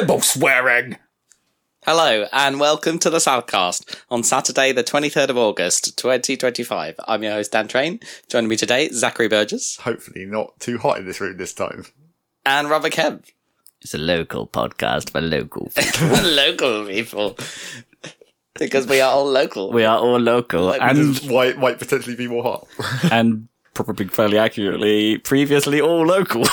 Bible swearing! Hello, and welcome to the Southcast on Saturday, the 23rd of August, 2025. I'm your host, Dan Train. Joining me today, Zachary Burgess. Hopefully not too hot in this room this time. And Robert Kemp. It's a local podcast for local people. Local people. Because we are all local. We are all local. And Might potentially be more hot. and probably fairly accurately, previously all local.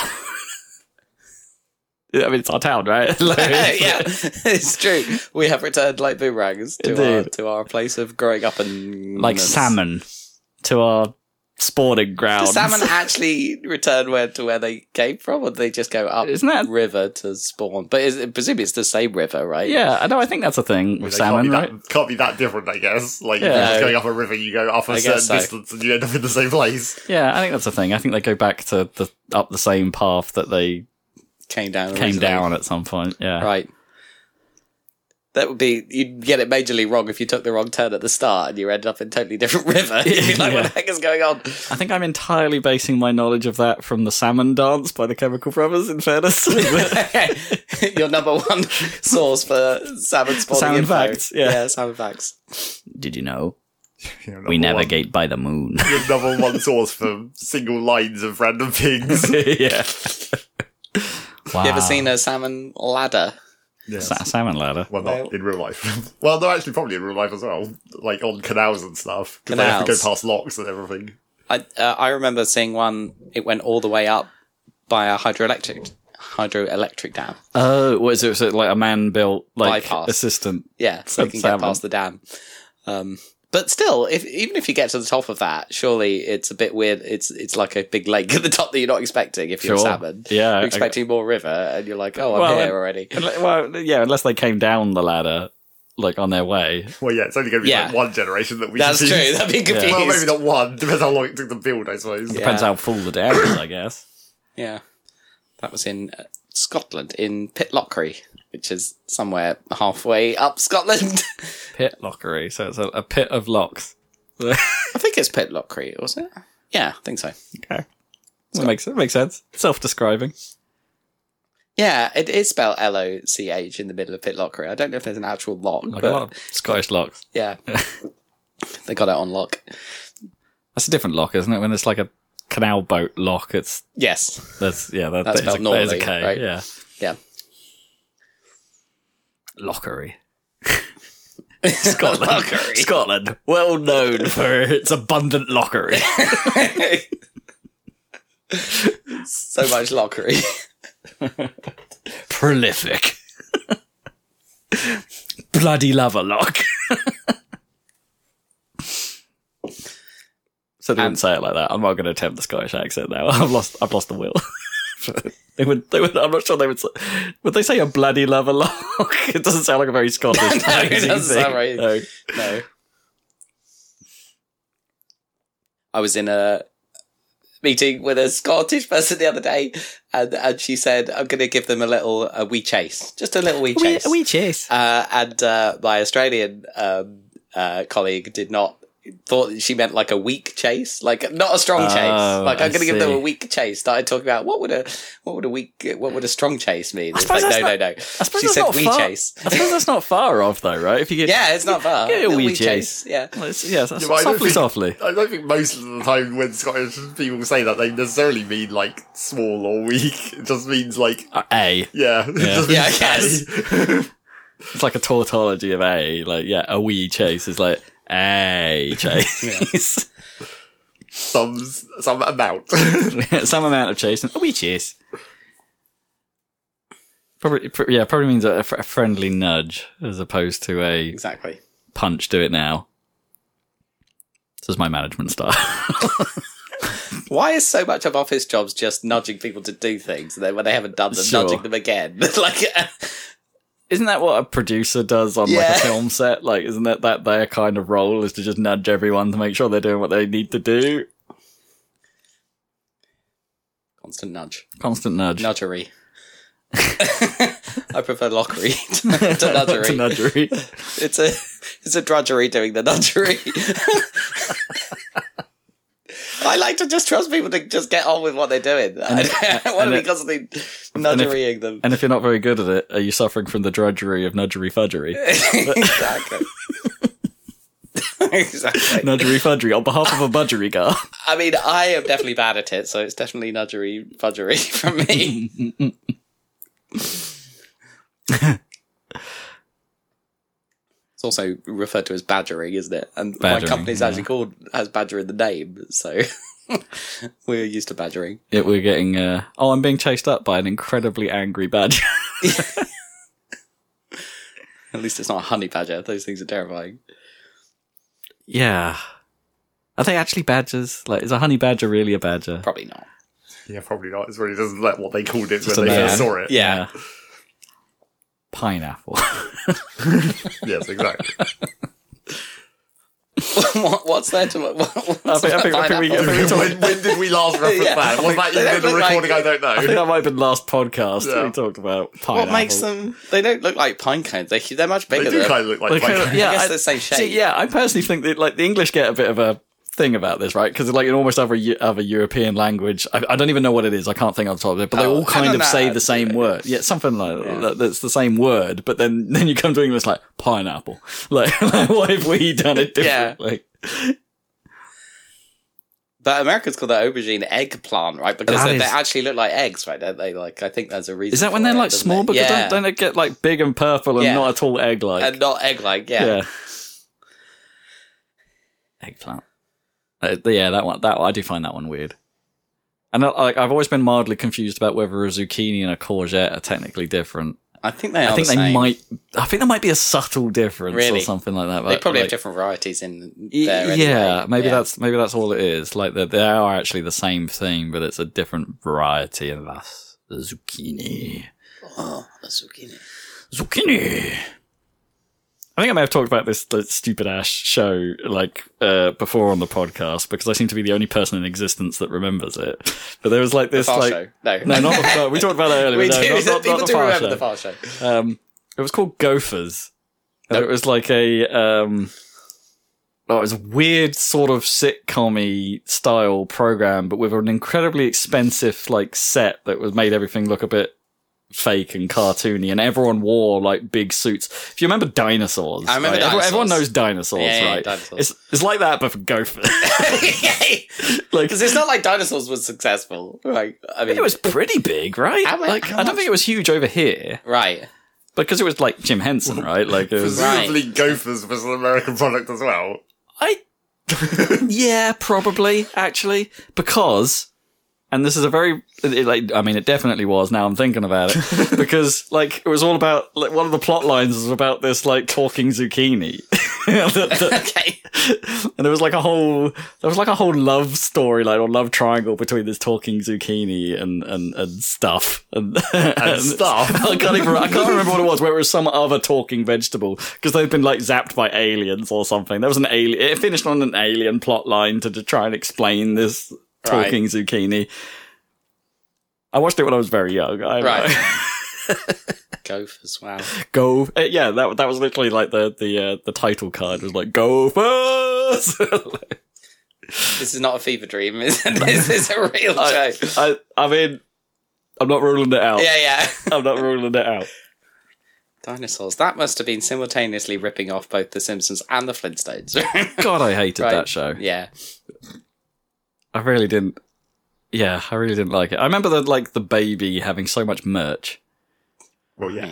I mean, it's our town, right? Yeah, it's true. We have returned like boomerangs to our place of growing up and... Like salmon to our spawning grounds. Do salmon actually return to where they came from, or do they just go up river to spawn? But presumably it's the same river, right? Yeah, I know. I think that's a thing with salmon, right? Can't be that different, I guess. Like, if you're just going up a river, you go up a certain distance and you end up in the same place. Yeah, I think that's a thing. I think they go back to up the same path that they came down at some point. Yeah, right. That would be, you'd get it majorly wrong if you took the wrong turn at the start and you end up in a totally different river. You'd be like, what the heck is going on? I think I'm entirely basing my knowledge of that from the Salmon Dance by the Chemical Brothers, in fairness. Your number one source for salmon spawning salmon info. facts. Yeah, salmon facts. Did you know? We navigate by the moon. Your number one source for single lines of random things. Yeah. Wow. You ever seen a salmon ladder? Yes. Salmon ladder. Well, not in real life. Well, no, actually, probably in real life as well. Like on canals and stuff. Because they have to go past locks and everything. I remember seeing one, it went all the way up by a hydroelectric dam. Oh, was it like a man-built bypass assistant? Yeah, so you can get past the dam. But still, even if you get to the top of that, surely it's a bit weird. It's like a big lake at the top that you're not expecting if you're salmon. Yeah. You're expecting more river, and you're like, oh, I'm here already. Well, yeah, unless they came down the ladder, like, on their way. Well, yeah, it's only going to be like one generation that we That's can true, see. that'd be confused. Well, maybe not one. Depends how long it took to build, I suppose. Depends how full the dam is, I guess. Yeah. That was in Scotland, in Pitlochry, which is somewhere halfway up Scotland. Pitlockery, so it's a pit of locks. I think it's Pitlochry, was it? Yeah, I think so. Okay. That makes sense. Self-describing. Yeah, it is spelled Loch in the middle of Pitlochry. I don't know if there's an actual lock. Like a lot of Scottish locks. Yeah. They got it on lock. That's a different lock, isn't it? When it's like a canal boat lock, it's... Yes. That's spelled normally, there's a K, right? Yeah. Yeah. Lockery. Scotland, well known for its abundant lockery. So much lockery. Prolific. Bloody lava lock. So they wouldn't say it like that. I'm not going to attempt the Scottish accent now. I've lost the will. They would. I'm not sure they would. Would they say a bloody lava lock? It doesn't sound like a very Scottish thing. No, it doesn't sound right. No. I was in a meeting with a Scottish person the other day, and she said, "I'm going to give them a wee chase, just a little wee chase." A wee chase. And my Australian colleague thought she meant like a weak chase, like not a strong chase. Like, I'm going to give them a weak chase. Started talking about what would a strong chase mean? It's like, no. She said wee chase. I suppose that's not far off though, right? If you get it's not far. Get a wee chase. Yeah. Well, softly. I don't think most of the time when Scottish people say that, they necessarily mean like small or weak. It just means like A. Yeah. Yeah, I guess. It's like a tautology of A. Like, a wee chase is like a chase. Some amount. Some amount of chase. A wee chase. Probably means a friendly nudge as opposed to a punch, do it now. This is my management style. Why is so much of office jobs just nudging people to do things, and then when they haven't done them, nudging them again? Like, isn't that what a producer does on like a film set? Like, isn't that their kind of role, is to just nudge everyone to make sure they're doing what they need to do? Constant nudge. Nudgery. I prefer lockery to nudgery. To nudgery. It's a drudgery doing the nudgery. I like to just trust people to just get on with what they're doing. I don't want to be constantly nudgerying them. And if you're not very good at it, are you suffering from the drudgery of nudgery fudgery? Exactly. Exactly. Nudgery fudgery on behalf of a budgery guy. I mean, I am definitely bad at it, so it's definitely nudgery fudgery from me. It's also referred to as badgering, isn't it? And my company's actually has badger in the name, so we're used to badgering. Yeah, we're getting. I'm being chased up by an incredibly angry badger. At least it's not a honey badger. Those things are terrifying. Yeah. Are they actually badgers? Like, is a honey badger really a badger? Probably not. Yeah, probably not. It's really doesn't let what they called it Just when a they man. first saw it. Yeah. Pineapple. Yes, exactly. What's there to... I think we when did we last reference that? Was that even in the recording? I don't know. I think that might have been last podcast. Yeah. We talked about pineapple. What makes them... They don't look like pine cones. They're much bigger They do than... kind of look like They kind of- pine- yeah, I guess I- they're the same shape. See, yeah, I personally think that like the English get a bit of a thing about this, right? Because like in almost every other European language, I don't even know what it is. I can't think on the top of it, but they all kind of say the same word. Yeah, something like that. That's the same word, but then you come to English like pineapple. Like why have we done it differently? But Americans call that aubergine eggplant, right? Because That they is- actually look like eggs, right? Don't they? Like, I think there's a reason. Is that when for they're it, like doesn't small? it? Because yeah. don't they get like big and purple and Yeah. not at all egg-like? And not egg-like, yeah. Yeah. Eggplant. Yeah, that one. I do find that one weird. And like, I've always been mildly confused about whether a zucchini and a courgette are technically different. I think they are I think the they same. might. I think there might be a subtle difference or Really? something like that. They but, probably like, have different varieties in yeah, there. Anyway. maybe that's all it is. Like they are actually the same thing, but it's a different variety, and that's the zucchini. Oh, the zucchini. Zucchini. I think I may have talked about this stupid ass show like before on the podcast because I seem to be the only person in existence that remembers it. But there was like this The Far like Show. No, not the Far. We talked about it earlier. we but do. no, not People the do Far remember Show. the Far Show. It was called Gophers. And Nope. it was like a it was a weird sort of sitcom-y style program, but with an incredibly expensive like set that was made everything look a bit fake and cartoony, and everyone wore like big suits. If you remember dinosaurs, I remember right? dinosaurs. Everyone knows dinosaurs, Yeah, right? dinosaurs. It's like that, but for Gophers. Like, Because it's not like dinosaurs was successful. Right. I mean, it was pretty big, right? How mu- Like, how I don't much- think it was huge over here right. because it was like Jim Henson, right? Like, it was. Presumably Gophers was an American product as well. Yeah, probably actually, because, and this is a very, it definitely was. Now I'm thinking about it, because like it was all about like one of the plot lines was about this like talking zucchini, Okay. and there was like a whole love story, like or love triangle between this talking zucchini and stuff and stuff. I can't remember what it was. Where it was some other talking vegetable because they'd been like zapped by aliens or something. There was an alien. It finished on an alien plot line to try and explain this talking zucchini. I watched it when I was very young. Right. Gophers, wow. Go. Yeah, that was literally like the title card was like Gophers. This is not a fever dream. This is a real show. I mean, I'm not ruling it out. Yeah. I'm not ruling it out. Dinosaurs. That must have been simultaneously ripping off both The Simpsons and The Flintstones. God, I hated Right. that show. Yeah. I really didn't. Yeah, I really didn't like it. I remember the baby having so much merch. Well, yeah.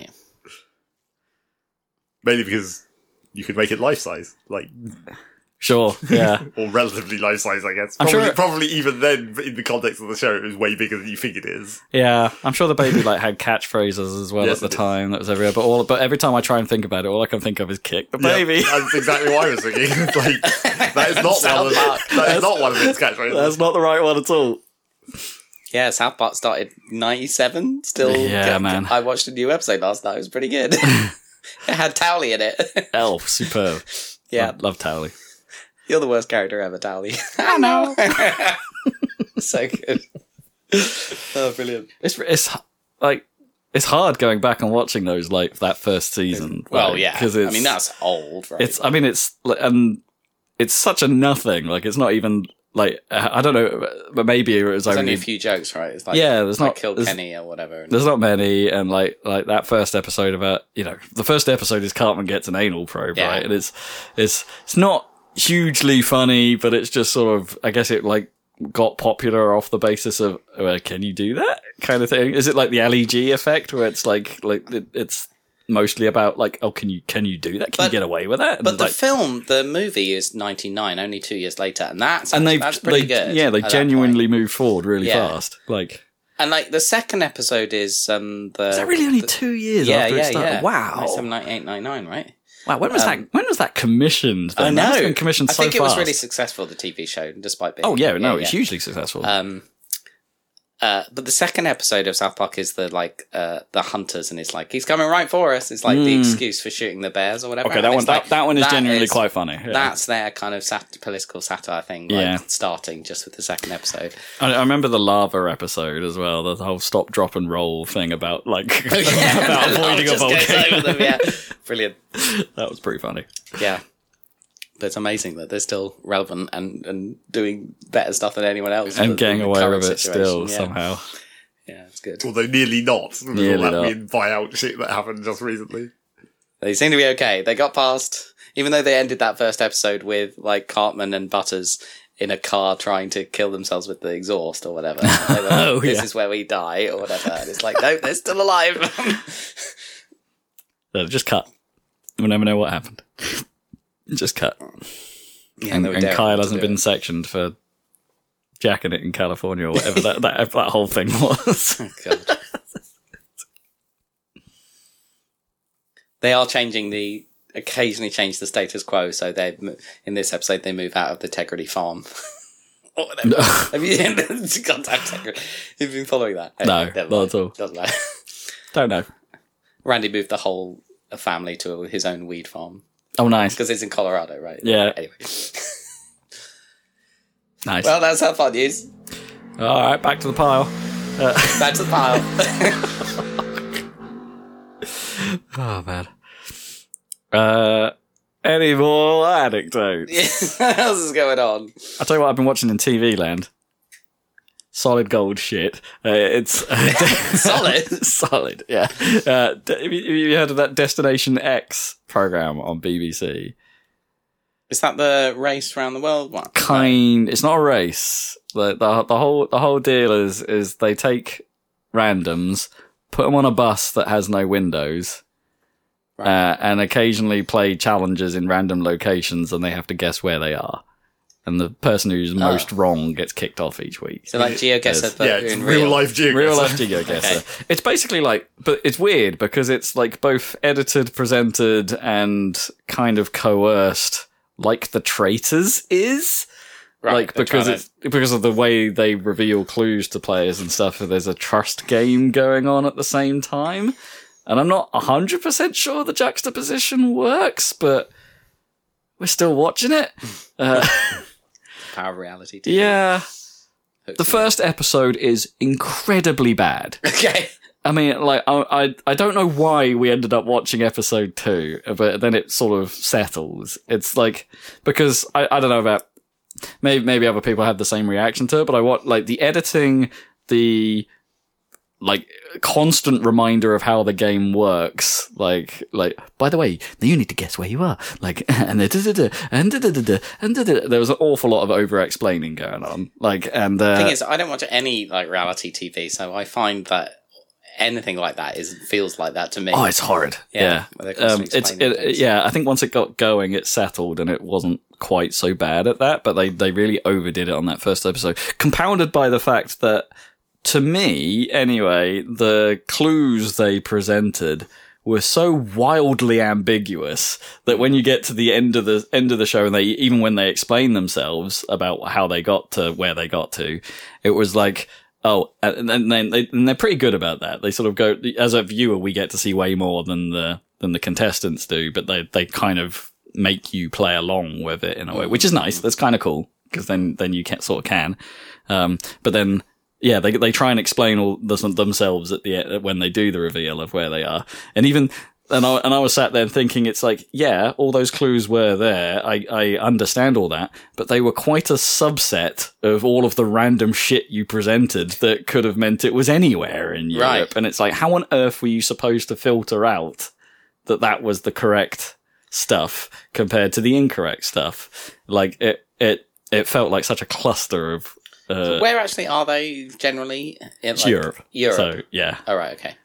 Mainly because you could make it life size, like, Sure, yeah. or relatively life size, I guess. I'm sure- Probably even then, in the context of the show, it was way bigger than you think it is. Yeah, I'm sure the baby like had catchphrases as well Yes, at the it time. That was everywhere. But every time I try and think about it, all I can think of is kick the Yeah, baby. that's exactly what I was thinking. It's like, that is not South Park. that is not one of its catchphrases. That's not the right one at all. Yeah, South Park started 97. Still, Yeah, man. I watched a new episode last night. It was pretty good. It had Towley in it. Elf, superb. Yeah. Love Towley. You're the worst character ever, Towley. I know. So good. Oh, brilliant. It's like it's hard going back and watching those like that first season. Well, like, yeah. 'cause it's, I mean, that's old, right? it's such a nothing. Like it's not even like, I don't know, but maybe it was there's only a few jokes, right? It's like, there's not Kilkenny or whatever. There's not many, and like that first episode about, the first episode is Cartman gets an anal probe, right? And it's not hugely funny, but it's just sort of, I guess it like got popular off the basis of, can you do that kind of thing? Is it like the Ali G effect, where it's like it's mostly about like, can you do that? Can you get away with that? But the movie is 99, only 2 years later, and that's pretty good. Yeah, they genuinely move forward really fast. Like, and like the second episode is is that really only 2 years after it started? Yeah. Wow, 97, 98, 99, right? Wow, when was that commissioned? Then? I know. That's been commissioned so fast. I think it was really successful, the TV show, despite being. Oh yeah, no, it's hugely successful. But the second episode of South Park is the hunters, and it's like, he's coming right for us. It's like the excuse for shooting the bears or whatever. Okay, that one is genuinely quite funny. Yeah. That's their kind of political satire thing, starting just with the second episode. I remember the lava episode as well, the whole stop, drop, and roll thing about about avoiding a volcano. Brilliant. That was pretty funny. Yeah. But it's amazing that they're still relevant and doing better stuff than anyone else. And getting away with it still, somehow. Yeah, it's good. Although nearly not. With all that weird buyout shit that happened just recently. They seem to be okay. They got past, even though they ended that first episode with, like, Cartman and Butters in a car trying to kill themselves with the exhaust or whatever. This is where we die or whatever. And it's like, no, they're still alive. Just cut. We'll never know what happened. Just cut. Yeah, and Kyle hasn't been sectioned for jacking it in California or whatever that whole thing was. Oh, God. They are occasionally change the status quo, so in this episode they move out of the Tegrity farm. Or whatever. No. Have you been following that? No, not at all. Doesn't matter. Don't know. Randy moved the whole family to his own weed farm. Oh, nice. Because it's in Colorado, right? Yeah. Anyway. Nice. Well, that's South Park news. All right, back to the pile. Back to the pile. Oh, man. Any more anecdotes? What else is going on? I'll tell you what I've been watching in TV land. Solid gold shit. It's solid. Solid, yeah. Have you heard of that Destination X program on BBC? Is that the race around the world one? It's not a race. The whole deal is they take randoms, put them on a bus that has no windows, and occasionally play challenges in random locations, and they have to guess where they are. And the person who's most wrong gets kicked off each week. So like GeoGuessr, but it's real life GeoGuessr. Real life GeoGuessr. Okay. It's basically like, but it's weird because it's like both edited, presented, and kind of coerced, like The Traitors is. Right, like because of the way they reveal clues to players and stuff. There's a trust game going on at the same time, and I'm not 100% sure the juxtaposition works, but we're still watching it. Power of reality TV. Yeah. The first episode is incredibly bad. Okay. I mean, like, I don't know why we ended up watching episode 2, but then it sort of settles. It's like, because I don't know about, maybe other people had the same reaction to it, but I want, like, the editing, the, like, constant reminder of how the game works. Like, by the way, now you need to guess where you are. Like, and there was an awful lot of over-explaining going on. Like, and the thing is, I don't watch any, like, reality TV, so I find that anything like that feels like that to me. Oh, it's horrid. Yeah. I think once it got going, it settled and it wasn't quite so bad at that, but they really overdid it on that first episode. Compounded by the fact that, to me, anyway, the clues they presented were so wildly ambiguous that when you get to the end of the show, and even when they explain themselves about how they got to where they got to, it was like, oh, and they're pretty good about that. They sort of go, as a viewer, we get to see way more than the contestants do, but they kind of make you play along with it in a way, which is nice. That's kind of cool because then you can. But then. Yeah, they try and explain all themselves at the end when they do the reveal of where they are, and even And I was sat there thinking, it's like, yeah, all those clues were there. I understand all that, but they were quite a subset of all of the random shit you presented that could have meant it was anywhere in Europe. Right. And it's like, how on earth were you supposed to filter out that was the correct stuff compared to the incorrect stuff? Like, it felt like such a cluster of... So where actually are they generally? In, like, Europe. Europe. So, yeah. Oh, right, okay.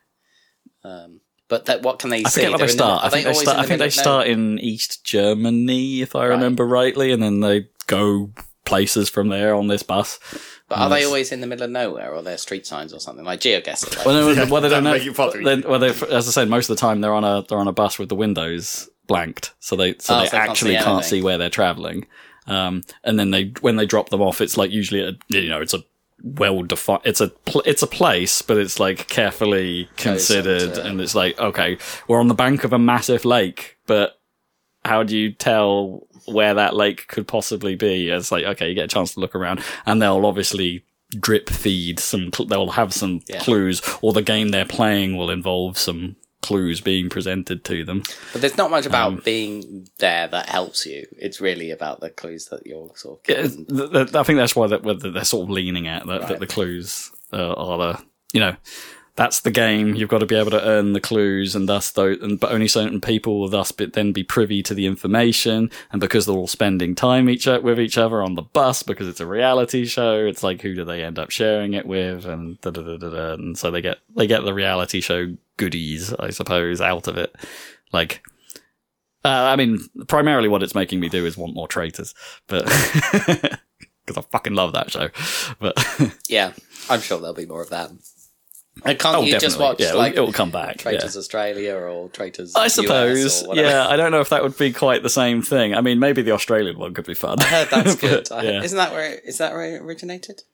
But what can they see? I forget where they start. I think they start in East Germany, if I remember rightly, and then they go places from there on this bus. But are they always in the middle of nowhere, or are there street signs or something like GeoGuess it? Like, well, they don't know. As I said, most of the time they're on a bus with the windows blanked, so they actually can't see where they're traveling. And then when they drop them off, it's like usually it's a well defined. It's a place, but it's like carefully considered, and it's like, okay, we're on the bank of a massive lake, but how do you tell where that lake could possibly be? It's like, okay, you get a chance to look around, and they'll obviously drip feed they'll have some clues, or the game they're playing will involve some clues being presented to them. But there's not much about being there that helps you. It's really about the clues that you're sort of given. I think that's why they're sort of leaning at that the clues are the, that's the game. You've got to be able to earn the clues, and but only certain people will thus then be privy to the information. And because they're all spending time with each other on the bus, because it's a reality show, it's like, who do they end up sharing it with? And and so they get the reality show goodies, I suppose, out of it. Like, I mean, primarily what it's making me do is want more traitors, but because I fucking love that show. But yeah, I'm sure there'll be more of that. And can't you just watch it'll come back. Traitors Australia or Traitors I suppose, US or whatever? Yeah, I don't know if that would be quite the same thing. I mean, maybe the Australian one could be fun. I heard that's good. But, Isn't that where it originated?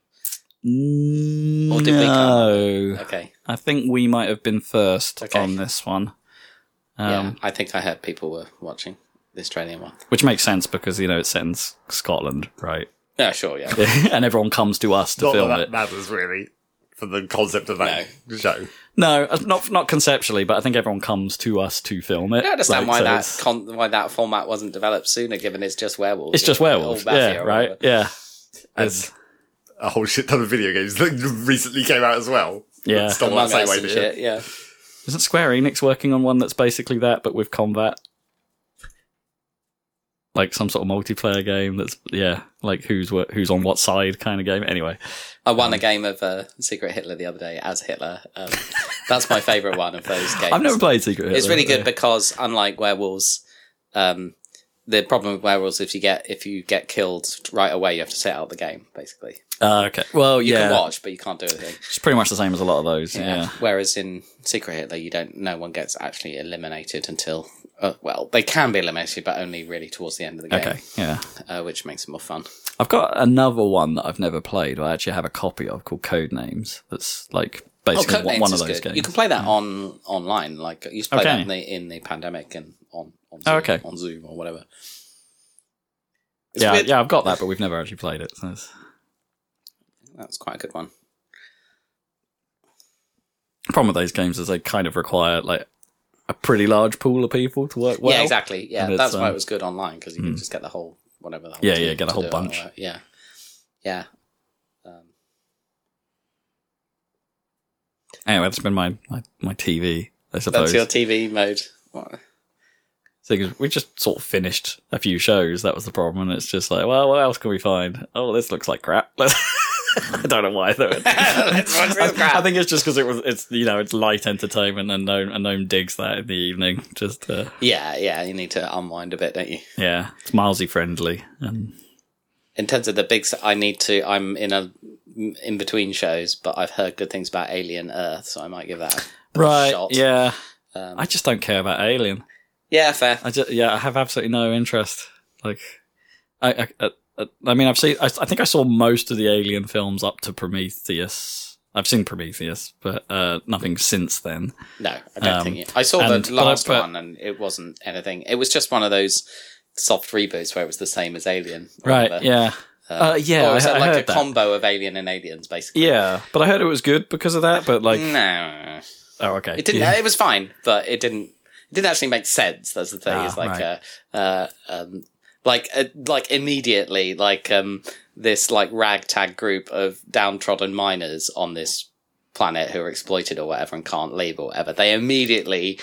Or did we come? Okay. I think we might have been first on this one. I think I heard people were watching the Australian one. Which makes sense because, it's set in Scotland, right? Yeah, sure, yeah. And everyone comes to us to film it. That matters really for the concept of that show. No, not conceptually, but I think everyone comes to us to film it. I don't understand why that format wasn't developed sooner, given it's just werewolves. It's just werewolves, right? Yeah. As a whole shit ton of video games that recently came out as well. Yeah. Still that same idea. Shit, yeah. Isn't Square Enix working on one that's basically that, but with combat? Like some sort of multiplayer game that's, like who's on what side kind of game. Anyway. I won a game of Secret Hitler the other day as Hitler. That's my favourite one of those games. I've never played Secret Hitler. It's really good because, unlike werewolves, the problem with werewolves if you get killed right away, you have to sit out the game, basically. Okay. Well, you can watch, but you can't do anything. It's pretty much the same as a lot of those. Yeah. Whereas in Secret Hitler, no one gets actually eliminated until. They can be eliminated, but only really towards the end of the game. Okay, yeah. Which makes it more fun. I've got another one that I've never played. I actually have a copy of called Codenames. That's like basically one of those games. You can play that online. Like you used to play that in the pandemic and on Zoom, on Zoom or whatever. Yeah, I've got that, but we've never actually played it. So that's quite a good one. The problem with those games is they kind of require like a pretty large pool of people to work well. Yeah, exactly. Yeah, that's why it was good online, because you can just get the whole whatever. Get a whole bunch. Yeah. Anyway, that's been my TV, I suppose. That's your TV mode. What? So we just sort of finished a few shows. That was the problem, and it's just like, well, what else can we find? Oh, this looks like crap. I don't know why though. I think it's just because it's light entertainment, and no digs that in the evening. Just you need to unwind a bit, don't you? Yeah, it's mildly friendly. In terms of the big, I'm in between shows, but I've heard good things about Alien Earth, so I might give that a shot. Yeah. I just don't care about Alien. Yeah, fair. I have absolutely no interest. Like, I mean, I think I saw most of the Alien films up to Prometheus. I've seen Prometheus, but nothing since then. No, I don't think I saw the last one, and it wasn't anything. It was just one of those soft reboots where it was the same as Alien. Right, whatever. Yeah. Or was it like a combo of Alien and Aliens, basically? Yeah, but I heard it was good because of that, but like... No. Oh, okay. It didn't. It was fine, but it didn't... It didn't actually make sense. That's the thing. It's like right. like immediately, like this like ragtag group of downtrodden miners on this planet who are exploited or whatever and can't leave or whatever. They immediately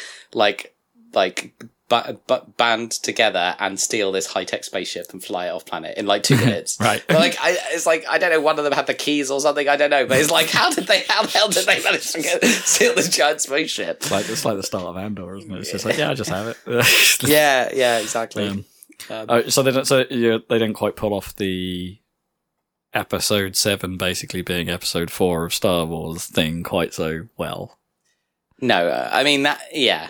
band together and steal this high-tech spaceship and fly it off planet in like 2 minutes. Right. But it's like, I don't know, one of them had the keys or something, I don't know, but it's like, how the hell did they manage to steal this giant spaceship? It's like the start of Andor, isn't it? It's just like, I just have it. yeah, exactly. So they didn't quite pull off the episode 7 basically being episode 4 of Star Wars thing quite so well. No, I mean that. Yeah.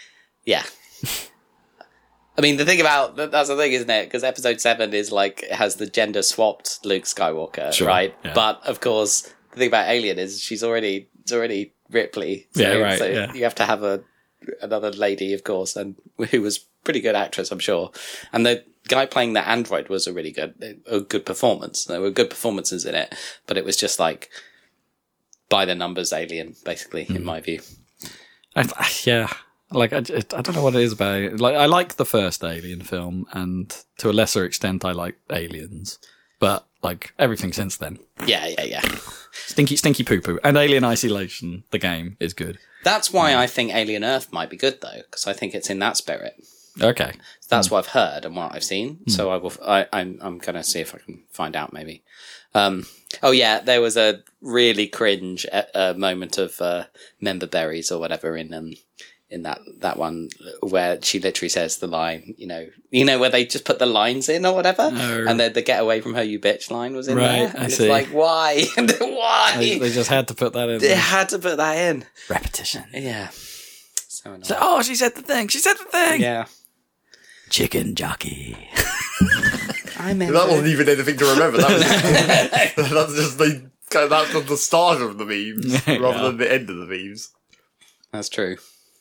I mean, the thing about that's the thing, isn't it? Because episode 7 is like has the gender swapped Luke Skywalker, sure, right? Yeah. But of course, the thing about Alien is it's already Ripley. So, yeah, right. So yeah. you have to have another lady, of course, and who was pretty good actress, I'm sure. And the guy playing the android was a good performance. There were good performances in it, but it was just like by the numbers Alien, basically, in my view. Yeah. Like, I don't know what it is about it. Like, I like the first Alien film, and to a lesser extent, I like Aliens. But, like, everything since then. Yeah. Stinky poo-poo. And Alien Isolation, the game, is good. That's why I think Alien Earth might be good, though, because I think it's in that spirit. Okay. That's what I've heard and what I've seen. So I'm going to see if I can find out, maybe. Oh, yeah, there was a really cringe moment of member berries or whatever in that one where she literally says the line, you know where they just put the lines in or whatever, and the "get away from her, you bitch" line was in there. And it's like, why? Why? They just had to put that in. They had to put that in. Repetition. Yeah. So annoying. So, she said the thing. She said the thing. Yeah. Chicken jockey. I remember. That wasn't even anything to remember. That's just the start of the memes rather than the end of the memes. That's true.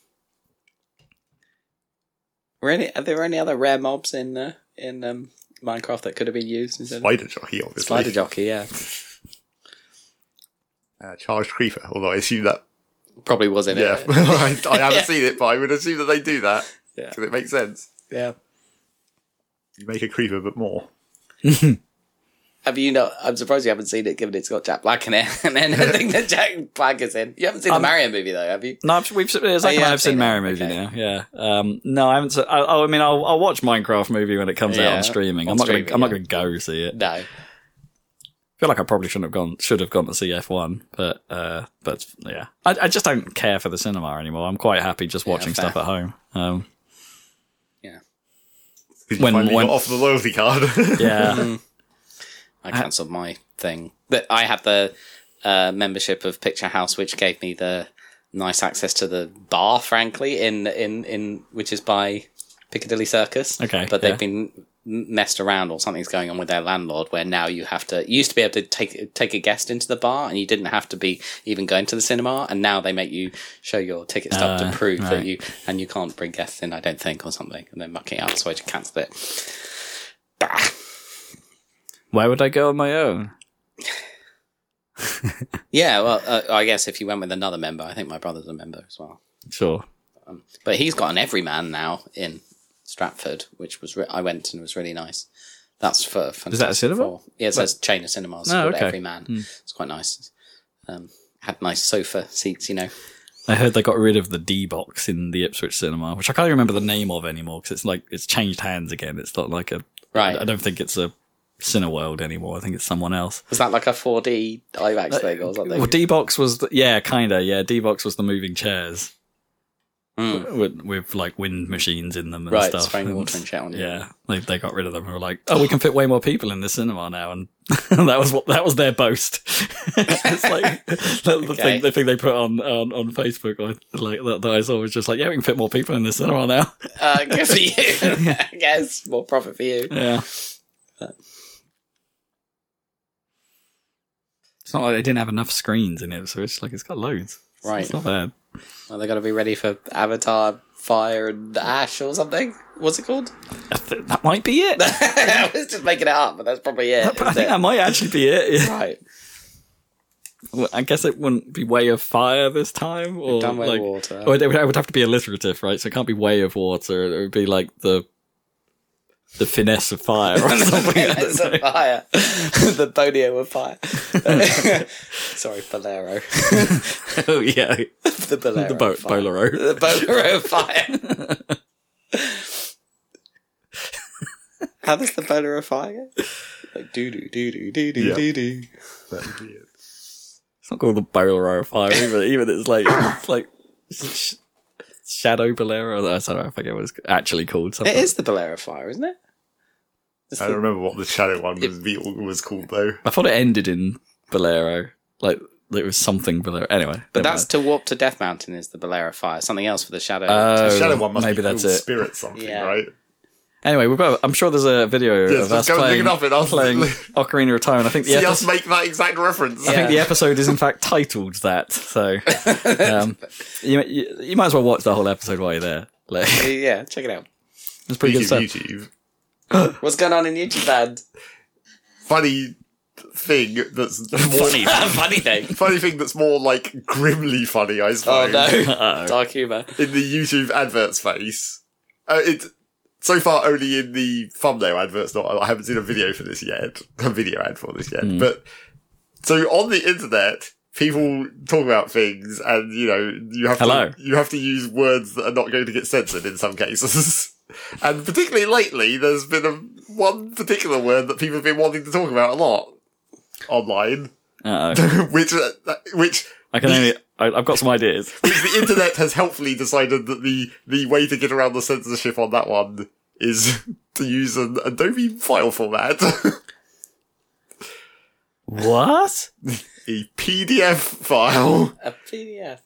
Are there any other rare mobs in Minecraft that could have been used? Spider jockey, obviously. Spider jockey, yeah. Charged creeper, although I assume that probably was in it. Yeah, I haven't seen it, but I would assume that they do that because it makes sense. Yeah, you make a creeper, but more. Have you not? I'm surprised you haven't seen it, given it's got Jack Black in it, and then I think that Jack Black is in. You haven't seen the Mario movie, though, have you? No, I've seen Mario movie now. Yeah. No, I haven't. I mean, I'll watch Minecraft movie when it comes out on streaming. I'm not going to go see it. No. I feel like I probably should have gone to see F1, but yeah, I just don't care for the cinema anymore. I'm quite happy just watching stuff at home. Yeah. Did you finally got off the loyalty card? Yeah. I cancelled my thing. But I had the membership of Picture House, which gave me the nice access to the bar, frankly, in which is by Piccadilly Circus. Okay. But they've been messed around, or something's going on with their landlord, where now you used to be able to take a guest into the bar, and you didn't have to be even going to the cinema, and now they make you show your ticket stub to prove that you can't bring guests in, I don't think, or something, and they're mucking out, so I just cancelled it. Bah. Why would I go on my own? Yeah, well, I guess if you went with another member, I think my brother's a member as well. Sure. But he's got an Everyman now in Stratford, which was I went and it was really nice. That's for Fantastic Is that a cinema? Four. Yeah, it says chain of cinemas called Everyman. It's quite nice. Had nice sofa seats, I heard they got rid of the D-box in the Ipswich cinema, which I can't remember the name of anymore because it's changed hands again. It's not like right. I don't think it's a Cineworld anymore. I think it's someone else. Was that like a 4D IMAX thing or something? Well, D-box was D-box was the moving chairs with like wind machines in them and stuff. Spraying water and shit on you. Yeah, they got rid of them and were like, oh, we can fit way more people in the cinema now, and that was their boast. It's like the thing they put on Facebook, like that I saw was just like, yeah, we can fit more people in the cinema now. Good for you. I guess more profit for you. Yeah. It's not like they didn't have enough screens in it, so it's like it's got loads. Right. It's not bad. Well, they got to be ready for Avatar, Fire and Ash or something. What's it called? That might be it. I was just making it up, but that's probably it. I think that might actually be it. Yeah. Right. Well, I guess it wouldn't be Way of Fire this time, or done Way like, of Water. or it would have to be alliterative, right? So it can't be Way of Water. It would be like the finesse of fire or something. Finesse of fire. The Bonio of fire. Sorry, Bolero. Oh yeah, The Bolero. Bolero. The Bolero of fire. How does the Bolero of fire go? Like doo doo doo doo doo doo doo doo. That'd be it. It's not called the Bolero of Fire even it's like Shadow Bolero. I don't know, I forget what it's actually called. Something. It is the Bolero of fire, isn't it? I don't remember what the Shadow one was called though. I thought it ended in Bolero, like it was something Bolero. Anyway, but that's to Warp to Death Mountain is the Bolero of fire. Something else for the Shadow. The Shadow one must maybe be that's called it. Spirit something, right? Anyway, I'm sure there's a video of us playing Ocarina of Time. And I think see us make that exact reference. I think the episode is in fact titled that. So you might as well watch the whole episode while you're there. Like, yeah, check it out. It's pretty good stuff. YouTube. What's going on in YouTube land? Funny thing that's more funny thing that's more like grimly funny, I suppose. Oh no, dark humour in the YouTube advert space. It's so far only in the thumbnail adverts. I haven't seen a video for this yet. A video ad for this yet. But so on the internet, people talk about things, and you have to use words that are not going to get censored in some cases. And particularly lately, there's been one particular word that people have been wanting to talk about a lot online. which I can only. I've got some ideas. Which the internet has helpfully decided that the way to get around the censorship on that one is to use an Adobe file format. What? A PDF file. A PDF.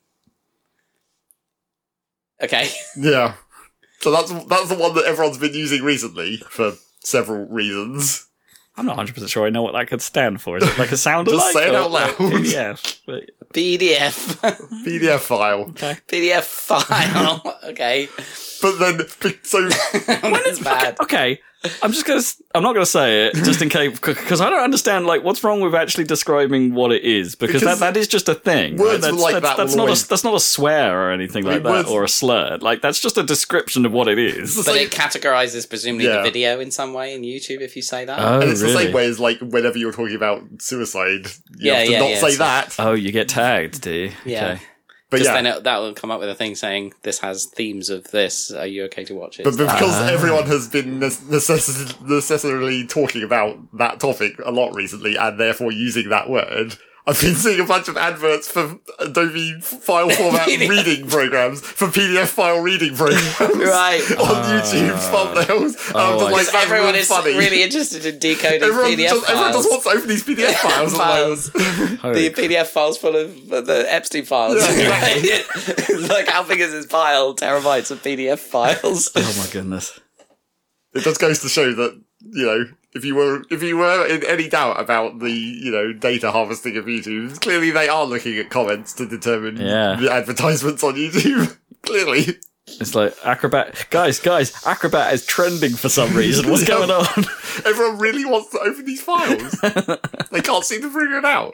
Okay. Yeah. So that's the one that everyone's been using recently for several reasons. I'm not 100% sure I know what that could stand for. Is it like a sound alike? Just say it out loud. PDF. PDF. PDF file. Okay. PDF file. Okay. But then, so when it's bad. Okay. I'm not gonna say it just in case, because I don't understand what's wrong with actually describing what it is, because that is just a thing. Words right? that's not a swear or anything like that, or a slur. That's just a description of what it is. But it categorizes presumably the video in some way in YouTube if you say that. Oh, and it's really? the same way as whenever you're talking about suicide, you have to not say that. Oh, you get tagged, do you? Yeah. Okay. Because then that will come up with a thing saying, this has themes of this, are you okay to watch it? But because everyone has been necessarily talking about that topic a lot recently, and therefore using that word, I've been seeing a bunch of adverts for Adobe file format reading programs, for PDF file reading programs right. on YouTube's thumbnails. Everyone is funny. Really interested in decoding PDF files. Everyone just wants to open these PDF files. The PDF files full of the Epstein files. Yeah, exactly. How big is this file? Terabytes of PDF files. Oh my goodness. It just goes to show that, if you were in any doubt about the data harvesting of YouTube, clearly they are looking at comments to determine the advertisements on YouTube. Clearly, it's like Acrobat, guys, Acrobat is trending for some reason. What's going on? Everyone really wants to open these files. They can't seem to figure it out.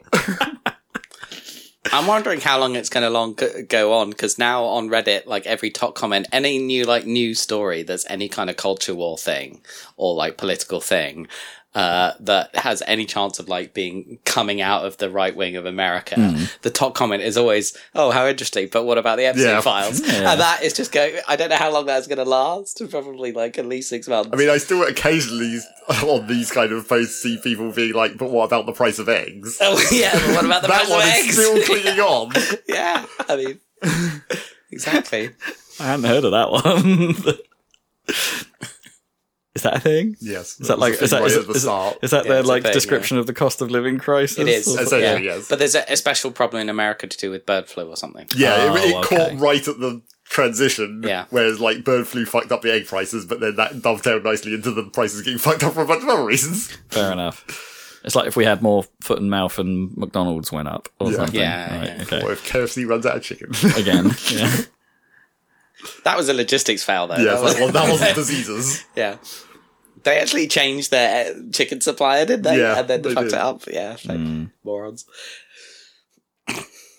I'm wondering how long it's going to go on, because now on Reddit, every top comment, any new news story that's any kind of culture war thing or political thing that has any chance of coming out of the right wing of America, the top comment is always, "Oh, how interesting!" But what about the Epstein files? Yeah. And that is just going. I don't know how long that's going to last. Probably at least 6 months. I mean, I still occasionally on these kind of posts see people being like, "But what about the price of eggs?" Oh yeah, but what about the price of eggs? That one is still clinging on. Yeah, I mean, exactly. I hadn't heard of that one. Is that a thing? Yes. Is that their description of the cost of living crisis? It is. Essentially, yes. But there's a special problem in America to do with bird flu or something. Yeah, it caught right at the transition. Yeah. Whereas bird flu fucked up the egg prices, but then that dovetailed nicely into the prices getting fucked up for a bunch of other reasons. Fair enough. It's like if we had more foot and mouth and McDonald's went up or something. Yeah, right, okay. Or if KFC runs out of chicken. Again, yeah. That was a logistics fail, though. Yeah, that wasn't diseases. Yeah. They actually changed their chicken supplier, did they? Yeah, and then they fucked did. it up. Yeah, morons.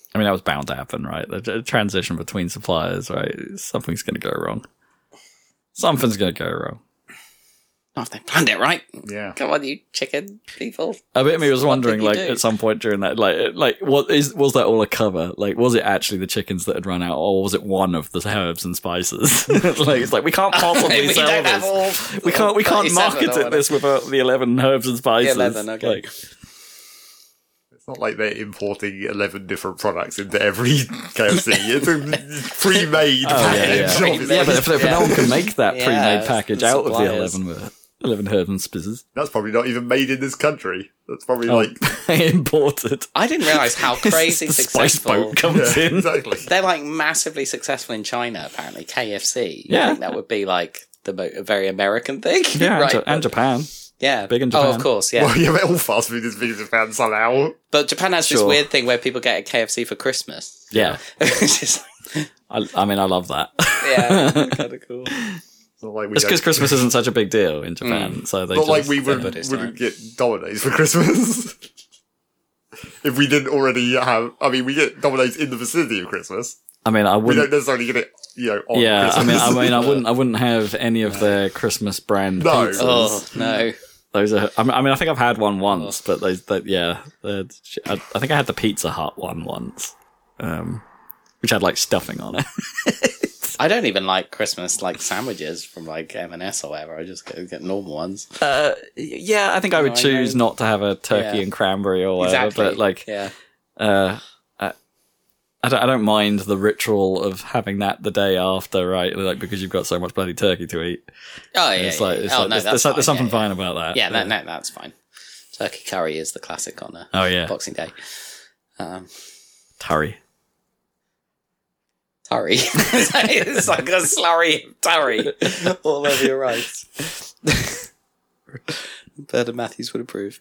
I mean, that was bound to happen, right? The transition between suppliers, right? Something's going to go wrong. Something's going to go wrong. Oh, if they planned it right. Yeah. Come on, you chicken people. A bit of me was wondering, like, at some point during that, was that all a cover? Like, was it actually the chickens that had run out, or was it one of the herbs and spices? Like, it's like, we can't possibly sell this. We can't market this without the 11 herbs and spices. 11, okay. Like, it's not like they're importing 11 different products into every KFC. It's a pre-made package. Yeah, but if no one can make that pre-made package out of the 11 herbs and spices. That's probably not even made in this country. That's probably like imported. I didn't realise how crazy the successful spice boat comes in. Exactly. They're like massively successful in China. Apparently, KFC. Yeah, I think that would be like a very American thing. Yeah, right? and Japan. Yeah, big in Japan. Oh, of course. Yeah. Well, yeah, but all fast food is big in Japan somehow. But Japan has this weird thing where people get a KFC for Christmas. Yeah. Just, I mean, I love that. Yeah, kind of cool. It's because Christmas isn't such a big deal in Japan, so they not like we wouldn't get Domino's for Christmas. If we didn't already have, I mean, we get Domino's in the vicinity of Christmas. I mean, I wouldn't. We don't necessarily get it, on Christmas. I wouldn't have any of their Christmas brand pizzas. Oh no. Those are. I mean, I think I've had one once, but I think I had the Pizza Hut one once, which had like stuffing on it. I don't even like Christmas like sandwiches from like M&S or whatever. I just get normal ones. Yeah, I think I would choose not to have a turkey and cranberry or whatever. Exactly. But like, I don't mind the ritual of having that the day after, right? Like, because you've got so much bloody turkey to eat. Oh yeah, there's something fine about that. Yeah, no, that's fine. Turkey curry is the classic on Boxing Day. Turry. It's like a slurry of curry all over your rice. Bernard Matthews would approve.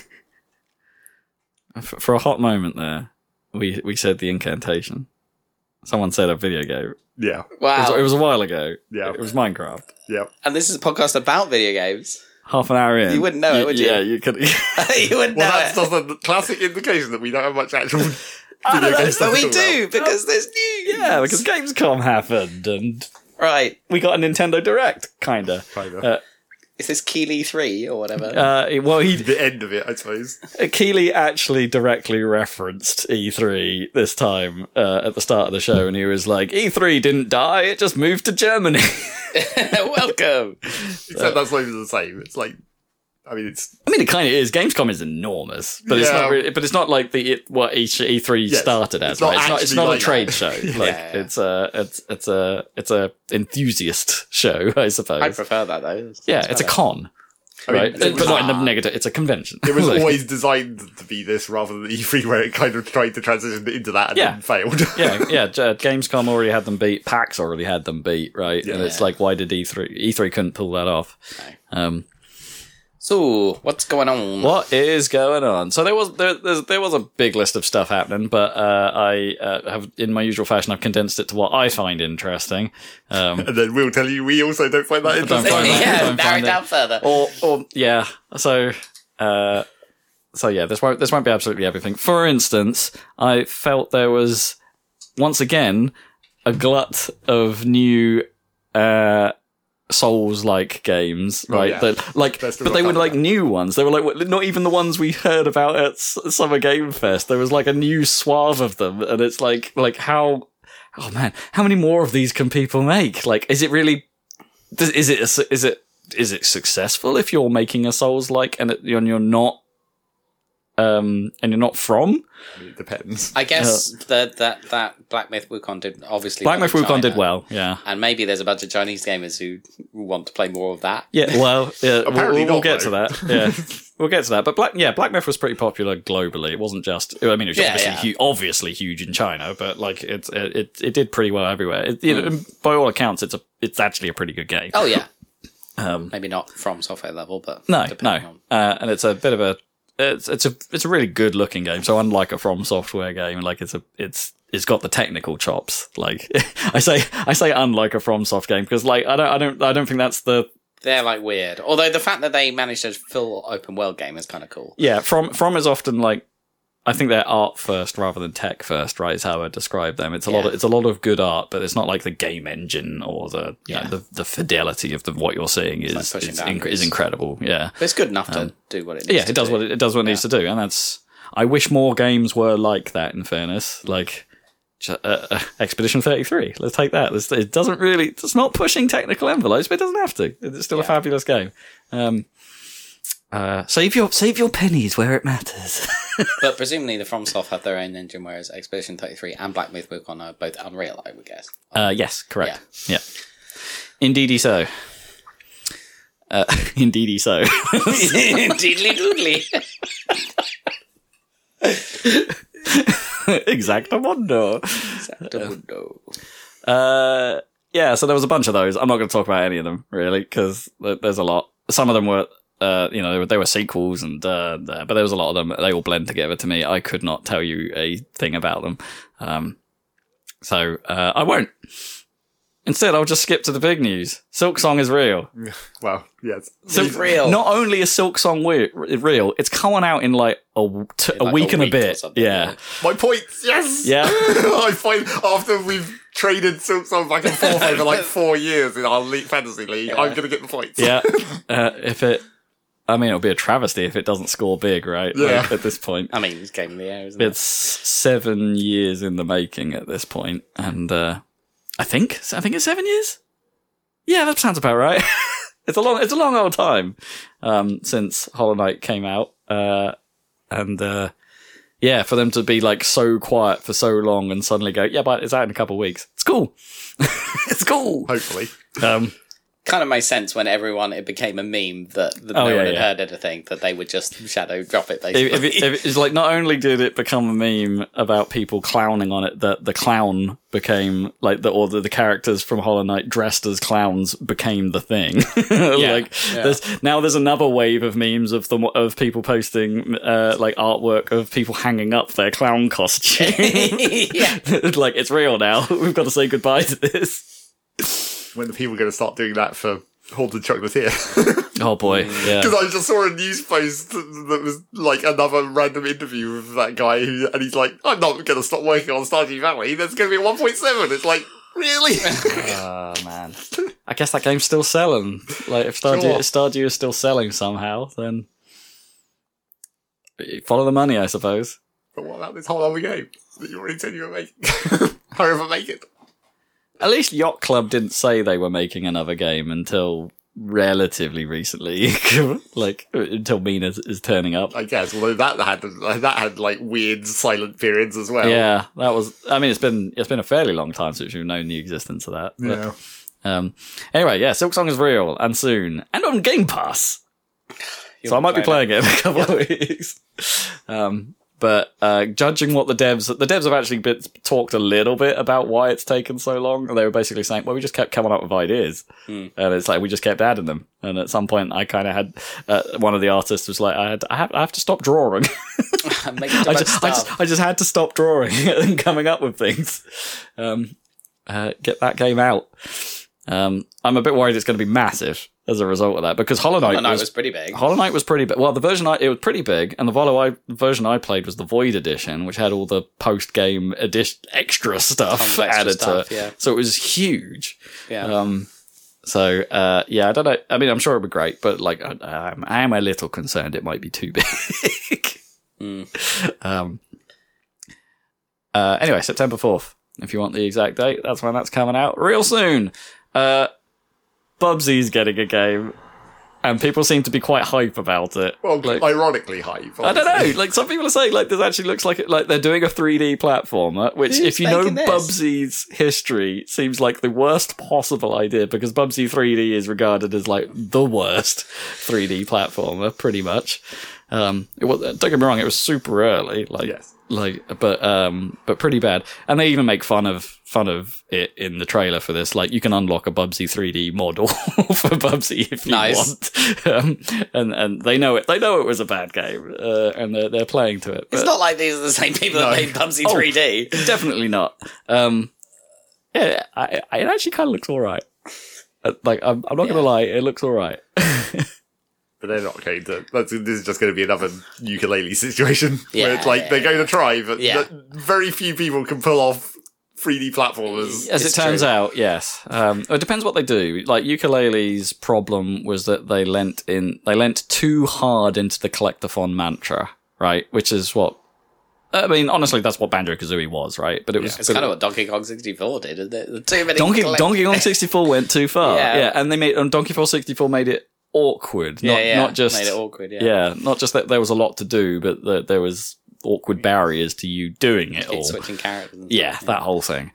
For a hot moment there, we said the incantation. Someone said a video game. Yeah. Wow. It was a while ago. Yeah. It was Minecraft. Yeah. And this is a podcast about video games. Half an hour in. You wouldn't know it, would you? Yeah, you could. You wouldn't know that's just a classic indication that we don't have much actual video game stuff. But we do, because there's news. Yeah, because Gamescom happened, and right, we got a Nintendo Direct, kinda. Is this Keighley 3 or whatever? The end of it, I suppose. Keighley actually directly referenced E3 this time at the start of the show, and he was like, E3 didn't die, it just moved to Germany. Welcome. Except that's not even the same. It's like, I mean, it kind of is. Gamescom is enormous, but it's not really, but it's not like what E3 started as, right? It's not a trade show. Like, it's a enthusiast show, I suppose. I prefer that though. It's a con. Right, but not in the negative. It's a convention. It was always designed to be this, rather than E3, where it kind of tried to transition into that and then failed. Gamescom already had them beat. PAX already had them beat. Right, and it's like, why did E3? E3 couldn't pull that off. Okay. So, what's going on? What is going on? So there was a big list of stuff happening, but I have, in my usual fashion, I've condensed it to what I find interesting. And then we'll tell you we also don't find that interesting. Narrow it down further. This won't be absolutely everything. For instance, I felt there was once again a glut of new Souls-like games, right? But they were like new ones. They were like not even the ones we heard about at Summer Game Fest. There was like a new swath of them, and it's like how many more of these can people make? Like, is it really? Is it successful if you're making a Souls-like and you're not? And you're not from? I mean, it depends. I guess that Black Myth Wukong did obviously. Black Myth Wukong did well, yeah. And maybe there's a bunch of Chinese gamers who want to play more of that. Yeah, well, apparently we'll get to that. Yeah, we'll get to that. But Black Myth was pretty popular globally. It wasn't just. I mean, it was obviously huge in China, but like it did pretty well everywhere. By all accounts, it's actually a pretty good game. Oh yeah. Maybe not from software level, but no, and it's a bit of a. It's a really good looking game. So unlike a From Software game, like it's got the technical chops. Like I say unlike a From Soft game because like I don't think that's the. They're like weird. Although the fact that they managed a full open world game is kind of cool. Yeah, From is often like I think they're art first rather than tech first, right? Is how I describe them. It's a lot of good art, but it's not like the game engine or the the fidelity of what you're seeing is incredible. Yeah, but it's good enough to do what it needs. Yeah, it does what it needs to do, and that's. I wish more games were like that. In fairness, like Expedition 33, let's take that. It doesn't really. It's not pushing technical envelopes, but it doesn't have to. It's still a fabulous game. Save your pennies where it matters. But presumably the FromSoft have their own engine, whereas Expedition 33 and Black Myth Wukong are both Unreal, I would guess. Yes, correct. Yeah. Indeedy so. Indeedy so. Diddly doodly. Exactamundo. Yeah, so there was a bunch of those. I'm not going to talk about any of them, really, because there's a lot. Some of them were... they were sequels, but there was a lot of them. They all blend together to me. I could not tell you a thing about them. So I won't. Instead, I'll just skip to the big news. Silksong is real. Well, yes. It's real. Not only is Silksong real, it's coming out in like a week and a bit. Yeah. My points, yes! Yeah. I find after we've traded Silksong back and forth over like 4 years in our Fantasy League, I'm going to get the points. Yeah. It'll be a travesty if it doesn't score big, right? Yeah. Like, at this point. I mean, it's Game of the Year, isn't it? It's 7 years in the making at this point, and I think it's 7 years. Yeah, that sounds about right. It's a long old time since Hollow Knight came out, and for them to be like so quiet for so long and suddenly go, yeah, but it's out in a couple of weeks. It's cool. It's cool. Hopefully. Kind of made sense when it became a meme that no one had heard anything, that they would just shadow drop it, basically. If it's like, not only did it become a meme about people clowning on it, that the clown became like the characters from Hollow Knight dressed as clowns became the thing. There's another wave of memes of people posting like artwork of people hanging up their clown costume. Like, it's real now. We've got to say goodbye to this. When the people are going to start doing that for Haunted Chocolatier. Oh boy, yeah. Because I just saw a news post that was like another random interview with that guy and he's like, I'm not going to stop working on Stardew Valley. There's going to be 1.7. It's like, really? Oh, man. I guess that game's still selling. Like, if Stardew is still selling somehow, then follow the money, I suppose. But what about this whole other game that you already said you were making? However, make it. At least Yacht Club didn't say they were making another game until relatively recently, like until Mina is turning up. I guess, although that had like weird silent periods as well. Yeah, that was. I mean, it's been a fairly long time since we've known the existence of that. But, yeah. Anyway, yeah, Silksong is real and soon and on Game Pass. So I might be playing it in a couple of weeks. But judging what the devs have actually talked a little bit about why it's taken so long. And they were basically saying, well, we just kept coming up with ideas. And it's like, we just kept adding them. And at some point I kind of had, one of the artists was like, I have to stop drawing. I just had to stop drawing and coming up with things. Get that game out. I'm a bit worried it's going to be massive as a result of that, because Hollow Knight was pretty big. Hollow Knight was pretty big. Well, it was pretty big, and the version I played was the Void Edition, which had all the post-game extra stuff added to it. Yeah. So it was huge. Yeah. I don't know. I mean, I'm sure it'll be great, but like, I am a little concerned it might be too big. Anyway, September 4th, if you want the exact date, that's when that's coming out real soon. Bubsy's getting a game, and people seem to be quite hype about it. Well, like, ironically hype. Obviously. I don't know. Like, some people are saying, like, this actually looks like they're doing a 3D platformer, which, if you know Bubsy's history, seems like the worst possible idea, because Bubsy 3D is regarded as like the worst 3D platformer, pretty much. Don't get me wrong, it was super early, but pretty bad. And they even make fun of it in the trailer for this. Like, you can unlock a Bubsy 3D model for Bubsy if you want. And they know it. They know it was a bad game, and they're playing to it. It's not like these are the same people that made Bubsy 3D. Definitely not. It actually kind of looks all right. Like, I'm not gonna lie, it looks all right. but they're not going to. This is just going to be another ukulele situation where it's like they're going to try, but very few people can pull off 3D platformers. As it turns out, yes. It depends what they do. Like Ukulele's problem was that they lent too hard into the collectathon mantra, right? Which is what. I mean, honestly, that's what Banjo-Kazooie was, right? But it's kind of what Donkey Kong 64 did, isn't it? Too many Donkey Kong 64 went too far. And Donkey Kong 64 made it awkward. Not just made it awkward. Not just that there was a lot to do, but that there was awkward barriers to you doing it all. Switching characters. That whole thing.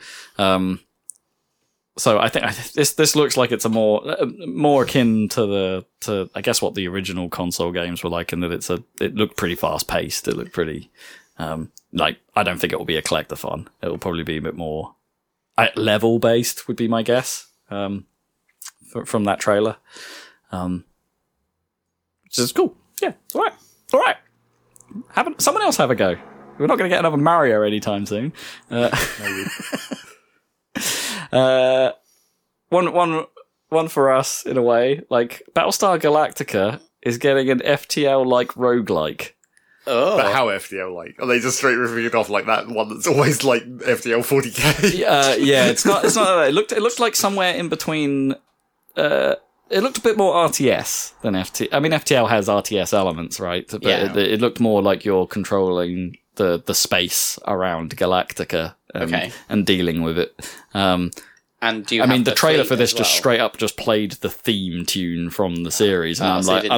So I think this looks like it's a more akin to I guess what the original console games were like, in that it looked pretty fast paced. It looked pretty. I don't think it will be a collectathon. It will probably be a bit more level based, would be my guess. From that trailer, which is cool. Yeah, it's all right. Someone else have a go. We're not going to get another Mario anytime soon. One for us in a way. Like Battlestar Galactica is getting an FTL like roguelike. Oh. But how FTL like? Are they just straight ripping it off like that one that's always like FTL 40k? Yeah, it's not that. It looked like somewhere in between. It looked a bit more RTS than FTL. I mean, FTL has RTS elements, right? But it looked more like you're controlling the space around Galactica and dealing with it. And do you the trailer for this just straight up just played the theme tune from the series, and I'm like,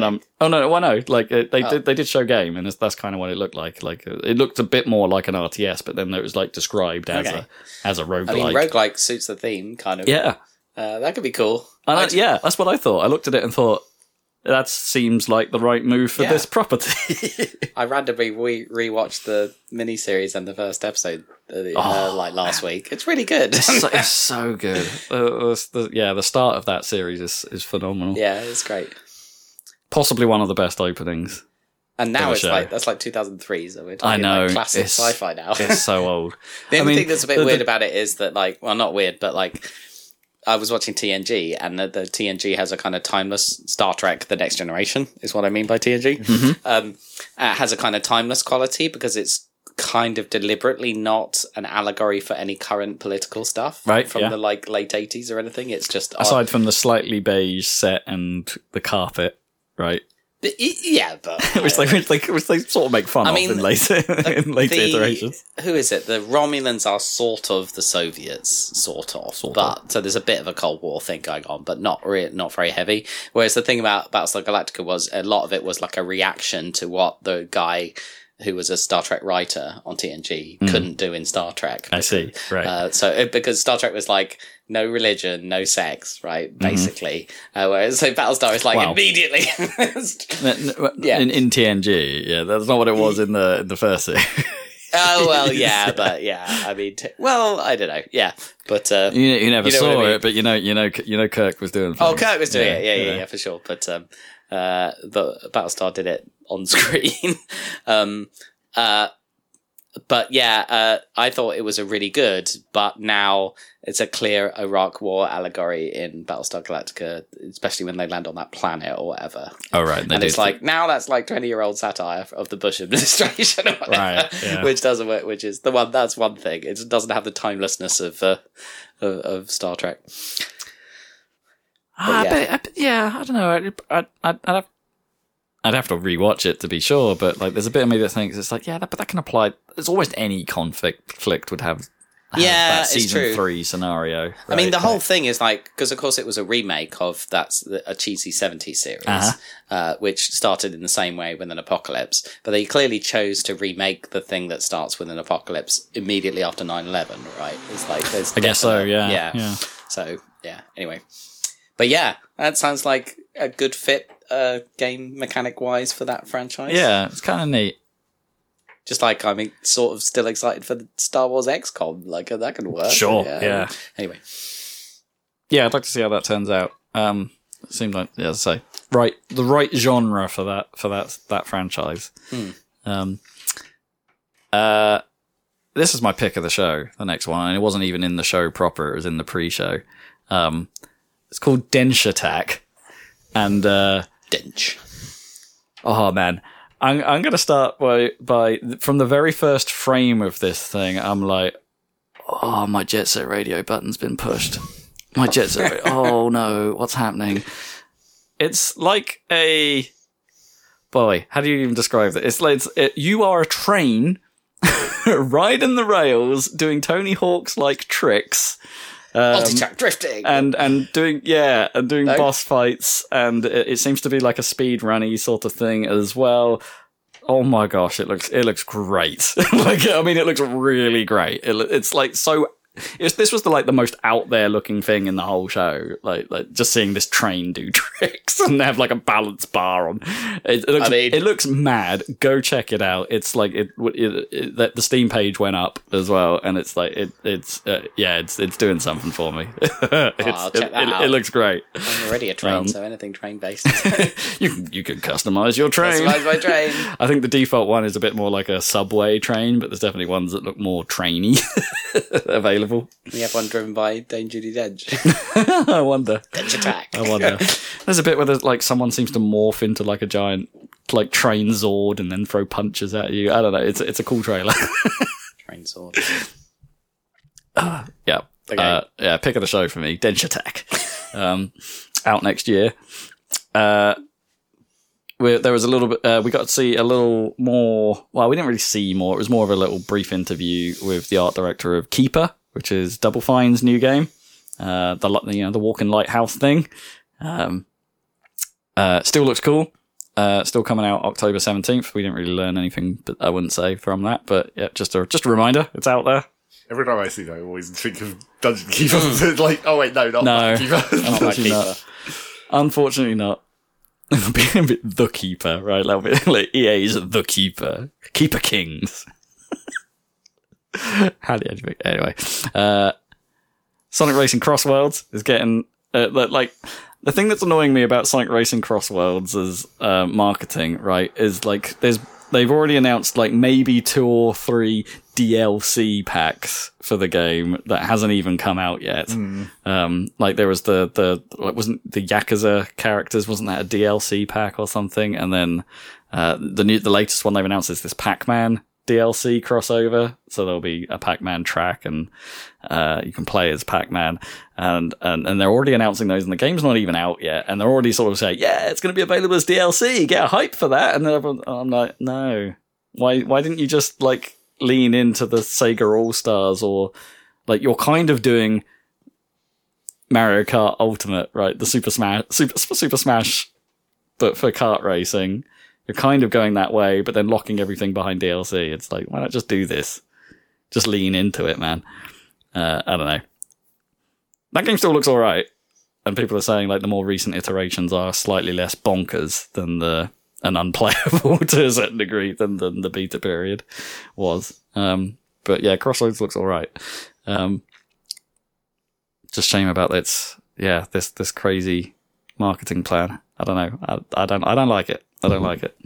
they did show game, and that's kind of what it looked like. Like it looked a bit more like an RTS, but then it was like described as a roguelike. I mean, roguelike suits the theme, kind of. Yeah, that could be cool. That's what I thought. I looked at it and thought, that seems like the right move for this property. I randomly rewatched the miniseries and the first episode last week. It's really good. It's so good. The start of that series is phenomenal. Yeah, it's great. Possibly one of the best openings. And now that's like 2003, so we're talking like classic sci-fi now. It's so old. The only thing that's a bit weird about it is that not weird, but I was watching TNG, and the TNG has a kind of timeless Star Trek: The Next Generation is what I mean by TNG. Mm-hmm. It has a kind of timeless quality because it's kind of deliberately not an allegory for any current political stuff, right? From the late 80s or anything. It's just aside from the slightly beige set and the carpet, right? Yeah, but which they sort of make fun of in later iterations. Who is it? The Romulans are sort of the Soviets, sort of. So there's a bit of a Cold War thing going on, but not very heavy. Whereas the thing about Battlestar Galactica was a lot of it was like a reaction to what the guy who was a Star Trek writer on TNG couldn't do in Star Trek. I see, right. Because Star Trek was like, no religion, no sex, right? Basically. Whereas Battlestar is like immediately. In TNG, that's not what it was in the first series. Oh, well, yeah, but I mean, I don't know. Yeah, but, you never saw it, but you know, Kirk was doing things. Oh, Kirk was doing it. Yeah, for sure. But Battlestar did it on screen. I thought it was a really good, but now it's a clear Iraq War allegory in Battlestar Galactica, especially when they land on that planet or whatever. Oh, right. And it's like, now that's like 20-year-old satire of the Bush administration or whatever, right, yeah. Which doesn't work, which is that's one thing. It doesn't have the timelessness of Star Trek. I don't know. I'd have to rewatch it to be sure, but there's a bit of me that thinks it's like, but that can apply. It's almost any conflict would have that season 3 scenario. Right? I mean, the whole thing is because of course it was a remake of a cheesy 70s series, which started in the same way with an apocalypse, but they clearly chose to remake the thing that starts with an apocalypse immediately after 9/11, right? It's like there's I guess so, yeah. So anyway, but that sounds like a good fit. Game mechanic wise for that franchise. Yeah, it's kind of neat. Just I'm sort of still excited for the Star Wars XCOM. That could work. Sure. Yeah. Anyway. Yeah, I'd like to see how that turns out. It seemed like, as I say, the right genre for that franchise. This is my pick of the show. The next one, and it wasn't even in the show proper. It was in the pre-show. It's called Densh Attack, and Dench. Oh man, I'm going to start by from the very first frame of this thing. I'm like, oh, my Jet Set Radio button's been pushed. My Jet Set. Oh no, what's happening? It's like a boy. How do you even describe it? It's like you are a train riding the rails, doing Tony Hawk's like tricks. Multi-track drifting and doing boss fights, and it seems to be like a speed runny sort of thing as well. Oh my gosh, it looks great. Like, I mean, it looks really great. It's like so. This was the most out there looking thing in the whole show. Like just seeing this train do tricks and have like a balance bar on. It looks mad. Go check it out. It's like the Steam page went up as well, and it's like it's doing something for me. I'll check that out. It looks great. I'm already a train, so anything train based. You can customize your train. Customize my train. I think the default one is a bit more like a subway train, but there's definitely ones that look more trainy available. We have one driven by Dame Judi Dench. I wonder. Dench attack. I wonder. There's a bit where there's like someone seems to morph into like a giant like train Zord and then throw punches at you. I don't know. It's a cool trailer. Train Zord. Yeah. Okay. Pick of the show for me. Dench Attack. Out next year. There was a little bit. We got to see a little more. Well, we didn't really see more. It was more of a little brief interview with the art director of Keeper, which is Double Fine's new game. The walking lighthouse thing. Still looks cool. Still coming out October 17th. We didn't really learn anything, but I wouldn't say from that. But yeah, just a reminder. It's out there. Every time I see that, I always think of Dungeon Keeper. Like, oh wait, no, not Keeper. Unfortunately not. Being a bit the Keeper, right? Like EA's the Keeper. Keeper Kings. Anyway, Sonic Racing Cross Worlds is getting like the thing that's annoying me about Sonic Racing Cross Worlds is marketing, right? Is like they've already announced like maybe 2 or 3 DLC packs for the game that hasn't even come out yet. Like there was wasn't the Yakuza characters, wasn't that a DLC pack or something? And then the latest one they've announced is this Pac-Man DLC crossover, so there'll be a Pac-Man track and you can play as Pac-Man, and they're already announcing those, and the game's not even out yet, and they're already sort of saying, yeah, it's going to be available as DLC, get a hype for that, and then I'm like, no, why didn't you just like lean into the Sega All-Stars, or like you're kind of doing Mario Kart Ultimate, right? The Super Smash, but for kart racing. You're kind of going that way, but then locking everything behind DLC. It's like, why not just do this? Just lean into it, man. I don't know. That game still looks alright. And people are saying like the more recent iterations are slightly less bonkers than and unplayable to a certain degree than the beta period was. But yeah, Crossroads looks alright. Just shame about this crazy marketing plan. I don't know. I don't like it. I don't like it.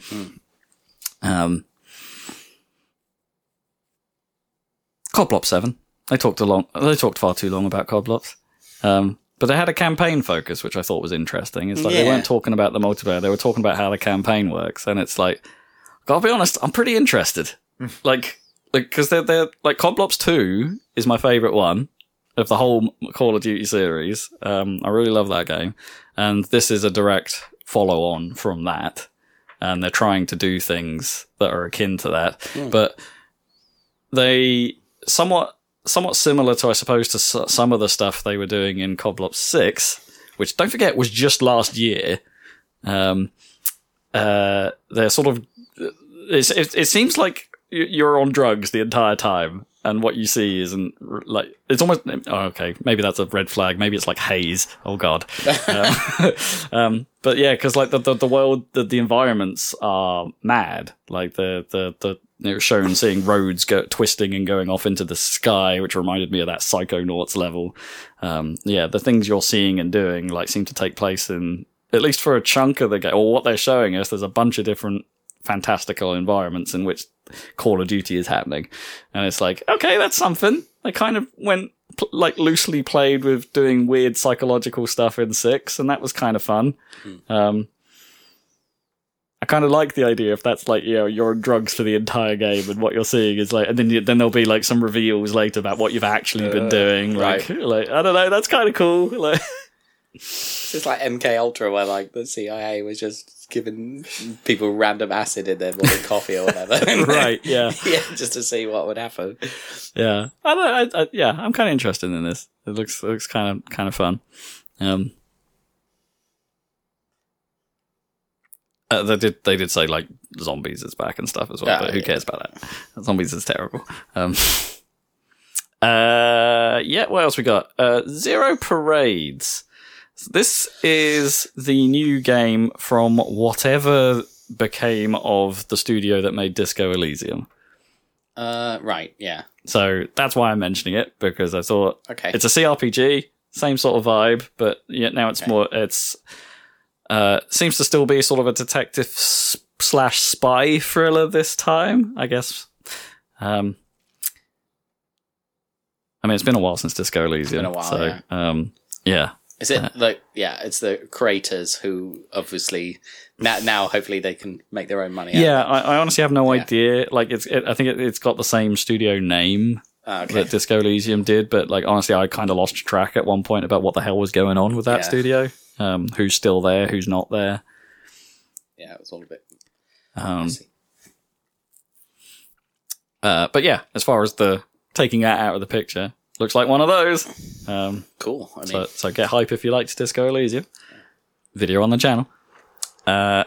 Codblops 7. They talked far too long about Codblops. But they had a campaign focus, which I thought was interesting. It's like they weren't talking about the multiplayer, they were talking about how the campaign works. And it's like, gotta be honest, I'm pretty interested. like, cause they're like Codblops 2 is my favorite one of the whole Call of Duty series. I really love that game. And this is a direct follow on from that. And they're trying to do things that are akin to that. But they somewhat similar to, I suppose, to some of the stuff they were doing in Codblops 6, which, don't forget, was just last year. They're sort of... It seems like you're on drugs the entire time, and what you see isn't like, it's almost, oh, okay, maybe that's a red flag, maybe it's like haze, oh god. But yeah, because like the world, the environments are mad, like the it was shown seeing roads twisting and going off into the sky, which reminded me of that Psychonauts level. Yeah, the things you're seeing and doing like seem to take place in, at least for a chunk of the game, or what they're showing us, there's a bunch of different fantastical environments in which Call of Duty is happening. And it's like, okay, that's something. They kind of went like loosely played with doing weird psychological stuff in 6, and that was kind of fun. kind of like the idea if that's like, you're on drugs for the entire game and what you're seeing is like, and then there'll be like some reveals later about what you've actually been doing. Like, like I don't know, that's kind of cool. Like, it's just like MK Ultra, where like the CIA was just giving people random acid in their morning coffee or whatever. Right? Yeah. Yeah, just to see what would happen. Yeah, I'm kind of interested in this. It looks kind of fun. They did say like zombies is back and stuff as well, but who cares about that? Zombies is terrible. What else we got? Zero Parades. This is the new game from whatever became of the studio that made Disco Elysium. Right, yeah. So that's why I'm mentioning it, because I thought it's a CRPG, same sort of vibe, but now it's more, seems to still be sort of a detective / spy thriller this time, I guess. I mean, it's been a while since Disco Elysium. It's been a while, so, yeah. Is it it's the creators who obviously now hopefully they can make their own money. Yeah, I honestly have no idea. Like I think it's got the same studio name that Disco Elysium did, but like honestly, I kind of lost track at one point about what the hell was going on with that studio. Who's still there? Who's not there? Yeah, it was all a bit. But yeah, as far as the taking that out of the picture. Looks like one of those. Cool. I mean, so get hype if you liked Disco Elysium. Video on the channel. I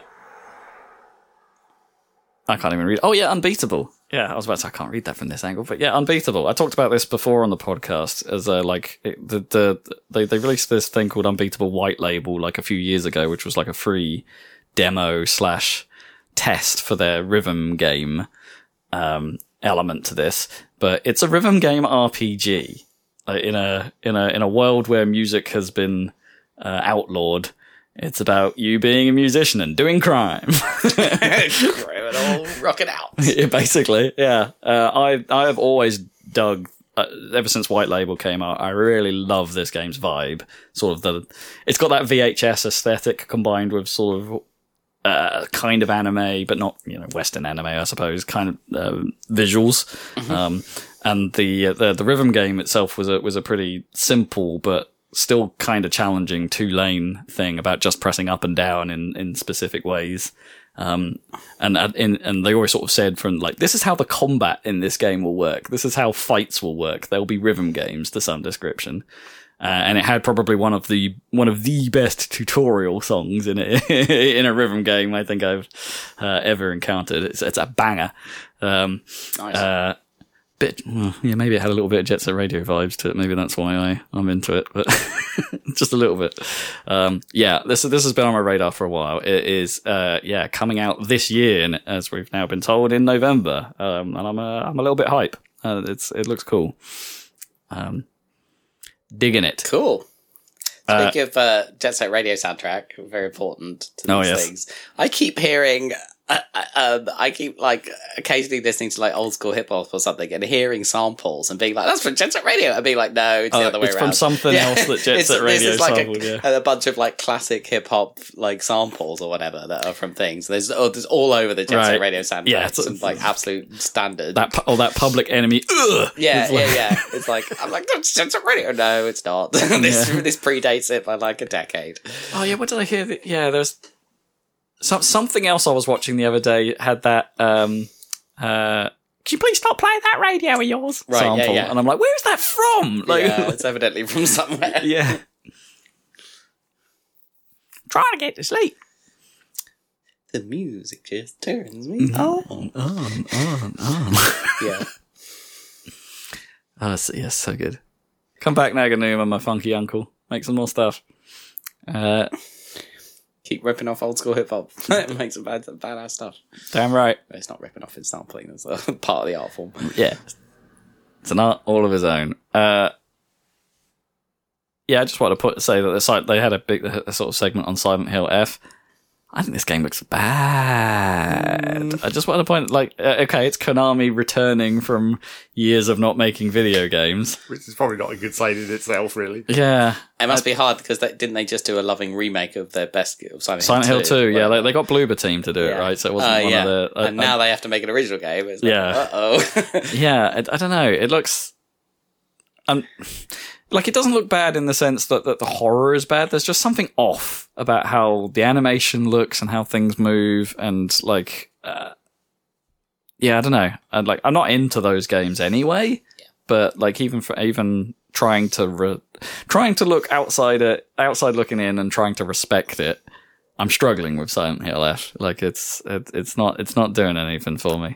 can't even read. Oh yeah, Unbeatable. Yeah, I was about to say I can't read that from this angle, but yeah, Unbeatable. I talked about this before on the podcast as they released this thing called Unbeatable White Label like a few years ago, which was like a free demo / test for their rhythm game element to this. But it's a rhythm game RPG in a world where music has been outlawed. It's about you being a musician and doing crime. Criminal rocking out. Yeah, basically, yeah. I have always dug ever since White Label came out. I really love this game's vibe. Sort of it's got that VHS aesthetic combined with sort of kind of anime, but not Western anime, I suppose. Kind of visuals. Mm-hmm. And the rhythm game itself was a pretty simple but still kind of challenging 2-lane thing about just pressing up and down in specific ways. And they always sort of said from like, this is how the combat in this game will work. This is how fights will work. They'll be rhythm games to some description. And it had probably one of the best tutorial songs in in a rhythm game I think I've ever encountered. It's a banger. Nice. Maybe it had a little bit of Jet Set Radio vibes to it. Maybe that's why I'm into it, but just a little bit. This has been on my radar for a while. It is coming out this year, as we've now been told, in November. And I'm a little bit hype. It looks cool. Digging it. Cool. Speaking of Jet Set Radio soundtrack, very important to these things. I keep hearing, I keep like occasionally listening to like old school hip hop or something and hearing samples and being like, "That's from Jet Set Radio," and being like, "No, it's the other way around." It's from something else that Jet Set Radio sampled. A bunch of like classic hip hop like samples or whatever that are from things. There's all over the Jet Set Radio soundtrack. Yeah, it's like absolute standard. That Public Enemy. Yeah. It's like I'm like, that's Jet Set Radio. No, it's not. This predates it by like a decade. Oh yeah, what did I hear? There's something else I was watching the other day had that. Could you please stop playing that radio of yours? Right, sample. Yeah. And I'm like, where's that from? Like, it's evidently from somewhere. Yeah. Trying to get to sleep. The music just turns me on. Yeah. Oh, yes, so good. Come back, Naganuma, my funky uncle. Make some more stuff. Keep ripping off old school hip hop. It makes some badass stuff. Damn right. But it's not ripping off, it's sampling. It's a part of the art form. Yeah. It's an art all of his own. I just want to say that they had a big sort of segment on Silent Hill F. I think this game looks bad. I just want to point, like, okay, it's Konami returning from years of not making video games. Which is probably not a good sign in itself, really. Yeah. It must be hard because didn't they just do a loving remake of their best Silent Hill 2? Yeah, they got Bloober Team to do it, right? So it wasn't one of the... and now they have to make an original game. It's uh-oh. Yeah, I don't know. It looks... like, it doesn't look bad in the sense that the horror is bad. There's just something off about how the animation looks and how things move. And, like, yeah, I don't know. I'm not into those games anyway. Yeah. But, like, even trying to look outside looking in and trying to respect it, I'm struggling with Silent Hill F. Like, it's not doing anything for me.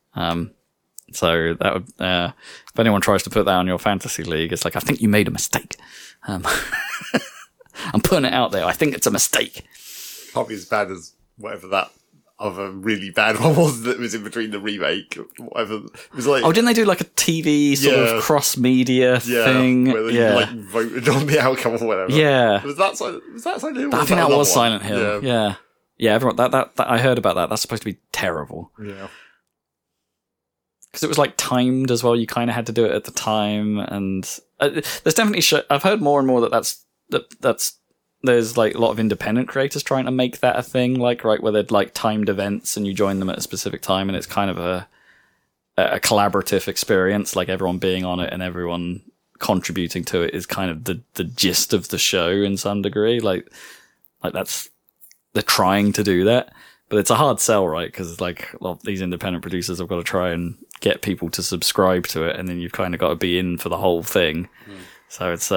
So that would, if anyone tries to put that on your fantasy league, it's like, I think you made a mistake. I'm putting it out there. I think it's a mistake. Probably as bad as whatever that other really bad one was that was in between the remake. Whatever. It was like, didn't they do like a TV sort of cross-media thing? Where they like voted on the outcome or whatever. Yeah. Was that Silent Hill? I think that was Silent Hill. Yeah. Yeah, everyone, that I heard about that. That's supposed to be terrible. Yeah. Because it was like timed as well. You kind of had to do it at the time, and there's definitely I've heard more and more that's there's like a lot of independent creators trying to make that a thing, like where they're like timed events and you join them at a specific time, and it's kind of a collaborative experience, like everyone being on it and everyone contributing to it is kind of the gist of the show in some degree. Like that's, they're trying to do that. But it's a hard sell, right? Because like a lot of these independent producers have got to try and get people to subscribe to it, and then you've kind of got to be in for the whole thing. So it's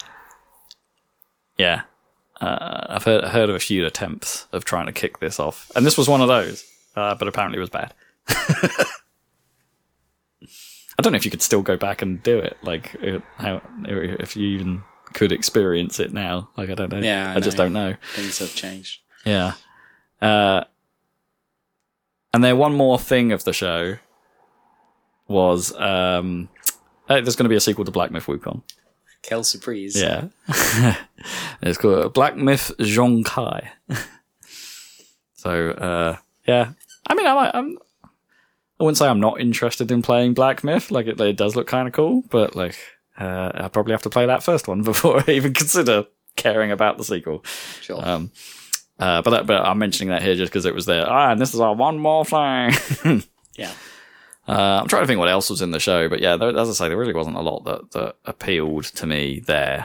yeah. I've heard of a few attempts of trying to kick this off, and this was one of those. But apparently it was bad. I don't know if you could still go back and do it. Like if you even could experience it now. Like I don't know. Yeah, I just don't know. Things have changed. Yeah. And then one more thing of the show was there's going to be a sequel to Black Myth Wukong. Quelle surprise. Yeah. It's called Black Myth Zhongkai. So, yeah. I mean, I wouldn't say I'm not interested in playing Black Myth. Like, it does look kind of cool, but, like, I probably have to play that first one before I even consider caring about the sequel. Sure. But I'm mentioning that here just because it was there. And this is our one more thing. Yeah. I'm trying to think what else was in the show, but yeah, as I say, there really wasn't a lot that appealed to me there.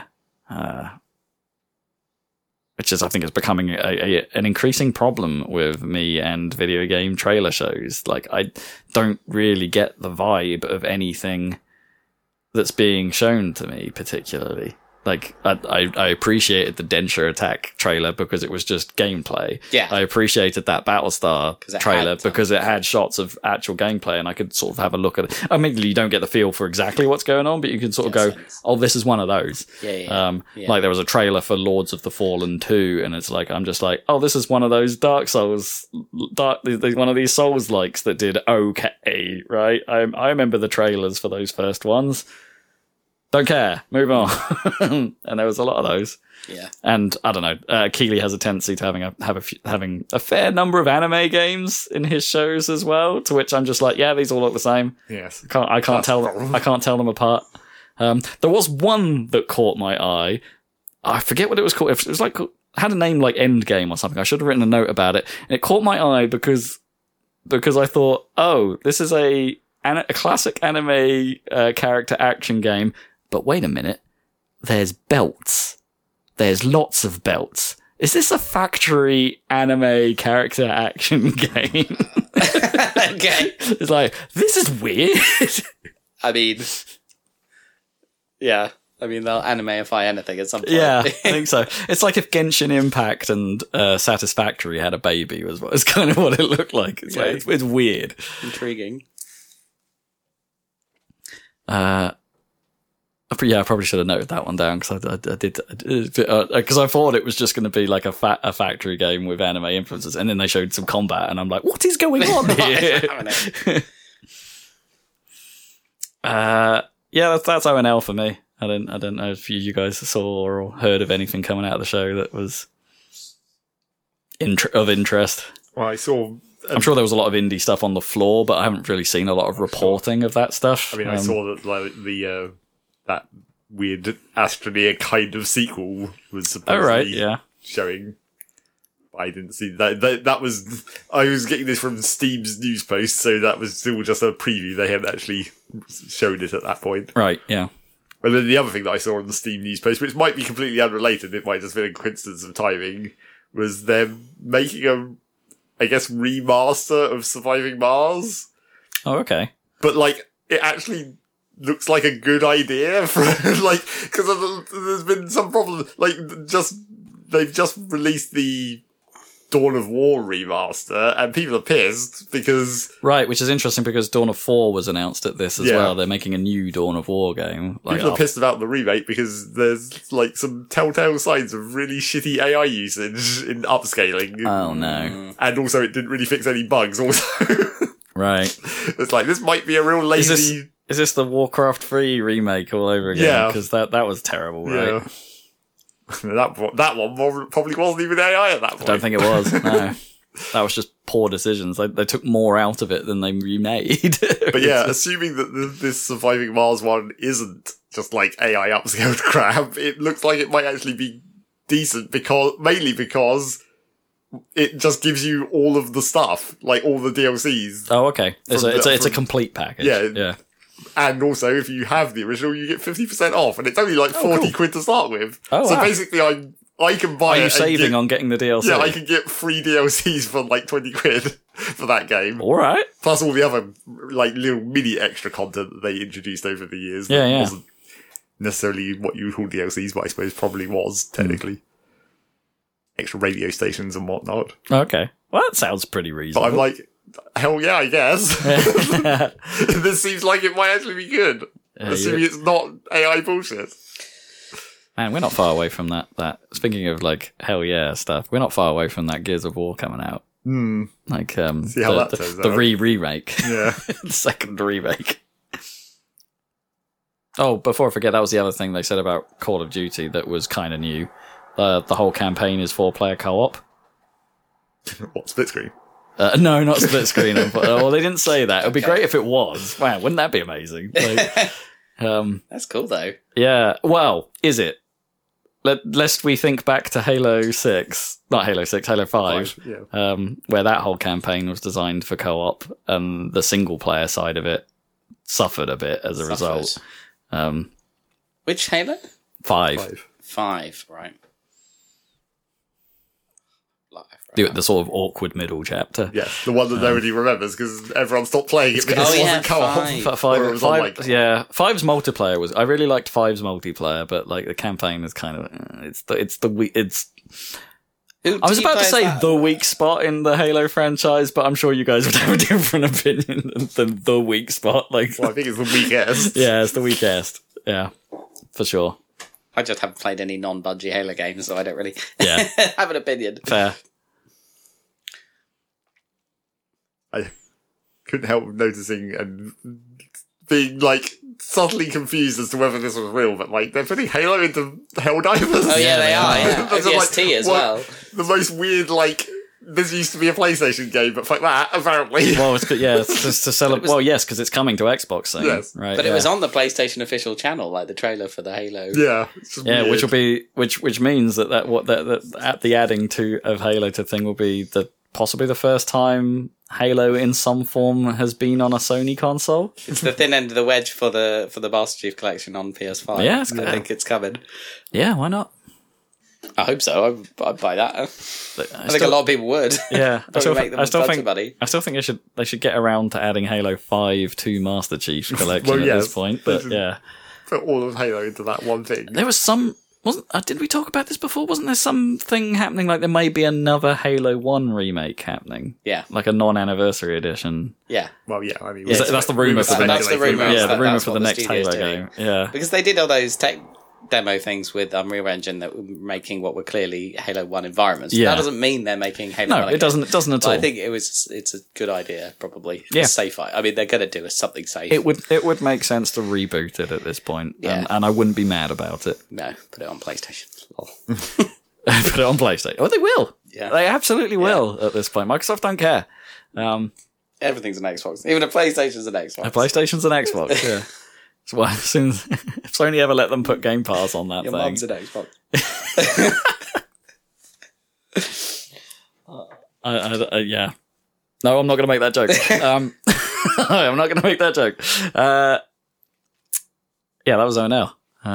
Which is, I think, is becoming an increasing problem with me and video game trailer shows. Like, I don't really get the vibe of anything that's being shown to me particularly. Like, I appreciated the Densha Attack trailer because it was just gameplay. Yeah. I appreciated that Battlestar trailer because it had shots of actual gameplay and I could sort of have a look at it. Admittedly, you don't get the feel for exactly what's going on, but you can sort of go, oh, this is one of those. Yeah. Like, there was a trailer for Lords of the Fallen 2, and it's like, I'm just like, oh, this is one of those Dark Souls, one of these Souls-likes that did okay, right? I remember the trailers for those first ones. Don't care. Move on. And there was a lot of those. Yeah. And I don't know. Keighley has a tendency to having a fair number of anime games in his shows as well. To which I'm just like, yeah, these all look the same. Yes. I can't tell them apart. There was one that caught my eye. I forget what it was called. It was like had a name like Endgame or something. I should have written a note about it. And it caught my eye because I thought, oh, this is a classic anime character action game. But wait a minute, there's belts. There's lots of belts. Is this a factory anime character action game? Okay. It's like, this is weird. I mean, yeah. I mean, they'll animeify anything at some point. Yeah, I think so. It's like if Genshin Impact and Satisfactory had a baby, was kind of what it looked like. It's like, it's weird. Intriguing. Yeah, I probably should have noted that one down because I did because I thought it was just going to be like a factory game with anime influences, and then they showed some combat, and I'm like, what is going on here? Yeah, that's ONL for me. I don't know if you guys saw or heard of anything coming out of the show that was of interest. Well, I saw. I'm sure there was a lot of indie stuff on the floor, but I haven't really seen a lot of reporting of that stuff. I mean, I saw that like that weird Astroneer kind of sequel was supposedly showing. I didn't see that. That was. I was getting this from Steam's news post, so that was still just a preview. They hadn't actually shown it at that point. Right. Yeah. And then the other thing that I saw on the Steam news post, which might be completely unrelated, it might just be a coincidence of timing, was them making I guess, remaster of Surviving Mars. Oh, okay. But, like, it actually looks like a good idea for, like, because there's been some problem, like, they've just released the Dawn of War remaster, and people are pissed because... Right, which is interesting because Dawn of 4 was announced at this as well. They're making a new Dawn of War game. People are pissed about the remake because there's, like, some telltale signs of really shitty AI usage in upscaling. Oh, no. And also it didn't really fix any bugs also. Right. It's like, this might be a real lazy... Is this the Warcraft 3 remake all over again? Yeah. Because that was terrible, right? Yeah. That one probably wasn't even AI at that point. I don't think it was, no. That was just poor decisions. They took more out of it than they remade. But yeah, assuming that this Surviving Mars one isn't just like AI upscaled crap, it looks like it might actually be decent mainly because it just gives you all of the stuff, like all the DLCs. Oh, okay. It's a complete package. Yeah. And also, if you have the original, you get 50% off, and it's only like 40 quid to start with. Oh, so basically, I can buy it. Are you saving on getting the DLC? Yeah, I can get free DLCs for like 20 quid for that game. All right. Plus all the other like little mini extra content that they introduced over the years. Yeah. Wasn't necessarily what you would call DLCs, but I suppose probably was technically. Extra radio stations and whatnot. Okay. Well, that sounds pretty reasonable. But I'm like, hell yeah, I guess. This seems like it might actually be good. Assuming it's not AI bullshit. Man, we're not far away from that. Speaking of like hell yeah stuff, we're not far away from that Gears of War coming out. Like see how that turns the out. remake. Yeah. The second remake. Oh, before I forget, that was the other thing they said about Call of Duty that was kind of new. The whole campaign is 4-player co-op. What, split screen? No, not split screen. Well, they didn't say that. It would be great if it was. Wow, wouldn't that be amazing? Like, that's cool, though. Yeah. Well, is it? Lest we think back to Halo 6, not Halo 6, Halo 5, where that whole campaign was designed for co-op, and the single-player side of it suffered a bit as a result. Which Halo? 5. 5, right. The sort of awkward middle chapter. Yeah, the one that nobody remembers because everyone stopped playing it because it wasn't co-op. 5, yeah. 5's multiplayer was. I really liked 5's multiplayer, but like the campaign is kind of. I was about to say the weak spot in the Halo franchise, but I'm sure you guys would have a different opinion than the weak spot. Like, well, I think it's the weakest. Yeah, it's the weakest. Yeah, for sure. I just haven't played any non-Bungie Halo games, so I don't really have an opinion. Fair. I couldn't help noticing and being like subtly confused as to whether this was real, but like they're putting Halo into Helldivers. Oh yeah, they are. Yeah. ODST like, as well. The most weird like. This used to be a PlayStation game, but fuck that, apparently. Well, it's just to celebrate. Well, yes, because it's coming to Xbox soon. Yes. Right. But it was on the PlayStation official channel, like the trailer for the Halo. Yeah. Yeah, which will be which means that at the adding to of Halo to thing will be possibly the first time Halo in some form has been on a Sony console. It's the thin end of the wedge for the Master Chief Collection on PS5. Yeah, I think it's coming. Yeah, why not? I hope so. I'd buy that. I think a lot of people would. Yeah, I still think they should get around to adding Halo 5 to Master Chief's Collection at this point. But yeah, put all of Halo into that one thing. There was some. Did we talk about this before? Wasn't there something happening like there may be another Halo 1 remake happening? Yeah, like a non-anniversary edition. Yeah. Well, yeah. I mean, that's the rumor for the next. That's the rumor. Yeah, the rumor for the next Halo game. Yeah, because they did all those tech demo things with Unreal Engine that were making what were clearly Halo 1 environments. Yeah. That doesn't mean they're making Halo 1 No, it doesn't at all. I think it's a good idea, probably. Yeah. Safe. I mean, they're going to do something safe. It would make sense to reboot it at this point, and I wouldn't be mad about it. No, put it on PlayStation. Put it on PlayStation. Oh, they will. Yeah. They absolutely will at this point. Microsoft don't care. Everything's an Xbox. Even a PlayStation's an Xbox. A PlayStation's an Xbox, yeah. So, well, soon, if Sony ever let them put Game Pass on that Your thing. mum's an Xbox. Yeah. No, I'm not going to make that joke. I'm not going to make that joke. Yeah, that was ONL.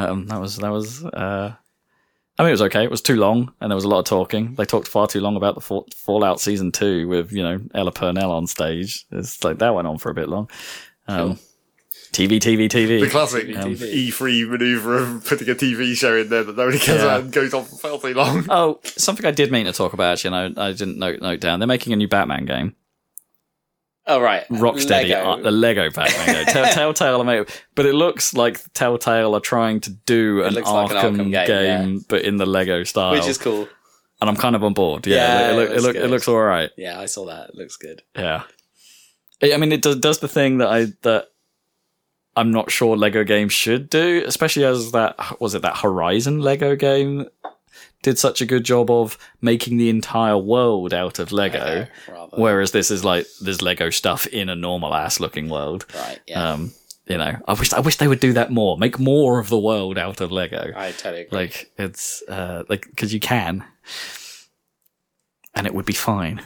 I mean, it was okay. It was too long, and there was a lot of talking. They talked far too long about the Fallout Season 2 with, Ella Purnell on stage. It's like that went on for a bit long. Cool. TV. The classic E3 maneuver of putting a TV show in there that nobody cares about and goes on for far too long. Oh, something I did mean to talk about, actually, and I didn't note down. They're making a new Batman game. Oh, right. Rocksteady, the Lego Batman game. Telltale, but it looks like Telltale are trying to do an Arkham game, but in the Lego style. Which is cool. And I'm kind of on board. Yeah, it looks all right. Yeah, I saw that. It looks good. Yeah. I mean, it does the thing that I'm not sure Lego games should do, especially as that Horizon Lego game did such a good job of making the entire world out of Lego, whereas this is like there's Lego stuff in a normal ass looking world. Right. Yeah. I wish they would do that more. Make more of the world out of Lego. I totally agree. Like it's because you can, and it would be fine.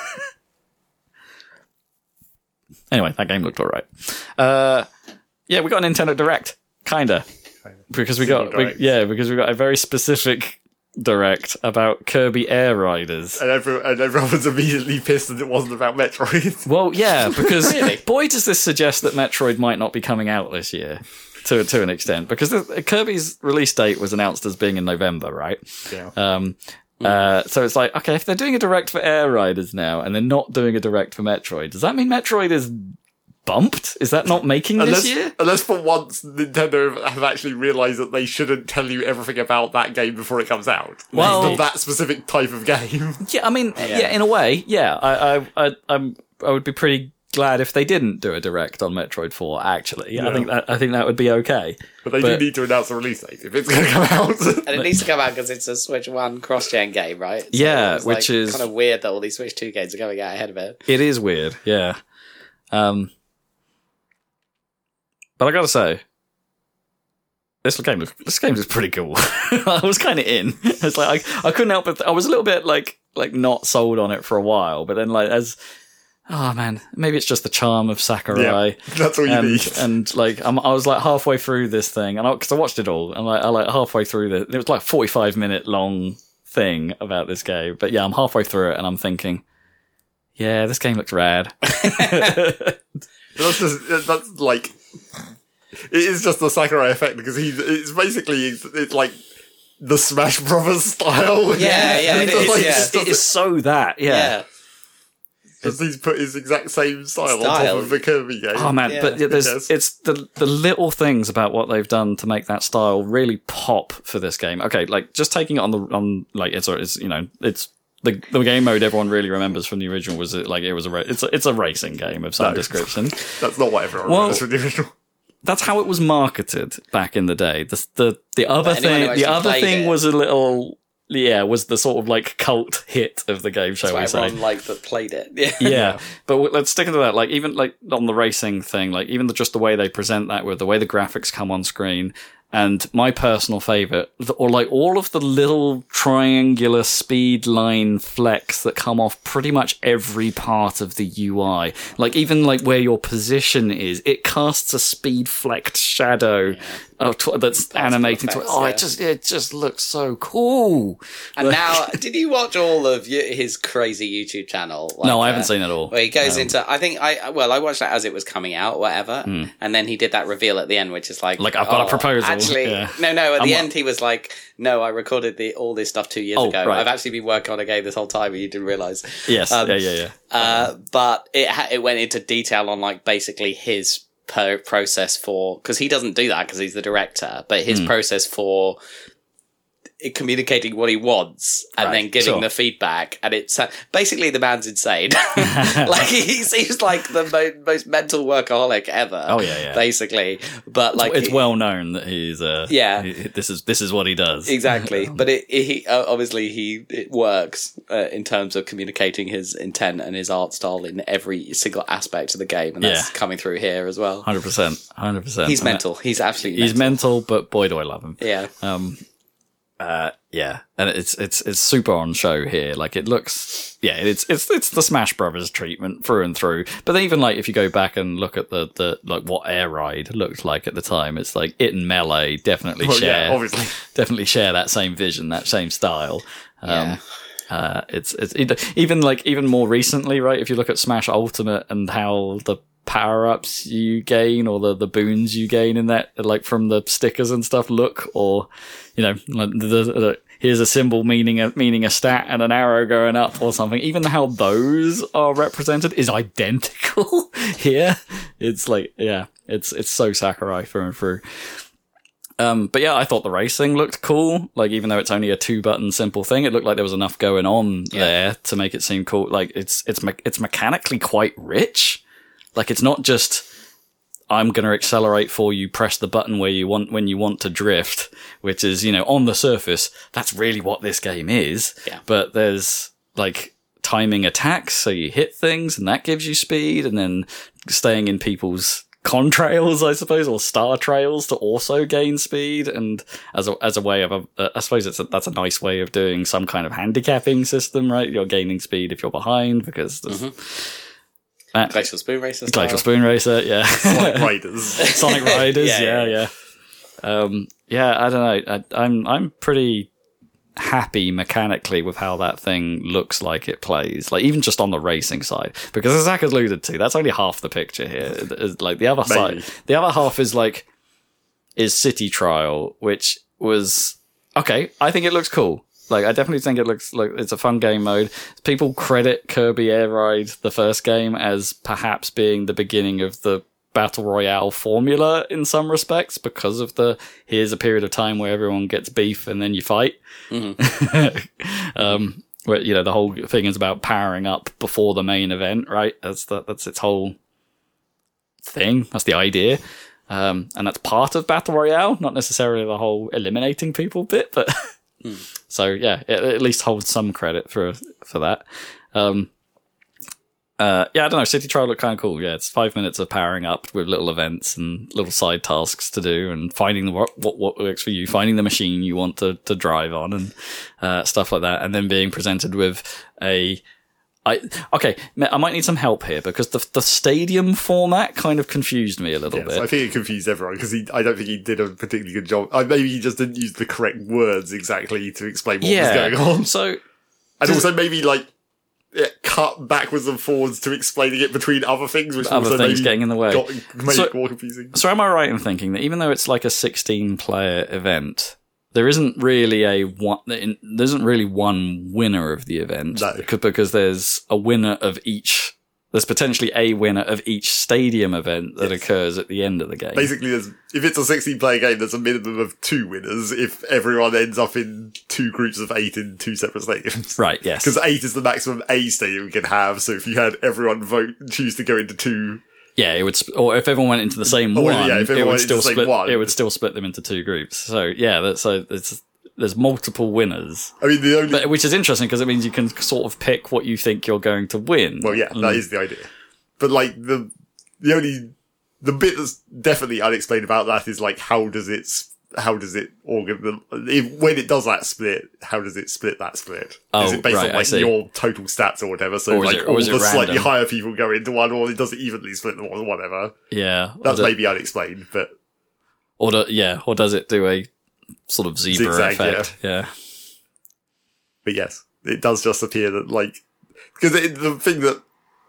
Anyway, that game looked alright. Yeah, we got a Nintendo Direct, kinda, because we got a very specific Direct about Kirby Air Riders, and everyone was immediately pissed that it wasn't about Metroid. Well, yeah, because boy, does this suggest that Metroid might not be coming out this year to an extent, because Kirby's release date was announced as being in November, right? Yeah. So it's like, okay, if they're doing a Direct for Air Riders now, and they're not doing a Direct for Metroid, does that mean Metroid is bumped? Is that not making this year? Unless for once Nintendo have actually realised that they shouldn't tell you everything about that game before it comes out. Well, that specific type of game. Yeah, I mean, in a way, yeah. I would be pretty glad if they didn't do a Direct on Metroid 4. Actually, yeah. I think that would be okay. But they do need to announce a release date if it's going to come out. And it needs to come out because it's a Switch 1 cross-gen game, right? So yeah, which is kind of weird that all these Switch 2 games are going out ahead of it. It is weird, yeah. But I gotta say, this game is pretty cool. I was kind of in. It's like I couldn't help but I was a little bit like not sold on it for a while, but then maybe it's just the charm of Sakurai. Yeah, that's all you need. And I was like halfway through this thing, and because I watched it all, and I halfway through it was like 45-minute long thing about this game. But yeah, I'm halfway through it, and I'm thinking, yeah, this game looks rad. That's like. It is just the Sakurai effect because it's like the Smash Brothers style. Yeah, it is so that, yeah. Because he's put his exact same style on top of the Kirby game. Oh man, but it's the little things about what they've done to make that style really pop for this game. Okay, like just taking it it's the game mode everyone really remembers from the original was it's a racing game of some description. That's not what everyone remembers from the original. That's how it was marketed back in the day. The other thing was a little, was the sort of like cult hit of the game, shall we say? Everyone that played it. Yeah, but let's stick to that. Like even like on the racing thing, like even just the way they present that with the way the graphics come on screen. And my personal favorite, or like all of the little triangular speed line flecks that come off pretty much every part of the UI. Like even like where your position is, it casts a speed flecked shadow that's animating to it. Oh, it just looks so cool. And now, did you watch all of his crazy YouTube channel? No, I haven't seen it all. Where he goes into, I watched that as it was coming out, whatever. And then he did that reveal at the end, which is like I've got a proposal. Actually, no. At the end, he was like, "No, I recorded all this stuff 2 years ago. Right. I've actually been working on a game this whole time, and you didn't realize." Yes, yeah. But it went into detail on like basically his process for, because he doesn't do that because he's the director, but his process for communicating what he wants and then giving the feedback, and it's basically the man's insane. Like he seems like the most mental workaholic ever. Oh yeah, basically. But like it's well known that he's this is what he does exactly. But it obviously it works in terms of communicating his intent and his art style in every single aspect of the game, and that's coming through here as well. 100%. He's mental. He's absolutely he's mental, but boy do I love him. Yeah. And it's super on show here. Like it looks, it's the Smash Brothers treatment through and through. But then even like if you go back and look at the like what Air Ride looked like at the time, it's like it and Melee definitely share that same vision, that same style. It's even more recently, right? If you look at Smash Ultimate and how the power-ups you gain or the boons you gain in that, like from the stickers and stuff look, or like here's a symbol meaning a stat and an arrow going up or something, even how those are represented is identical here. It's like it's so Sakurai through and through. But I thought the racing looked cool. Like, even though it's only a 2-button simple thing, it looked like there was enough going on there to make it seem cool. Like, it's mechanically quite rich. Like, it's not just, I'm going to accelerate for you, press the button when you want to drift, which is, on the surface, that's really what this game is. Yeah. But there's, like, timing attacks, so you hit things, and that gives you speed, and then staying in people's contrails, I suppose, or star trails to also gain speed, and as a way of I suppose that's a nice way of doing some kind of handicapping system, right? You're gaining speed if you're behind because there's Glacial Spoon Racer, yeah. Sonic Riders, yeah. I don't know. I'm pretty happy mechanically with how that thing looks like it plays, like even just on the racing side, because as Zach has alluded to, that's only half the picture here. Like the other side, the other half is City Trial, which was okay. I think it looks cool. Like, I definitely think it looks like it's a fun game mode. People credit Kirby Air Ride, the first game, as perhaps being the beginning of the Battle Royale formula in some respects, because of here's a period of time where everyone gets beef and then you fight. Mm-hmm. Where, the whole thing is about powering up before the main event, right? That's its whole thing. That's the idea. And that's part of Battle Royale, not necessarily the whole eliminating people bit, but so it at least holds some credit for that. I don't know. City Trial looked kind of cool. Yeah, it's 5 minutes of powering up with little events and little side tasks to do, and finding what works for you, finding the machine you want to drive on, and stuff like that. And then being presented with I might need some help here, because the stadium format kind of confused me a little bit. I think it confused everyone, because I don't think he did a particularly good job. Maybe he just didn't use the correct words exactly to explain what was going on. So, and also maybe cut backwards and forwards to explaining it between other things, which other also things getting in the way, made it more confusing. So am I right in thinking that even though it's like a 16-player event, there isn't really one winner of the event? No. Because there's a winner of each. There's potentially a winner of each stadium event that occurs at the end of the game. Basically, if it's a 16-player game, there's a minimum of 2 winners if everyone ends up in 2 groups of 8 in 2 separate stadiums. Right, yes. Because 8 is the maximum a stadium can have, so if you had everyone choose to go into 2... Yeah, it would, or if everyone went into the same one, it would still split them into 2 groups. So, there's multiple winners. I mean, which is interesting, because it means you can sort of pick what you think you're going to win. Well, yeah, that is the idea. But the bit that's definitely unexplained about that is how does it when it does that split, how does it split that split? Is it based on your total stats or whatever? So all the slightly higher people go into one, or it doesn't evenly split them, or whatever. Yeah, that's maybe unexplained, but or does it do a sort of zebra effect? Yeah. But yes, it does just appear that because the thing that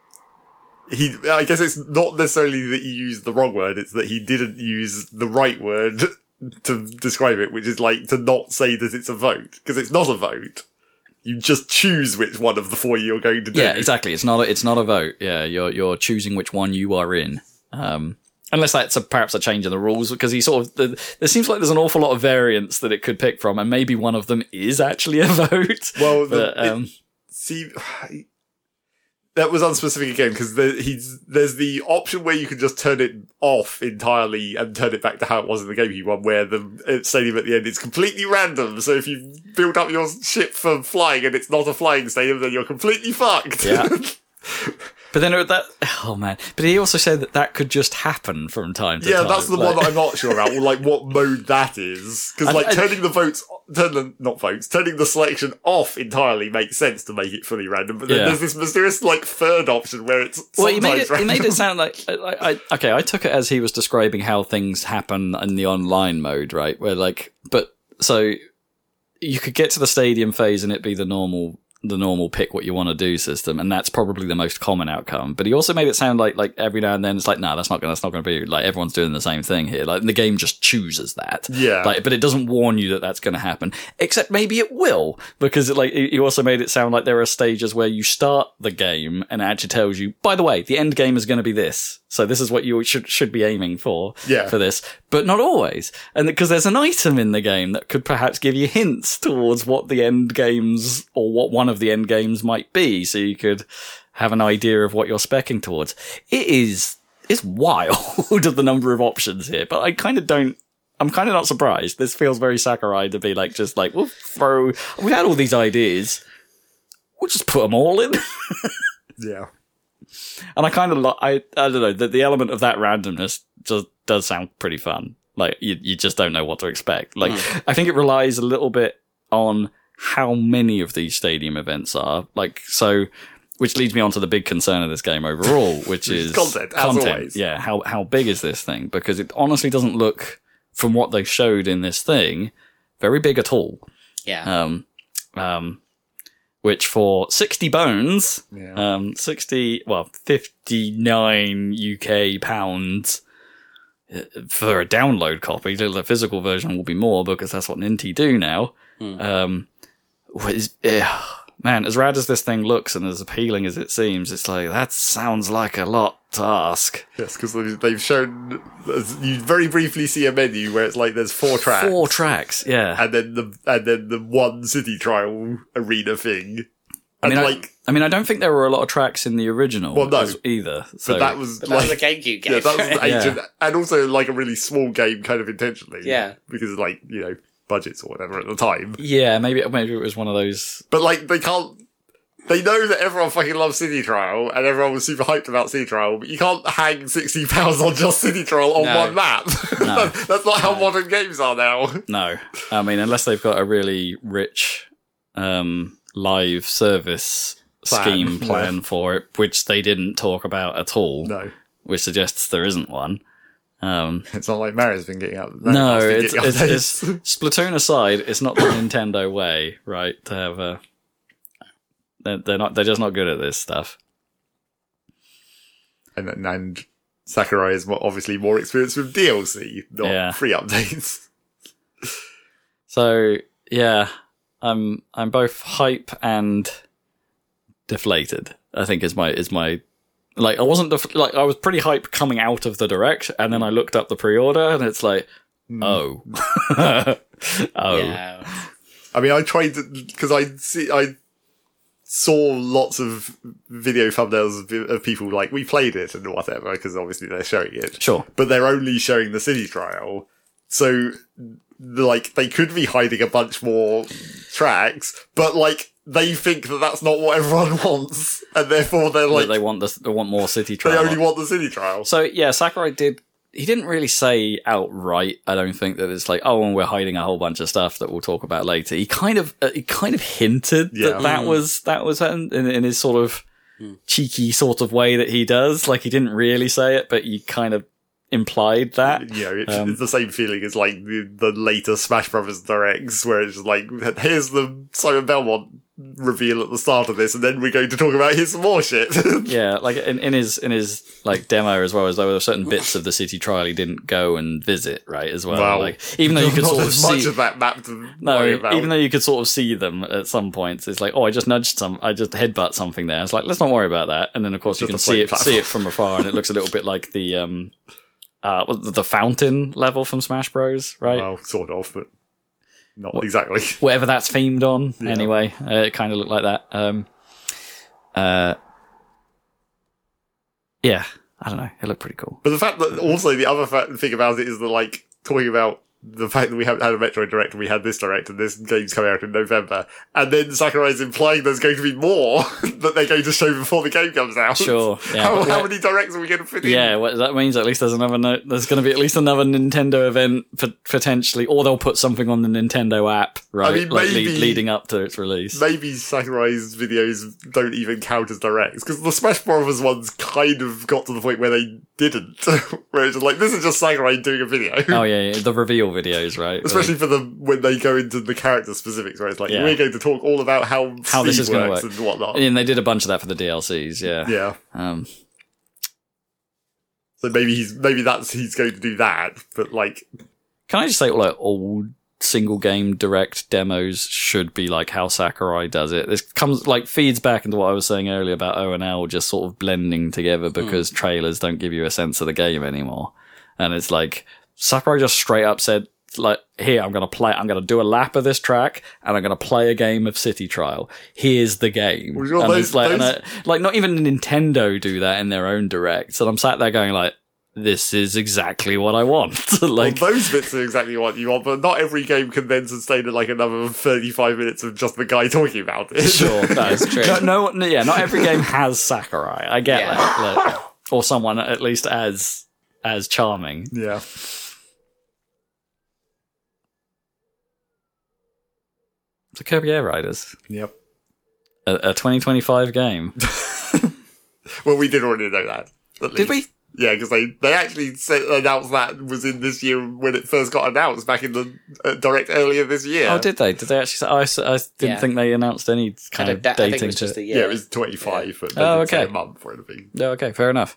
I guess it's not necessarily that he used the wrong word; it's that he didn't use the right word to describe it, which is to not say that it's a vote, because it's not a vote. You just choose which one of the 4 you're going to do. Yeah, exactly. It's not a vote. Yeah, you're choosing which one you are in. And Unless that's perhaps a change in the rules, because there seems like there's an awful lot of variants that it could pick from, and maybe one of them is actually a vote. Well, that was unspecific again, because there's the option where you can just turn it off entirely and turn it back to how it was in the GameCube one, where the stadium at the end is completely random. So if you build up your ship for flying and it's not a flying stadium, then you're completely fucked. Yeah. But then But he also said that could just happen from time to time. Yeah, that's the one that I'm not sure about, or like what mode that is. Because turning the selection off entirely makes sense to make it fully random. But then there's this mysterious like third option where it's sometimes random. He made it sound like I took it as he was describing how things happen in the online mode, right? Where so you could get to the stadium phase and it be the normal pick what you want to do system, and that's probably the most common outcome. But he also made it sound like every now and then it's like, no, that's not going to be like everyone's doing the same thing here. Like the game just chooses that. Yeah. But it doesn't warn you that that's going to happen. Except maybe it will, because he also made it sound like there are stages where you start the game and it actually tells you, by the way, the end game is going to be this. So this is what you should be aiming for this, but not always. And because there's an item in the game that could perhaps give you hints towards what the end games or what one of the end games might be. So you could have an idea of what you're speccing towards. It's wild of the number of options here, but I'm kind of not surprised. This feels very Sakurai to be like, we've had all these ideas. We'll just put them all in. Yeah. And I kind of I don't know, the element of that randomness just does sound pretty fun. Like, you just don't know what to expect. Like, I think it relies a little bit on how many of these stadium events are. Like, so, which leads me on to the big concern of this game overall, which is content. As always. Yeah, how big is this thing? Because it honestly doesn't look, from what they showed in this thing, very big at all. Yeah. Which for 60 bones, 59 UK pounds for a download copy. The physical version will be more because that's what Ninty do now. Man, as rad as this thing looks and as appealing as it seems, it's like, that sounds like a lot to ask. Yes, because they've shown, you very briefly see a menu where it's like there's 4 tracks. 4 tracks, yeah. And then the one city trial arena thing. I mean, I don't think there were a lot of tracks in the original either. So. But that was a GameCube game. Yeah, that was ancient, and also like a really small game kind of intentionally. Yeah. Because like, budgets or whatever at the time. Yeah, maybe it was one of those. But like, they know that everyone fucking loves City Trial, and everyone was super hyped about City Trial, but you can't hang £60 on just City Trial on one map. No. That's not how modern games are now. No. I mean, unless they've got a really rich, live service scheme plan for it, which they didn't talk about at all. No. Which suggests there isn't one. It's not like Mario's been getting out. No, it's Splatoon aside, it's not the Nintendo way, right? To have they're just not good at this stuff. And Sakurai is obviously more experienced with DLC, not free updates. So yeah, I'm both hype and deflated. I think is my. Like, I wasn't, I was pretty hyped coming out of the Direct, and then I looked up the pre-order, and it's like, oh. Yeah. I mean, I tried, because I saw lots of video thumbnails of people like, we played it and whatever, because obviously they're showing it. Sure. But they're only showing the City Trial, so, like, they could be hiding a bunch more tracks, but, like, they think that that's not what everyone wants, and therefore they're like... They want more City Trial. They only want the City Trial. So, yeah, Sakurai he didn't really say outright, I don't think, that it's like, oh, and we're hiding a whole bunch of stuff that we'll talk about later. He kind of hinted that was in his sort of cheeky sort of way that he does. Like, he didn't really say it, but he kind of implied that. It's the same feeling as like the later Smash Brothers Directs, where it's just like, here's the Simon Belmont reveal at the start of this, and then we're going to talk about here's some more shit. Yeah, like in his like demo as well, as there were certain bits of the City Trial he didn't go and visit, right, as well. Well, like, even though you could sort of see much of that map to worry about. Even though you could sort of see them at some points, it's like, oh, I just headbutt something there. It's like, let's not worry about that. And then of course you can see it from afar, and it looks a little bit like the the fountain level from Smash Bros, right? Well, sort of, but not exactly. Whatever that's themed on, anyway. It kind of looked like that. Yeah, I don't know. It looked pretty cool. But the fact that also the other thing about it is that, like, talking about the fact that we haven't had a Metroid Direct and we had this Direct and this game's coming out in November, and then Sakurai's implying there's going to be more that they're going to show before the game comes out. Sure. Yeah. How many Directs are we going to fit in? Yeah, well, that means at least there's there's going to be at least another Nintendo event potentially, or they'll put something on the Nintendo app, right? I mean, like maybe, leading up to its release. Maybe Sakurai's videos don't even count as Directs, because the Smash Brothers ones kind of got to the point where they didn't. Where it's just like, this is just Sakurai doing a video. Oh yeah, the reveal videos, right? Especially for when they go into the character specifics, where it's like, we're going to talk all about how this is going to work and whatnot. And they did a bunch of that for the DLCs, yeah. Yeah. So maybe he's going to do that, but like... Can I just say, like, all single game direct demos should be like how Sakurai does it. This feeds back into what I was saying earlier about O&L just sort of blending together because trailers don't give you a sense of the game anymore. And it's like, Sakurai just straight up said, like, here, I'm going to do a lap of this track and I'm going to play a game of City Trial. Here's the game. Well, not even Nintendo do that in their own directs. And I'm sat there going like, this is exactly what I want. Like, well, those bits are exactly what you want, but not every game can then sustain like another 35 minutes of just the guy talking about it. Sure, that's true. Not every game has Sakurai. I get that. Like, or someone at least as charming. Yeah. So Kirby Air Riders. Yep. A 2025 game. Well, we did already know that. Did we? Yeah, because they actually announced that was in this year when it first got announced back in the Direct earlier this year. Oh, did they? Did they actually say? I didn't think they announced any kind of dating. I think it was just a year. Yeah, it was 25, but they didn't say a month or anything. Oh, okay, fair enough.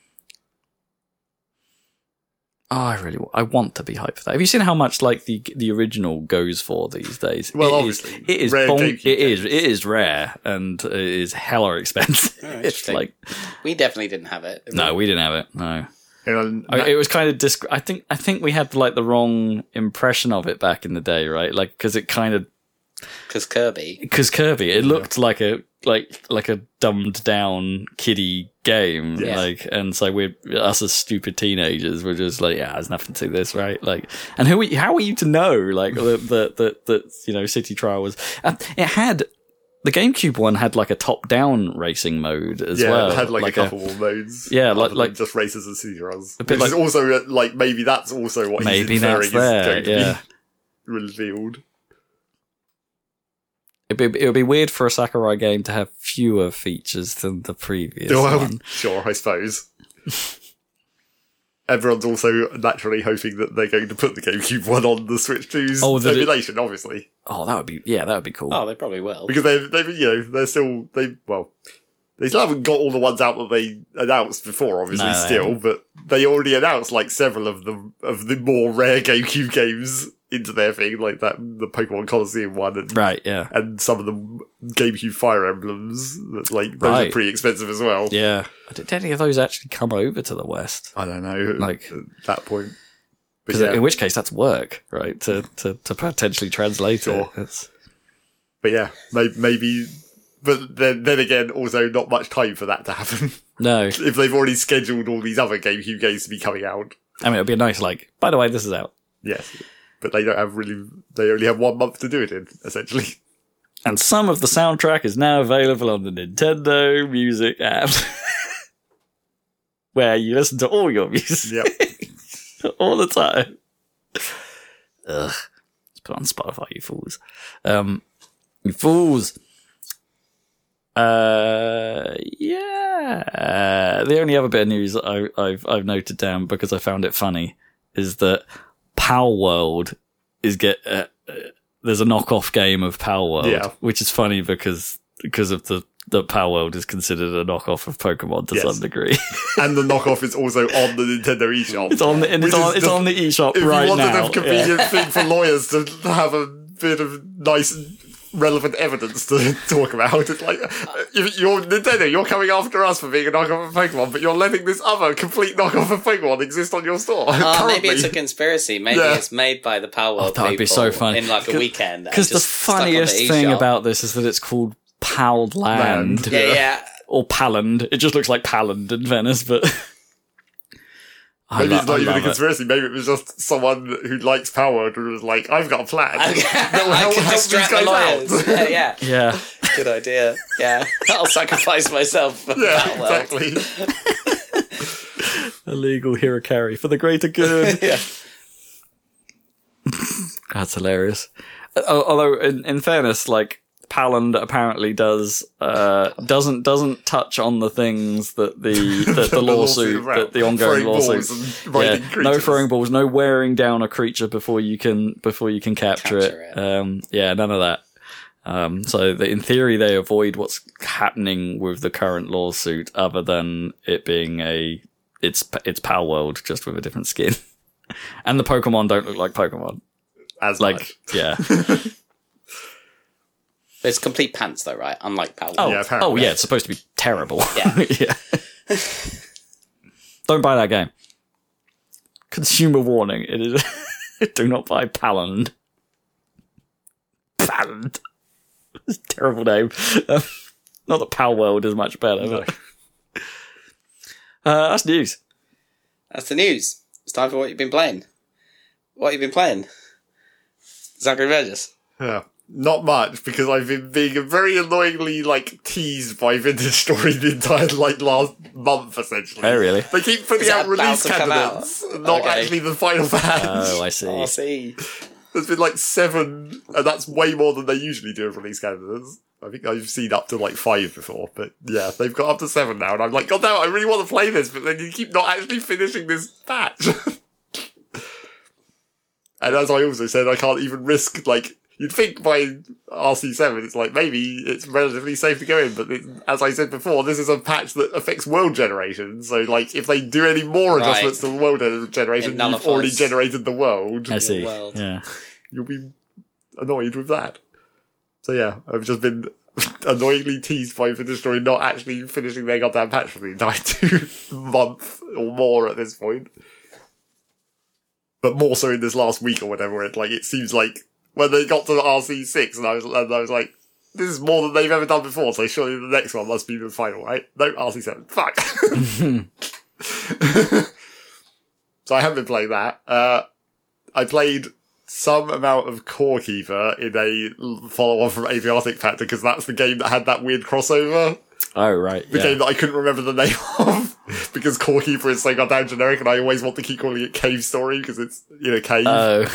Oh, I want to be hyped for that. Have you seen how much like the original goes for these days? Well, obviously, it is rare and it is hella expensive. Oh, it's like we definitely didn't have it. No, we didn't have it. No, it was kind of I think we had like the wrong impression of it back in the day, right? Like because it kind of because Kirby, it looked like a dumbed down kiddie game, and so us as stupid teenagers were just like, there's nothing to this, right? Like, and how are you to know, like, that City Trial was, it had, the GameCube one had like a top down racing mode as well. Yeah, it had like a couple more modes. Yeah, like just races and City Trials. Which is also like, maybe that's also what he's inferring is going to be revealed. It would be weird for a Sakurai game to have fewer features than the previous one. Sure, I suppose. Everyone's also naturally hoping that they're going to put the GameCube one on the Switch 2's emulation, obviously. Oh, that would be cool. Oh, they probably will. Because they still haven't got all the ones out that they announced before, obviously, but they already announced like several of the more rare GameCube games into their thing, like the Pokemon Colosseum one, and some of the GameCube Fire Emblems. Those are pretty expensive as well. Yeah, did any of those actually come over to the West? I don't know. Like at that point, because in which case that's work, right? To potentially translate it. But yeah, maybe. But then again, also not much time for that to happen. No, if they've already scheduled all these other GameCube games to be coming out. I mean, it'd be a nice by the way, this is out. Yes. But they only have 1 month to do it in, essentially. And some of the soundtrack is now available on the Nintendo Music app. Where you listen to all your music. Yep. All the time. Ugh. Let's put it on Spotify, you fools. You fools. The only other bit of news I've noted down because I found it funny is that Power World there's a knockoff game of Power World, which is funny because of the Power World is considered a knockoff of Pokemon to some degree. And the knockoff is also on the Nintendo eShop. It's on the eShop right now. If you wanted a convenient thing for lawyers to have a bit of nice relevant evidence to talk about. It's like, if you're Nintendo, you're coming after us for being a knockoff of Pokemon, but you're letting this other complete knockoff of Pokemon exist on your store. Maybe it's a conspiracy. Maybe it's made by the Power World that would be so funny. in like a weekend. Because the funniest thing about this is that it's called Pald Land. Yeah. Or Paland. It just looks like Paland in Venice, but... Maybe it's not even a conspiracy. Maybe it was just someone who likes Power and was like, "I've got a plan. I can distract the lawyers." Yeah. Good idea. Yeah, I'll sacrifice myself. For exactly. Illegal Hirakari for the greater good. Yeah. That's hilarious. Although, in fairness, like, Paland apparently doesn't touch on the things that the lawsuit, that the ongoing lawsuit. No throwing balls, no wearing down a creature before you can capture it. None of that. So in theory, they avoid what's happening with the current lawsuit, other than it being it's Pal World just with a different skin, and the Pokemon don't look like Pokemon as much. Yeah. It's complete pants, though, right? Unlike Power. Yeah, it's supposed to be terrible. Yeah. Don't buy that game. Consumer warning. It is. Do not buy Paland. Paland. It's a terrible name. Not that Pal World is much better. But... that's news. That's the news. It's time for what you've been playing. What have you been playing? Zachary Regis. Yeah. Not much, because I've been being very annoyingly, teased by Vintage Story the entire, last month, essentially. Oh, really? They keep putting out release candidates, not actually the final patch. Oh, I see. I see. There's been, 7, and that's way more than they usually do of release candidates. I think I've seen up to, 5 before, but yeah, they've got up to 7 now, and I'm like, God damn, I really want to play this, but then you keep not actually finishing this patch. And as I also said, I can't even risk, you'd think by RC7, it's maybe it's relatively safe to go in, but as I said before, this is a patch that affects world generation. So, if they do any more adjustments to the world generation, you've already generated the world. I see. Yeah. You'll be annoyed with that. So yeah, I've just been annoyingly teased by Vintage Story not actually finishing their goddamn patch for the entire 2 month or more at this point. But more so in this last week or whatever, it seems like when they got to RC6, and I was like, this is more than they've ever done before, so surely the next one must be the final, right? No, RC7. Fuck! So I haven't been playing that. I played some amount of Core Keeper in a follow-on from Aviatic Factor, because that's the game that had that weird crossover. Oh, right. The game that I couldn't remember the name of, because Core Keeper is so goddamn generic, and I always want to keep calling it Cave Story, because it's in a cave. Oh.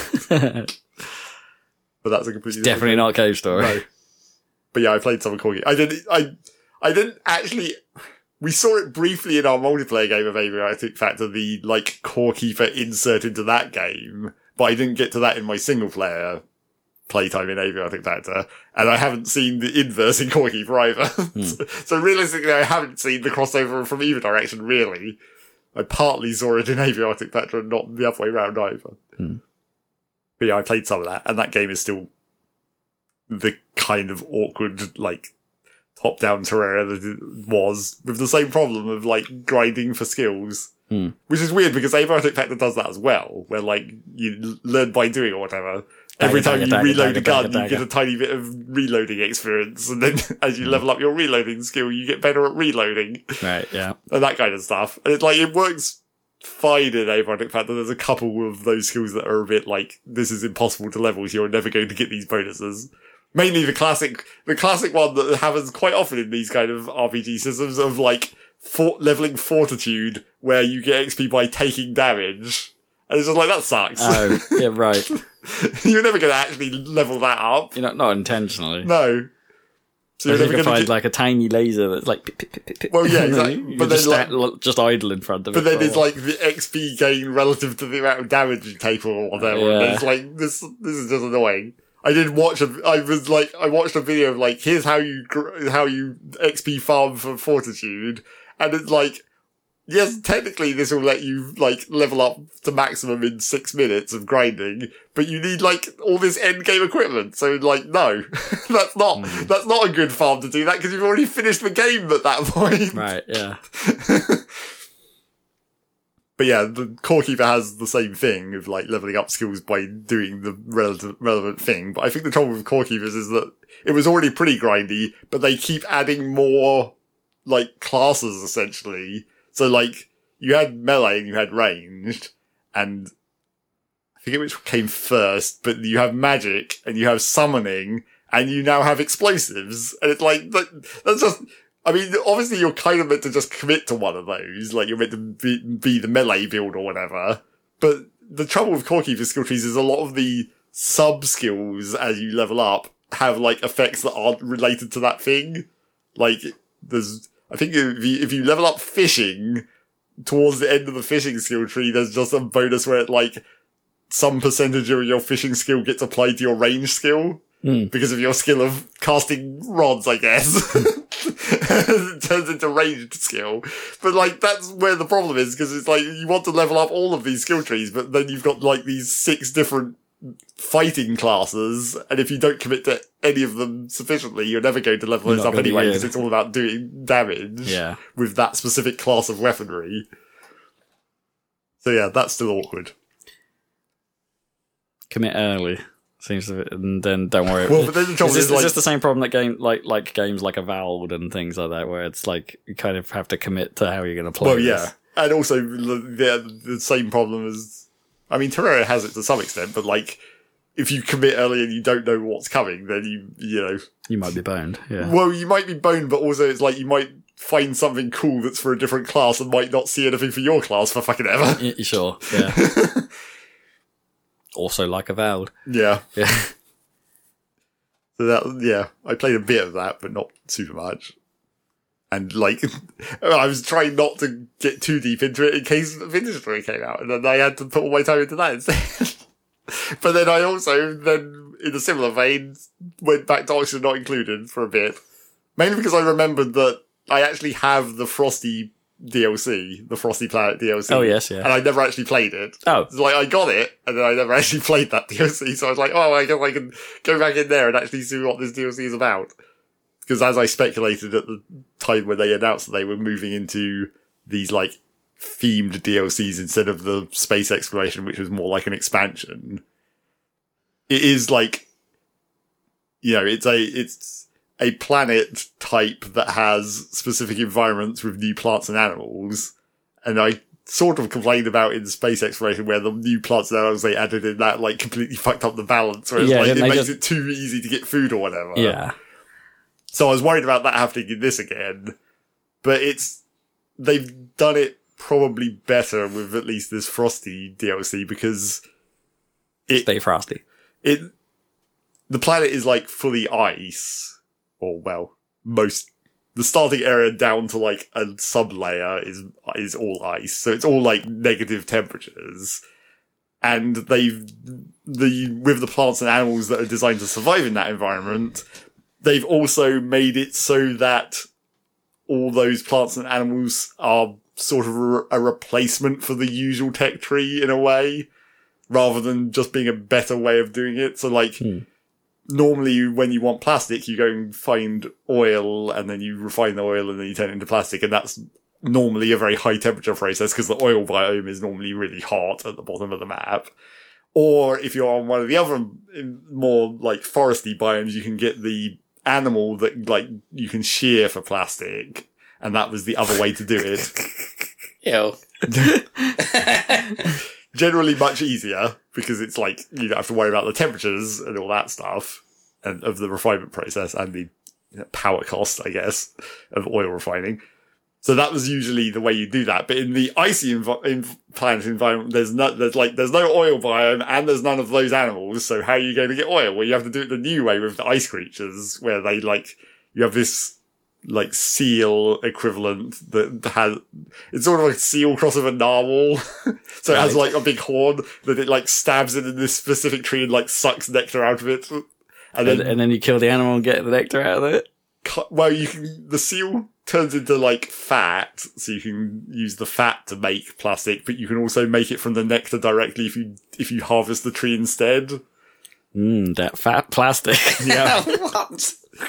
But that's a completely definitely not Cave Story. No. But yeah, I played some of Core Keeper. I didn't actually, we saw it briefly in our multiplayer game of Aviatic Factor, the, Core Keeper insert into that game, but I didn't get to that in my single player playtime in Aviatic Factor, and I haven't seen the inverse in Core Keeper either. So realistically, I haven't seen the crossover from either direction, really. I partly saw it in Aviatic Factor and not the other way around either. But yeah, I played some of that, and that game is still the kind of awkward, top-down Terraria that it was, with the same problem of, grinding for skills. Which is weird, because Aviatic Factor does that as well, where, you learn by doing or whatever. Every time you reload a gun, you get a tiny bit of reloading experience, and then as you level up your reloading skill, you get better at reloading. Right, yeah. And that kind of stuff. And it's it works fine in Aviatic Factor. There's a couple of those skills that are a bit this is impossible to level, so you're never going to get these bonuses. Mainly the classic one that happens quite often in these kind of RPG systems of leveling Fortitude, where you get XP by taking damage. And it's just that sucks. Oh, yeah, right. You're never going to actually level that up. Not intentionally. No. So you're never going to find a tiny laser that's well, yeah, exactly. But then just idle in front of it. But then it's the XP gain relative to the amount of damage you take or whatever. Yeah. And it's this is just annoying. I watched a video of here's how you XP farm for Fortitude, and it's yes, technically this will let you, like, level up to maximum in 6 minutes of grinding, but you need, like, all this endgame equipment. So, like, no, that's not a good farm to do that because you've already finished the game at that point. Right, yeah. But yeah, the Core Keeper has the same thing of, like, leveling up skills by doing the relevant thing. But I think the trouble with Core Keepers is that it was already pretty grindy, but they keep adding more, like, classes, essentially. So, like, you had melee and you had ranged, and I forget which came first, but you have magic, and you have summoning, and you now have explosives. And it's like, that's just, I mean, obviously you're kind of meant to just commit to one of those, like, you're meant to be the melee build or whatever. But the trouble with Core Keeper skill trees is a lot of the sub-skills as you level up have, like, effects that aren't related to that thing. Like, I think if you level up fishing, towards the end of the fishing skill tree, there's just a bonus where it, like, some percentage of your fishing skill gets applied to your range skill. Because of your skill of casting rods, I guess. It turns into ranged skill. But, like, that's where the problem is, because it's like, you want to level up all of these skill trees, but then you've got, like, these 6 different fighting classes, and if you don't commit to any of them sufficiently, you're never going to level those up anyway, because it's all about doing damage with that specific class of weaponry. So yeah, that's still awkward. Commit early. Seems to be, and then don't worry. Well, but then the trouble is this the same problem that games like Avowed and things like that, where it's like you kind of have to commit to how you're going to play. Well, yeah, and also the same problem as, I mean, Terraria has it to some extent, but like, if you commit early and you don't know what's coming, then you know you might be boned. Yeah. Well, you might be boned, but also it's like you might find something cool that's for a different class and might not see anything for your class for fucking ever. Yeah, sure. Yeah. Also like Avowed. Yeah. Yeah. So I played a bit of that, but not super much. And like, I was trying not to get too deep into it in case Vintage Story came out, and then I had to put all my time into that instead. But then I also, in a similar vein, went back to Oxygen Not Included for a bit. Mainly because I remembered that I actually have the Frosty DLC, the Frosty Planet DLC. Oh, yes, yeah. And I never actually played it. Oh. It's like, I got it, and then I never actually played that DLC, so I was like, oh, I guess I can go back in there and actually see what this DLC is about. Because as I speculated at the time when they announced that they were moving into these, like, themed DLCs instead of the space exploration, which was more like an expansion, it is like, you know, it's a planet type that has specific environments with new plants and animals. And I sort of complained about in space exploration where the new plants and animals they added in that, like, completely fucked up the balance, where it's like, it makes it too easy to get food or whatever. Yeah. So I was worried about that happening in this again. But they've done it probably better with at least this Frosty DLC, because Stay frosty. The planet is, like, fully ice. Or, well, the starting area down to, like, a sub-layer is all ice. So it's all, like, negative temperatures. And with the plants and animals that are designed to survive in that environment, they've also made it so that all those plants and animals are sort of a replacement for the usual tech tree in a way, rather than just being a better way of doing it. So, like, normally when you want plastic, you go and find oil, and then you refine the oil, and then you turn it into plastic, and that's normally a very high temperature process, because the oil biome is normally really hot at the bottom of the map. Or if you're on one of the other more, like, foresty biomes, you can get the animal that, like, you can shear for plastic, and that was the other way to do it. Ew. Generally much easier, because it's like, you don't have to worry about the temperatures and all that stuff, and of the refinement process, and the power cost, I guess, of oil refining. So that was usually the way you do that. But in the icy planet environment, there's no oil biome, and there's none of those animals. So how are you going to get oil? Well, you have to do it the new way with the ice creatures, where they, like, you have this, like, seal equivalent that has, it's sort of like a seal cross with a narwhal. So it has, like, a big horn that it, like, stabs in this specific tree and, like, sucks nectar out of it. And then you kill the animal and get the nectar out of it? Well, the seal turns into like fat, so you can use the fat to make plastic, but you can also make it from the nectar directly if you harvest the tree instead. That fat plastic. Yeah. What?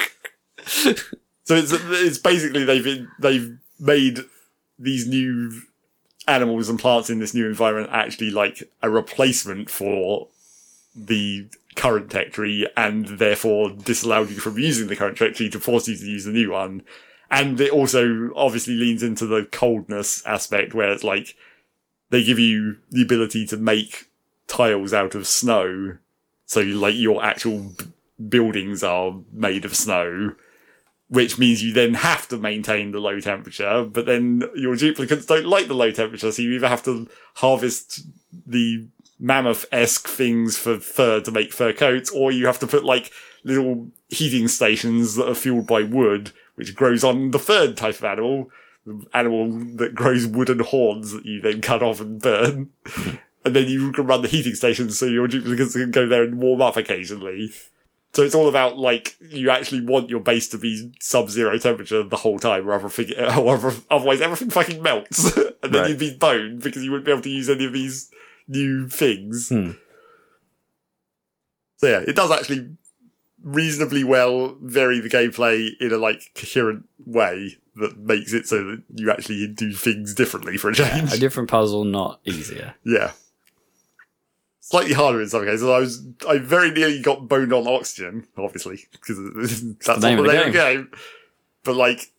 So it's basically they've made these new animals and plants in this new environment actually like a replacement for the current tech tree, and therefore disallowed you from using the current tech tree to force you to use the new one. And it also obviously leans into the coldness aspect, where it's like they give you the ability to make tiles out of snow. So like your actual buildings are made of snow, which means you then have to maintain the low temperature, but then your duplicates don't like the low temperature, so you either have to harvest the mammoth-esque things for fur to make fur coats, or you have to put like little heating stations that are fueled by wood, which grows on the third type of animal, the animal that grows wooden horns that you then cut off and burn. And then you can run the heating stations so your duplicates can go there and warm up occasionally. So it's all about, like, you actually want your base to be sub-zero temperature the whole time, otherwise everything fucking melts. And then you'd be boned because you wouldn't be able to use any of these new things. So yeah, it does actually reasonably well vary the gameplay in a, like, coherent way that makes it so that you actually do things differently for a change. Yeah, a different puzzle, not easier. Yeah. Slightly harder in some cases. I very nearly got boned on oxygen, obviously, because that's the name of the game. But like,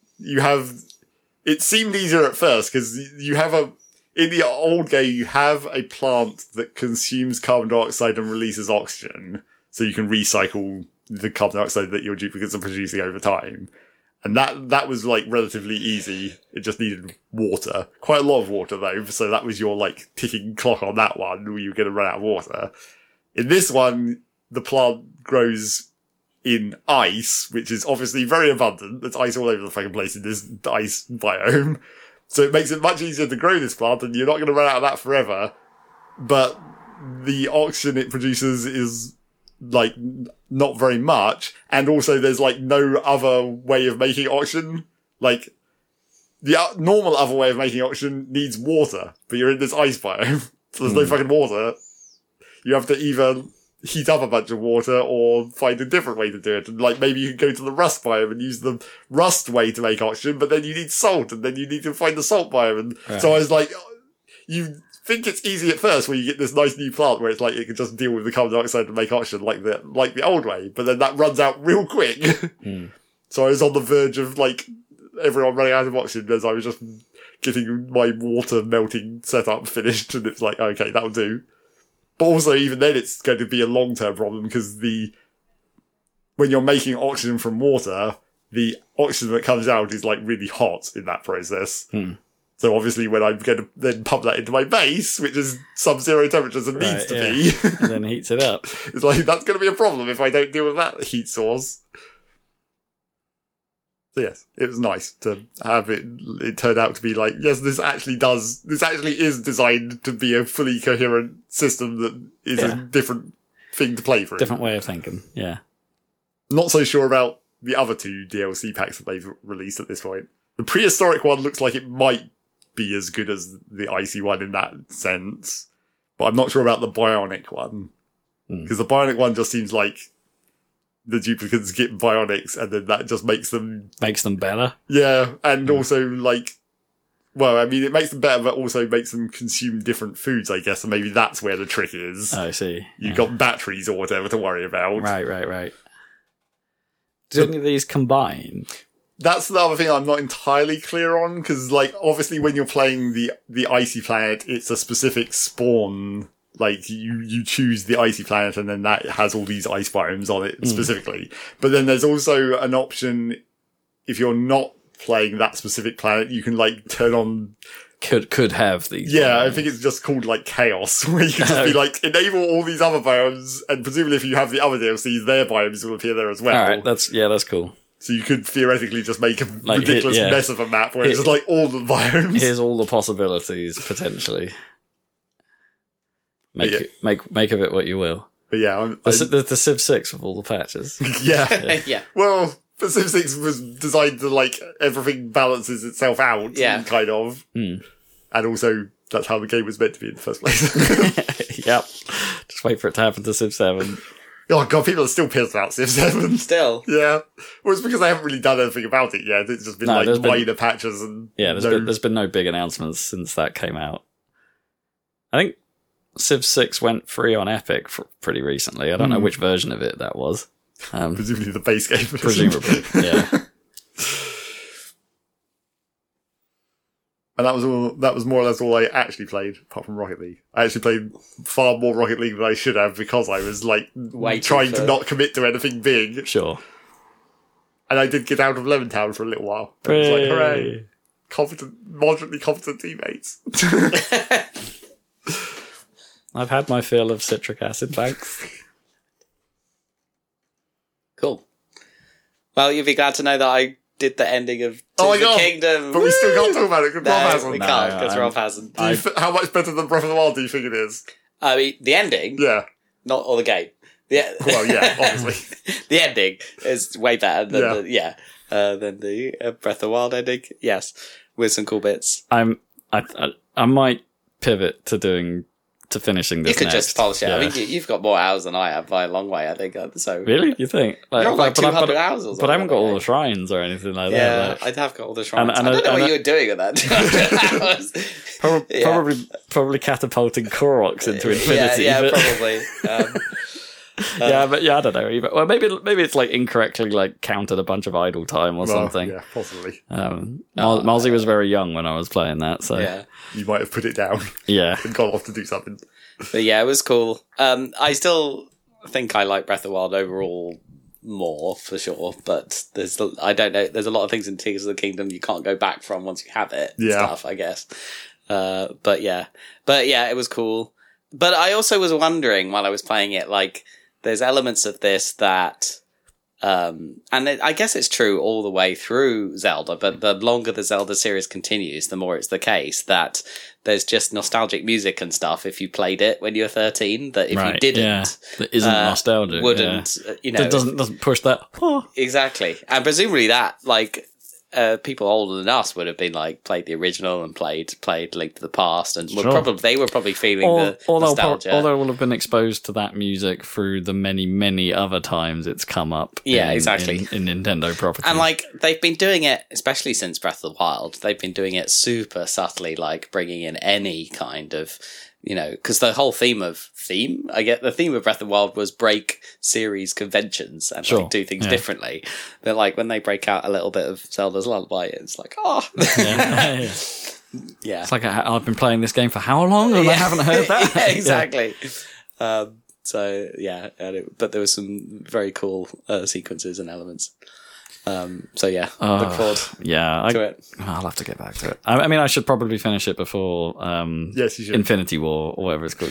it seemed easier at first because in the old game, you have a plant that consumes carbon dioxide and releases oxygen, so you can recycle the carbon dioxide that your duplicates are producing over time. And that was like relatively easy. It just needed water. Quite a lot of water though, so that was your like ticking clock on that one where you were going to run out of water. In this one, the plant grows in ice, which is obviously very abundant. There's ice all over the fucking place in this ice biome. So it makes it much easier to grow this plant, and you're not going to run out of that forever. But the oxygen it produces is like not very much, and also there's like no other way of making oxygen. Like the normal other way of making oxygen needs water, but you're in this ice biome, so there's no fucking water. You have to either heat up a bunch of water or find a different way to do it. And like maybe you can go to the rust biome and use the rust way to make oxygen, but then you need salt, and then you need to find the salt biome. And so I was like, you think it's easy at first where you get this nice new plant where it's like it can just deal with the carbon dioxide and make oxygen like the old way, but then that runs out real quick. So I was on the verge of like everyone running out of oxygen as I was just getting my water melting setup finished, and it's like, okay, that'll do. But also even then it's going to be a long-term problem because when you're making oxygen from water, the oxygen that comes out is like really hot in that process. So obviously when I'm going to then pump that into my base, which is sub-zero temperatures and needs to be. And then heats it up. It's like, that's going to be a problem if I don't deal with that heat source. So yes, it was nice to have it. It turned out to be like, yes, this actually is designed to be a fully coherent system that is a different thing to play through. Different way of thinking, yeah. Not so sure about the other two DLC packs that they've released at this point. The prehistoric one looks like it might be as good as the icy one in that sense, but I'm not sure about the bionic one, because the bionic one just seems like the duplicates get bionics and then that just makes them better. Yeah, and also like, well, I mean, it makes them better, but also makes them consume different foods, I guess, and maybe that's where the trick is. I see. You've got batteries or whatever to worry about. Right. Do any of these combine? That's the other thing I'm not entirely clear on, because, like, obviously when you're playing the icy planet, it's a specific spawn. Like, you choose the icy planet and then that has all these ice biomes on it specifically. But then there's also an option, if you're not playing that specific planet, you can, like, turn on... Could have these. Yeah, I think it's just called, like, chaos, where you can just be like, enable all these other biomes, and presumably if you have the other DLCs, their biomes will appear there as well. Alright, that's cool. So you could theoretically just make a ridiculous mess of a map where it's just like all the biomes. Here's all the possibilities, potentially. Make of it what you will. But yeah, the Civ 6 with all the patches. Yeah. Yeah. Well, But Civ 6 was designed to, like, everything balances itself out. Yeah. Kind of. Mm. And also, that's how the game was meant to be in the first place. Yep. Just wait for it to happen to Civ 7. Oh god, people are still pissed about Civ 7. Still. Yeah. Well, it's because they haven't really done anything about it yet. It's just been minor patches and... Yeah, there's been no big announcements since that came out. I think Civ 6 went free on Epic pretty recently. I don't know which version of it that was. Presumably the base game. Presumably, yeah. And that was more or less all I actually played, apart from Rocket League. I actually played far more Rocket League than I should have because I was, like, trying to not commit to anything big. Sure. And I did get out of Lemon Town for a little while. And it was like, hooray. Moderately competent teammates. I've had my fill of citric acid, thanks. Cool. Well, you'll be glad to know that I did the ending of Tears of the Kingdom. But we still can't talk about it because Rob hasn't. We can't because Rob hasn't. How much better than Breath of the Wild do you think it is? I mean, the ending? Yeah. Or the game. Well, yeah, obviously. The ending is way better than the Breath of the Wild ending. Yes. With some cool bits. I might pivot to finishing this. You could next. just polish it. Yeah. I mean, you've got more hours than I have by a long way, I think. So Really? You think? You're on like 200 hours or something. But I haven't got all the shrines or anything like that. Yeah, I have got all the shrines. I don't know what you were doing with that 200 hours. Probably catapulting Koroks into infinity. Yeah, probably. But I don't know. Well, maybe it's like incorrectly like counted a bunch of idle time or something. Yeah, possibly. Malzy was very young when I was playing that, so yeah. You might have put it down. Yeah, and gone off to do something. But yeah, it was cool. I still think I like Breath of the Wild overall more for sure, but I don't know. There's a lot of things in Tears of the Kingdom you can't go back from once you have it. Stuff, I guess. But yeah, it was cool. But I also was wondering while I was playing it, like, there's elements of this that, I guess it's true all the way through Zelda, but the longer the Zelda series continues, the more it's the case that there's just nostalgic music and stuff if you played it when you were 13, that if you didn't, that isn't nostalgic, wouldn't, it doesn't push that. Exactly. And presumably that, like, people older than us would have been like played the original and played Link to the Past, and they were probably feeling the nostalgia. Or they will have been exposed to that music through the many other times it's come up. Exactly. In Nintendo properties. And like they've been doing it, especially since Breath of the Wild. They've been doing it super subtly, like bringing in any kind of. Because the whole theme of Breath of the Wild was break series conventions and like, do things differently. But like when they break out a little bit of Zelda's Lullaby, it's like, yeah. It's like I've been playing this game for how long and I haven't heard that. Yeah, exactly. So yeah, but there were some very cool sequences and elements. Look forward to it. I'll have to get back to it. I mean, I should probably finish it before yes, you should. Infinity War or whatever it's called.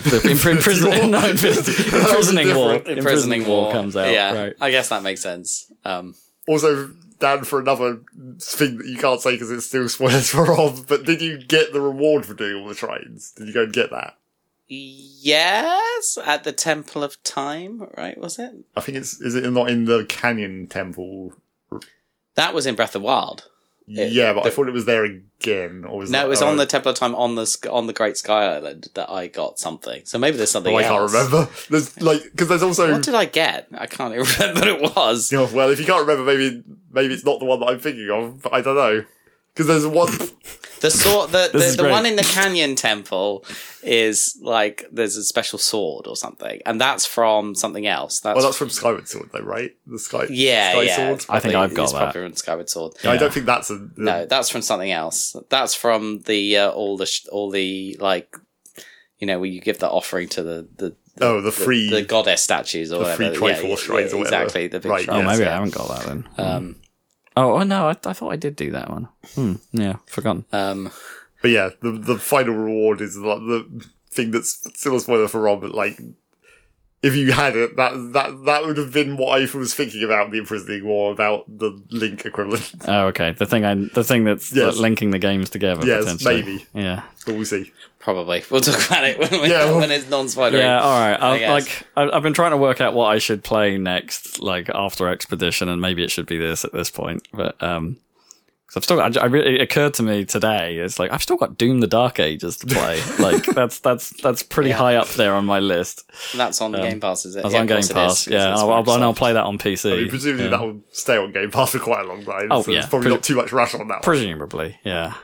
Imprisoning War comes out. Yeah, right. I guess that makes sense. Also, Dan, for another thing that you can't say because it's still spoilers for Rob, but did you get the reward for doing all the shrines? Did you go and get that? Yes, at the Temple of Time, right, was it? I think is it not in the Canyon Temple? That was in Breath of the Wild. I thought it was there again. Or was it was on the Temple of Time on the Great Sky Island that I got something. So maybe there's something else. I can't remember. Because there's also... What did I get? I can't even remember what it was. Well, if you can't remember, maybe it's not the one that I'm thinking of, but I don't know. Because there's one... The one in the Canyon Temple is like there's a special sword or something, and that's from something else. That's from Skyward Sword, though, right? The Sky Sword. I think I've got that. Probably from Skyward Sword. Yeah. I don't think that's No, that's from something else. That's from the all the like, where you give the offering to the goddess statues or whatever. The free Triforce shrines or whatever. Exactly. The big shrines. Maybe I haven't got that then. Oh no! I thought I did do that one. Yeah, forgotten. But yeah, the final reward is the thing that's still a spoiler for Rob. But like, if you had it, that would have been what I was thinking about the Imprisoning War, about the Link equivalent. Oh, okay. The thing that's linking the games together. Yes, maybe. Yeah, but we'll see. Probably. We'll talk about it when it's non-spoilery. Yeah, all right. I've been trying to work out what I should play next, like after Expedition, and maybe it should be this at this point. But cause I've still got, it occurred to me today. It's like I've still got Doom: The Dark Ages to play. Like that's pretty high up there on my list. And that's on Game Pass, is it? That's on Game Pass. Yeah, and I'll play that on PC. I mean, presumably that will stay on Game Pass for quite a long time. Oh, so yeah. There's probably not too much rush on that one. Presumably, yeah.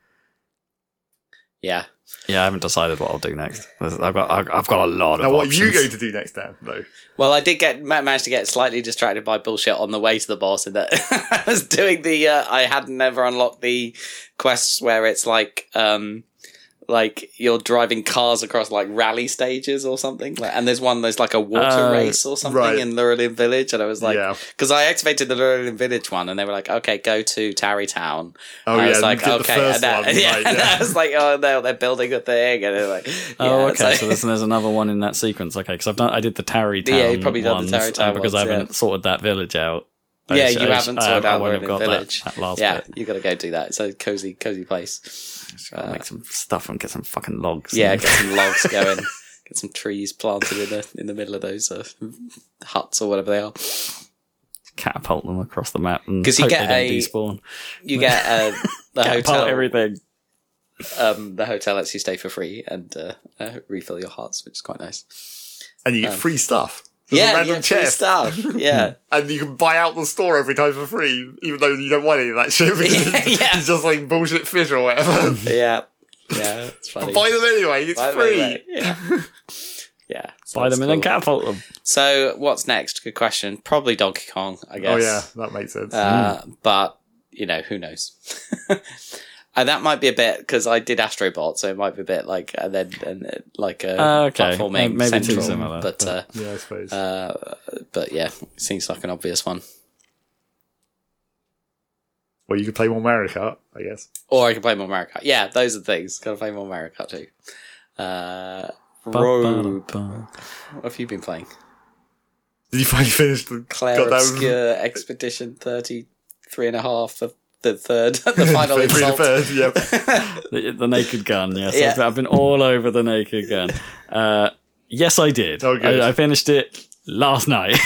Yeah. Yeah, I haven't decided what I'll do next. I've got a lot of Now, what options. are you going to do next, Dan? Though. Well, I did manage to get slightly distracted by bullshit on the way to the boss, in that I was doing I had never unlocked the quests where it's like you're driving cars across like rally stages or something, and there's like a water race or something in Lurelin Village, and I was like, because I activated the Lurelin Village one, and they were like, okay, go to Tarry Town. Oh, I yeah, was like, okay, and I was like, oh no, they're building a thing, and they're like, so there's another one in that sequence. Okay, because I did the Tarry Town. Yeah, you probably done the Tarry Town because I haven't sorted that village out. Yeah, you haven't sorted out Lurelin Village. That last bit. bit. You got to go do that. It's a cozy place. Make some stuff and get some fucking logs. Yeah, get some logs going. Get some trees planted in the middle of those huts or whatever they are. Catapult them across the map and because you get despawn. You get the hotel. Everything. The hotel lets you stay for free and refill your hearts, which is quite nice. And you get free stuff. There's a random chest. Stuff. Yeah. And you can buy out the store every time for free, even though you don't want any of that shit. It's just like bullshit fish or whatever. Yeah. Yeah, it's funny. But buy them anyway, it's free. Anyway. Yeah. Buy them and then catapult them. So, what's next? Good question. Probably Donkey Kong, I guess. Oh, yeah, that makes sense. But, who knows? And that might be a bit, because I did Astrobot, so it might be a bit like, platforming maybe central. Too similar. But yeah, I suppose. But yeah, seems like an obvious one. Well, you could play more Mario Kart, I guess. Or I could play more Mario Kart. Yeah, those are the things. Gotta play more Mario Kart too. Robe. What have you been playing? Did you finally finish the Claire Obscure Expedition 33.5 of the final insult? The Naked Gun, yes. Yeah. I've been all over the Naked Gun. Yes, I did. Oh, good. I finished it last night.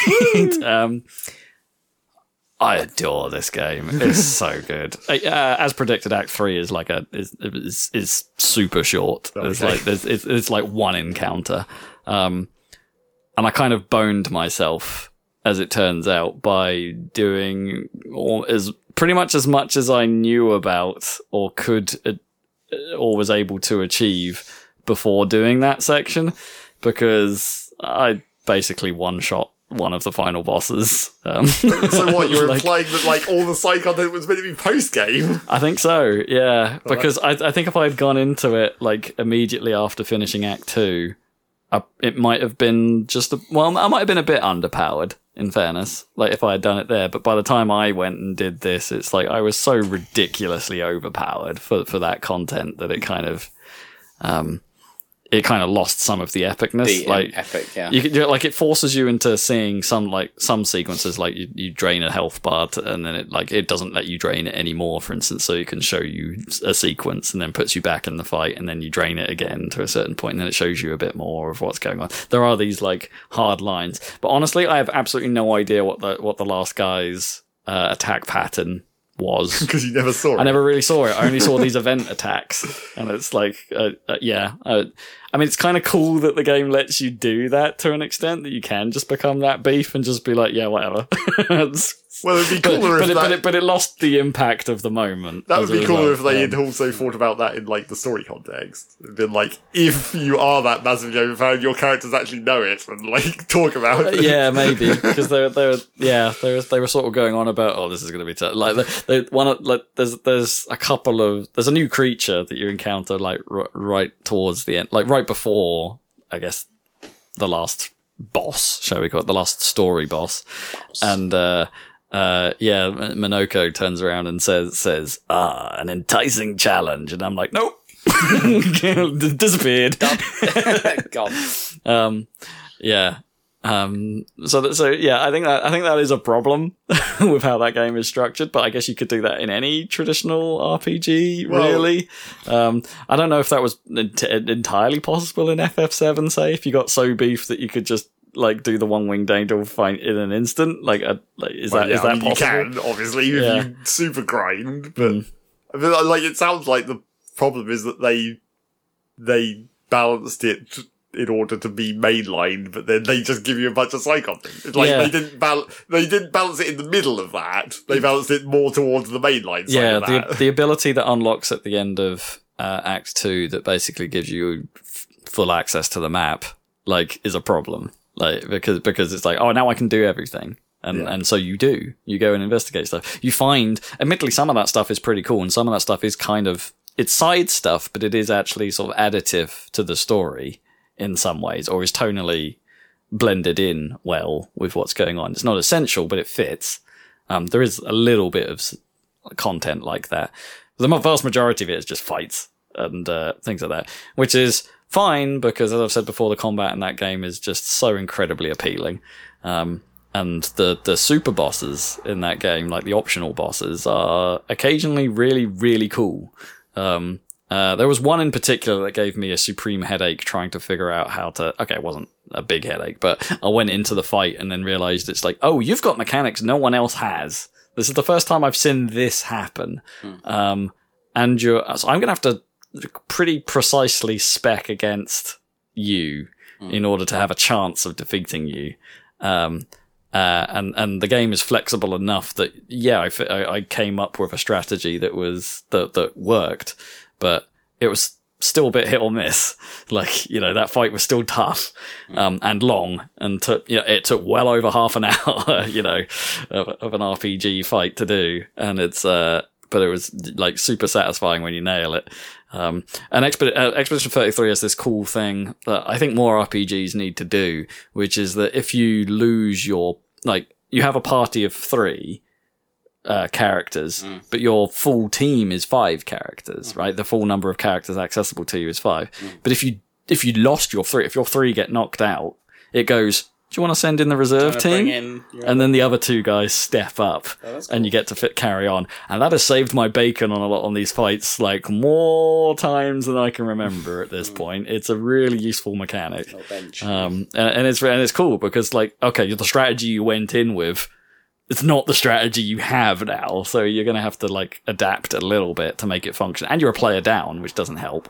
I adore this game. It's so good. As predicted, Act 3 is like is super short. Okay. It's like one encounter. And I kind of boned myself, as it turns out, by doing pretty much as much as I knew about or could or was able to achieve before doing that section, because I basically one-shot one of the final bosses. So what, you're implying that all the side content was meant to be post-game? I think so, yeah. Because I think if I had gone into it immediately after finishing Act 2, it might have been I might have been a bit underpowered, in fairness, if I had done it there. But by the time I went and did this, it's I was so ridiculously overpowered for that content that it kind of lost some of the epicness. Epic, yeah. It forces you into seeing some sequences, you drain a health bar and then it doesn't let you drain it anymore, for instance, so it can show you a sequence and then puts you back in the fight and then you drain it again to a certain point and then it shows you a bit more of what's going on. There are these hard lines, but honestly, I have absolutely no idea what the last guy's attack pattern was, because you never saw it. I never really saw it. I only saw these event attacks, and it's I mean, it's kind of cool that the game lets you do that to an extent, that you can just become that beef and just be like, yeah, whatever. Well, it'd be cooler but it lost the impact of the moment. That would be cooler if they had also thought about that in the story context. It'd been if you are that massively overpowered, your characters actually know it and talk about it. Yeah, maybe, because they were sort of going on about, oh, this is going to be tough. There's a new creature that you encounter right towards the end, right before, I guess, the last boss, shall we call it, the last story boss. And Minoko turns around and says, an enticing challenge, and I'm like, nope. Disappeared. Gone. So yeah, I think that is a problem with how that game is structured, but I guess you could do that in any traditional RPG, really. I don't know if that was entirely possible in FF7, say, if you got so beef that you could just like do the one-winged angel fight in an instant. Is that possible? You can, obviously, if you super grind, but I mean, like, it sounds like the problem is that they balanced it in order to be mainlined, but then they just give you a bunch of Psychon things. It's like they didn't balance it in the middle of that. They balanced it more towards the mainline side of that. The ability that unlocks at the end of Act 2 that basically gives you full access to the map, like, is a problem. Like, because it's like, oh, now I can do everything. And so you go and investigate stuff. You find, admittedly, some of that stuff is pretty cool, and some of that stuff is kind of, it's side stuff, but it is actually sort of additive to the story in some ways, or is tonally blended in well with what's going on. It's not essential, but it fits. There is a little bit of content like that. The vast majority of it is just fights and things like that, which is fine because, as I've said before, the combat in that game is just so incredibly appealing. And the super bosses in that game, like the optional bosses, are occasionally really, really cool. There was one in particular that gave me a supreme headache trying to figure out how to... Okay, it wasn't a big headache, but I went into the fight and then realized it's like, oh, you've got mechanics no one else has. This is the first time I've seen this happen. So I'm going to have to pretty precisely spec against you in order to have a chance of defeating you. And the game is flexible enough that, I came up with a strategy that worked, but it was still a bit hit or miss. Like, that fight was still tough, and long, and it took well over half an hour, of an RPG fight to do. And but it was like super satisfying when you nail it. And Expedition 33 has this cool thing that I think more RPGs need to do, which is that if you lose you have a party of 3 characters, but your full team is 5 characters, right? The full number of characters accessible to you is 5. But if you lost your 3, if your 3 get knocked out, it goes, do you want to send in the reserve team? And then the other 2 guys step up, and you get to carry on. And that has saved my bacon on these fights, like, more times than I can remember at this point. It's a really useful mechanic. And it's cool because, like, okay, the strategy you went in with, it's not the strategy you have now. So you're going to have to, like, adapt a little bit to make it function. And you're a player down, which doesn't help.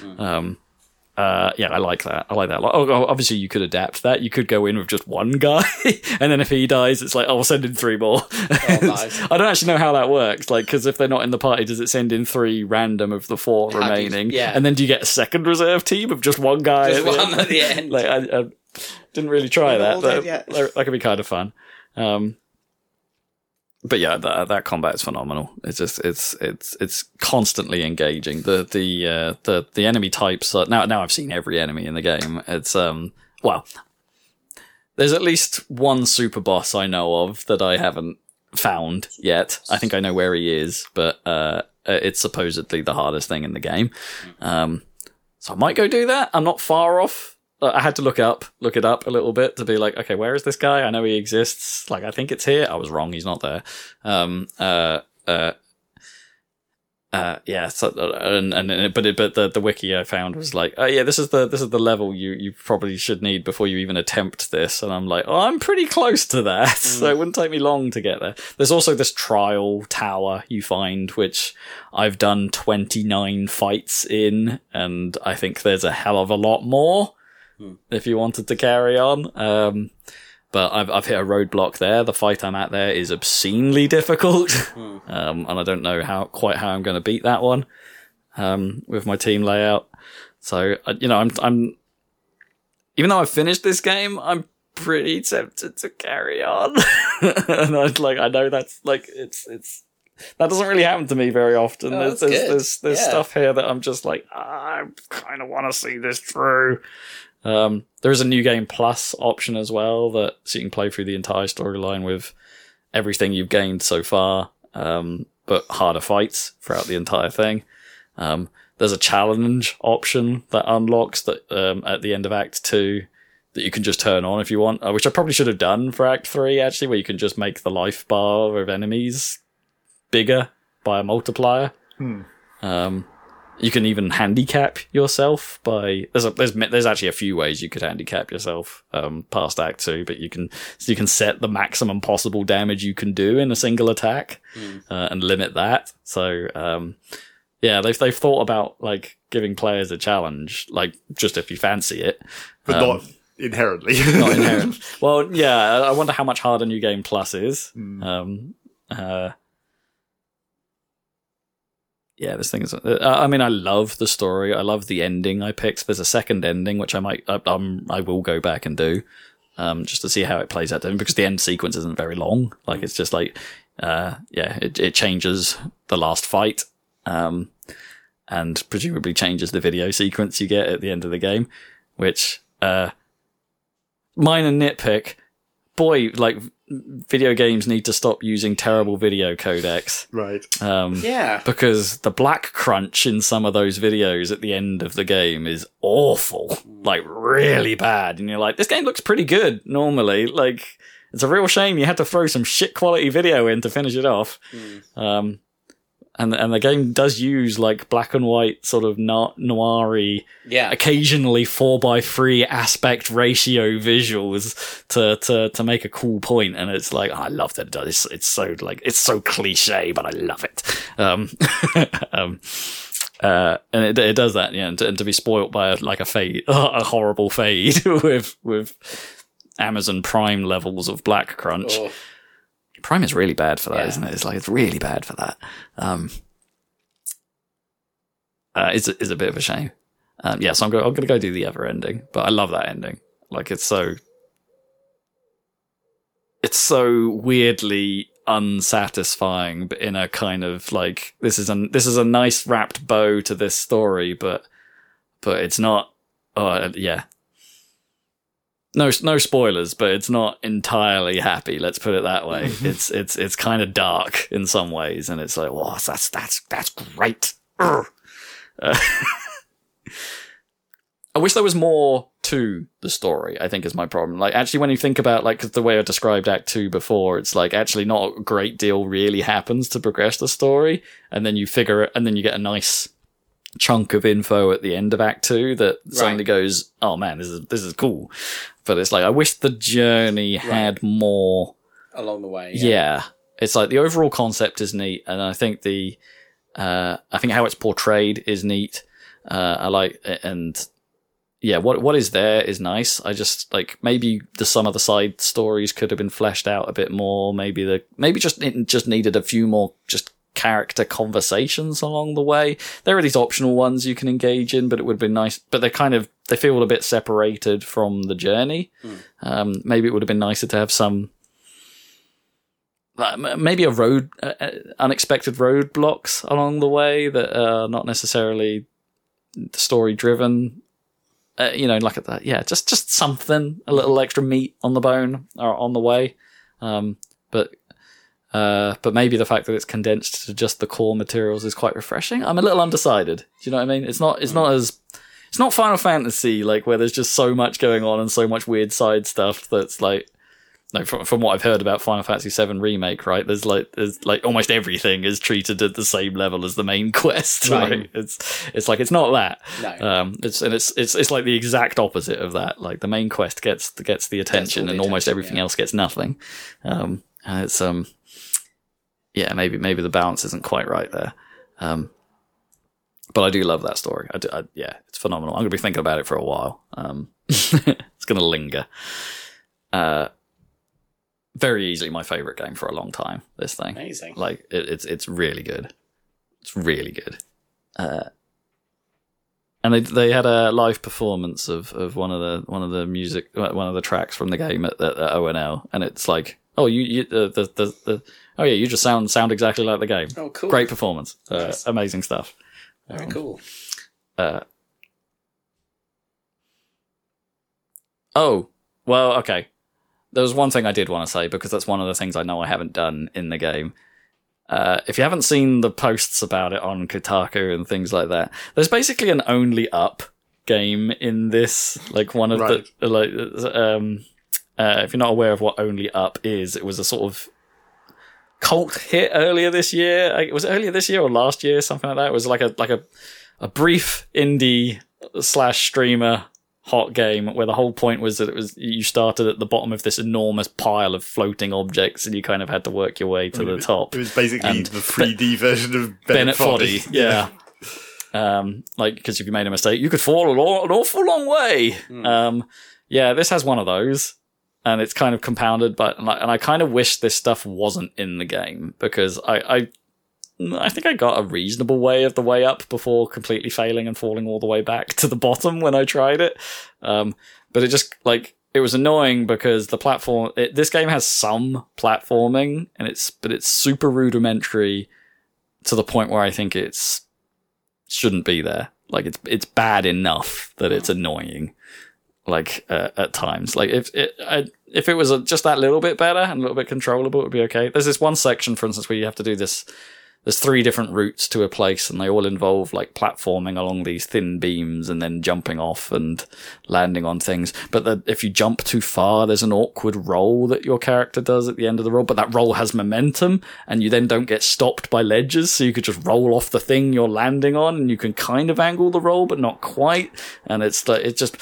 I like that. Obviously you could adapt that. You could go in with just 1 guy, and then if he dies, it's like, we'll send in 3 more. Oh, nice. I don't actually know how that works. Like, because if they're not in the party, does it send in 3 random of the 4 remaining? And then do you get a second reserve team of just 1 guy? Just one at the end. Like, I didn't really try that. That could be kind of fun. But yeah, that combat is phenomenal. It's just it's constantly engaging. The enemy types are, now I've seen every enemy in the game. It's there's at least one super boss I know of that I haven't found yet. I think I know where he is, but it's supposedly the hardest thing in the game. So I might go do that. I'm not far off. I had to look it up a little bit to be like, okay, where is this guy? I know he exists. Like, I think it's here. I was wrong. He's not there. So, but the wiki I found was like, oh yeah, this is the level you probably should need before you even attempt this. And I'm like, oh, I'm pretty close to that. So it wouldn't take me long to get there. There's also this trial tower you find, which I've done 29 fights in, and I think there's a hell of a lot more. If you wanted to carry on. But I've hit a roadblock there. The fight I'm at there is obscenely difficult. And I don't know how I'm going to beat that one, with my team layout. So, I'm even though I've finished this game, I'm pretty tempted to carry on. And I know that's like, that doesn't really happen to me very often. There's stuff here that I'm just like, I kind of want to see this through. There is a New Game Plus option as well, so you can play through the entire storyline with everything you've gained so far, but harder fights throughout the entire thing. There's a challenge option that unlocks that at the end of Act 2 that you can just turn on if you want, which I probably should have done for Act 3, actually, where you can just make the life bar of enemies bigger by a multiplier. You can even handicap yourself by there's actually a few ways you could handicap yourself past Act 2, but you can set the maximum possible damage you can do in a single attack and limit that. So they've thought about like giving players a challenge, like just if you fancy it, but not inherently. Not inherently. Well, yeah, I wonder how much harder New Game Plus is. Yeah, this thing is. I mean, I love the story. I love the ending I picked. There's a second ending which I will go back and do, just to see how it plays out. Because the end sequence isn't very long. Like it's just like, it changes the last fight, and presumably changes the video sequence you get at the end of the game. Which, minor nitpick. Boy, like, video games need to stop using terrible video codecs. Right. Because the black crunch in some of those videos at the end of the game is awful. Like, really bad. And you're like, this game looks pretty good, normally. Like, it's a real shame you had to throw some shit quality video in to finish it off. And the game does use like black and white sort of noiry, occasionally 4:3 aspect ratio visuals to make a cool point, and it's like, I love that it does. It's so like, it's so cliche, but I love it. And it does that, yeah. And to be spoilt by a horrible fade with Amazon Prime levels of black crunch. Oh. Prime is really bad for that, isn't it? It's really bad for that. It's a bit of a shame. So I'm going to go do the other ending, but I love that ending. Like it's so weirdly unsatisfying, but in a kind of like, this is a nice wrapped bow to this story, but it's not. No spoilers, but it's not entirely happy. Let's put it that way. It's kind of dark in some ways, and it's like, wow, that's great. I wish there was more to the story, I think is my problem. Like, actually, when you think about, like, the way I described Act 2 before, it's like, actually not a great deal really happens to progress the story, and then you figure it, and then you get a nice chunk of info at the end of Act 2 that suddenly goes, oh man, this is cool. But it's like, I wish the journey had more along the way. Yeah. It's like the overall concept is neat, and I think I think how it's portrayed is neat. I like it, and yeah, what is there is nice. I just like, maybe some of the side stories could have been fleshed out a bit more. Maybe it just needed a few more just character conversations along the way. There are these optional ones you can engage in, but it would be nice. But they feel a bit separated from the journey. Maybe it would have been nicer to have some, maybe unexpected roadblocks along the way that are not necessarily story driven. Like at that. Yeah, just something, a little extra meat on the bone or on the way. But maybe the fact that it's condensed to just the core materials is quite refreshing. I'm a little undecided. Do you know what I mean? It's not Final Fantasy, like, where there's just so much going on and so much weird side stuff that's like, no, from what I've heard about Final Fantasy VII Remake, right? There's almost everything is treated at the same level as the main quest, right? It's like, it's not that. No. It's like the exact opposite of that. Like, the main quest gets the attention, and almost everything else gets nothing. And it's maybe the balance isn't quite right there. But I do love that story. It's phenomenal. I'm going to be thinking about it for a while. It's going to linger. Very easily my favorite game for a long time, this thing. Amazing. Like, it's really good. It's really good. And they had a live performance of one of the tracks from the game at ONL, and it's like, oh, you just sound exactly like the game. Oh, cool. Great performance. Nice. Amazing stuff. Very cool. Okay. There was one thing I did want to say, because that's one of the things I know I haven't done in the game. If you haven't seen the posts about it on Kotaku and things like that, there's basically an only up game in this. Like one of Right. the like if you're not aware of what Only Up is, it was a sort of cult hit earlier this year. Was it earlier this year or last year? Something like that. It was like a brief indie / streamer hot game where the whole point was that you started at the bottom of this enormous pile of floating objects and you kind of had to work your way to the top. It was basically the 3D version of Bennett Foddy. Yeah. Like, because if you made a mistake, you could fall an awful long way. Yeah, this has one of those, and it's kind of compounded, and I kind of wish this stuff wasn't in the game, because I think I got a reasonable way of the way up before completely failing and falling all the way back to the bottom when I tried it. But it just, like, it was annoying because the platform, this game has some platforming, but it's super rudimentary to the point where I think shouldn't be there. Like, it's bad enough that it's annoying. Like, at times. Like, if it was just that little bit better and a little bit controllable, it would be okay. There's this one section, for instance, where you have to do this. There's 3 different routes to a place, and they all involve, like, platforming along these thin beams and then jumping off and landing on things. But if you jump too far, there's an awkward roll that your character does at the end of the roll, but that roll has momentum, and you then don't get stopped by ledges, so you could just roll off the thing you're landing on, and you can kind of angle the roll, but not quite. And it's just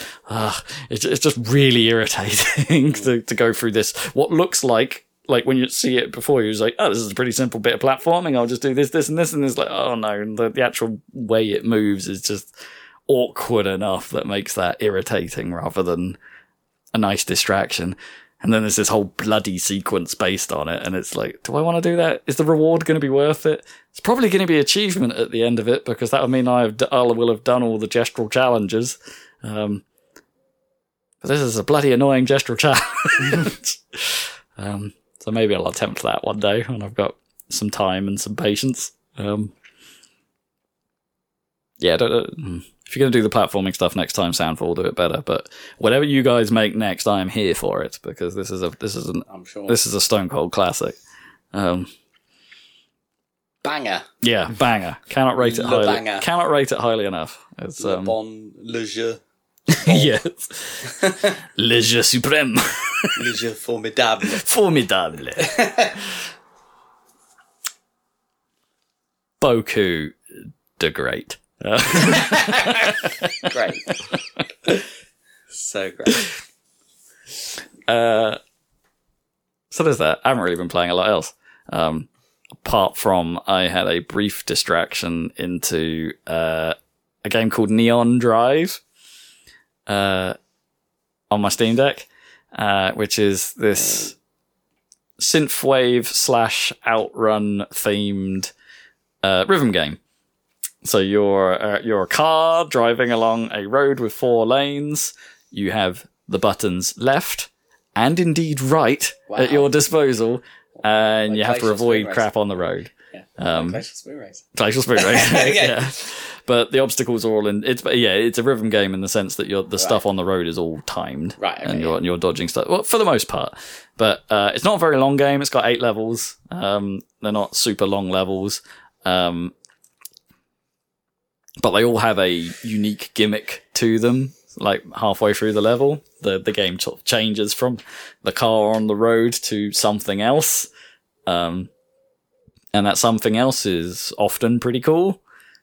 really irritating to go through this, what looks like when you see it before, you're like, oh, this is a pretty simple bit of platforming. I'll just do this, and this. And it's like, oh no, the actual way it moves is just awkward enough that makes that irritating rather than a nice distraction. And then there's this whole bloody sequence based on it. And it's like, do I want to do that? Is the reward going to be worth it? It's probably going to be achievement at the end of it, because that would mean I will have done all the gestural challenges. But this is a bloody annoying gestural challenge. So maybe I'll attempt that one day when I've got some time and some patience. Yeah, if you're going to do the platforming stuff next time, Soundfall will do it better. But whatever you guys make next, I am here for it, because this is a Stone Cold classic. Banger. Yeah, banger. Cannot rate it highly. Banger. Cannot rate it highly enough. It's Le jeu. Yes. Le jeu suprême. Le jeu formidable. Formidable. Boku the Great. Great. So great. So there's that. I haven't really been playing a lot else. Apart from I had a brief distraction into a game called Neon Drive on my Steam Deck, which is this synthwave / outrun themed rhythm game. So you're a car driving along a road with 4 lanes. You have the buttons left and indeed right at your disposal, and like you have to avoid crap on the road. Yeah. Glacial Spoon Race. Glacial Spoon Race. Yeah. But the obstacles are all in. It's a rhythm game in the sense that the stuff on the road is all timed, right? Okay, and you're dodging stuff. Well, for the most part, but it's not a very long game. It's got 8 levels. They're not super long levels, but they all have a unique gimmick to them. Like halfway through the level, the game sort of changes from the car on the road to something else, and that something else is often pretty cool.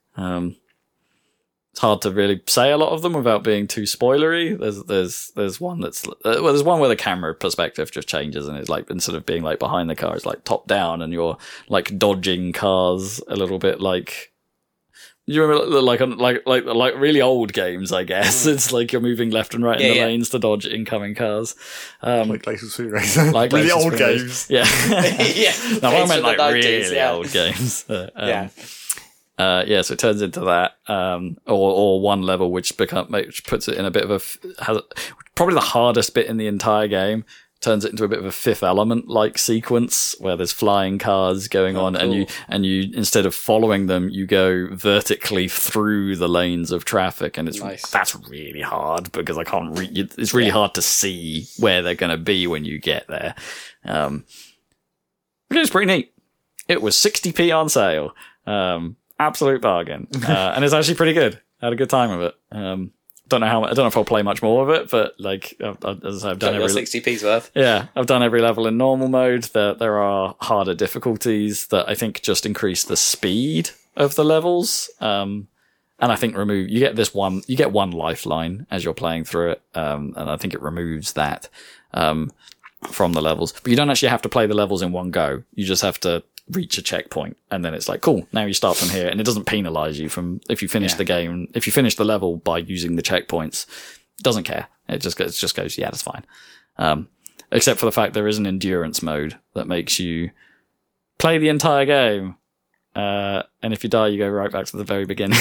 It's hard to really say a lot of them without being too spoilery. There's one that's there's one where the camera perspective just changes, and it's like, instead of being like behind the car, it's like top down, and you're like dodging cars a little bit like. You remember like really old games, I guess. It's like you're moving left and right in the lanes to dodge incoming cars. Like Glacial Spoon Race. Like really Glacial old Spoon games. Race. Yeah. Yeah. No, I meant like 90s, really old games. So it turns into that, or one level which puts it in a bit of probably the hardest bit in the entire game. Turns it into a bit of a Fifth Element-like sequence where there's flying cars going on, cool. and you instead of following them, you go vertically through the lanes of traffic, and that's really hard because I can't it's really hard to see where they're going to be when you get there. But it's pretty neat. It was 60p on sale. Absolute bargain. And it's actually pretty good. I had a good time with it. don't know if I'll play much more of it, but like as I've done every 60p's worth. Yeah, I've done every level in normal mode. There are harder difficulties that I think just increase the speed of the levels. And I think you get one lifeline as you're playing through it. And I think it removes that from the levels. But you don't actually have to play the levels in one go. You just have to reach a checkpoint, and then it's like, cool, now you start from here, and it doesn't penalize you from if you finish the game. If you finish the level by using the checkpoints, it doesn't care. It just goes, yeah, that's fine. Except for the fact there is an endurance mode that makes you play the entire game, and if you die, you go right back to the very beginning.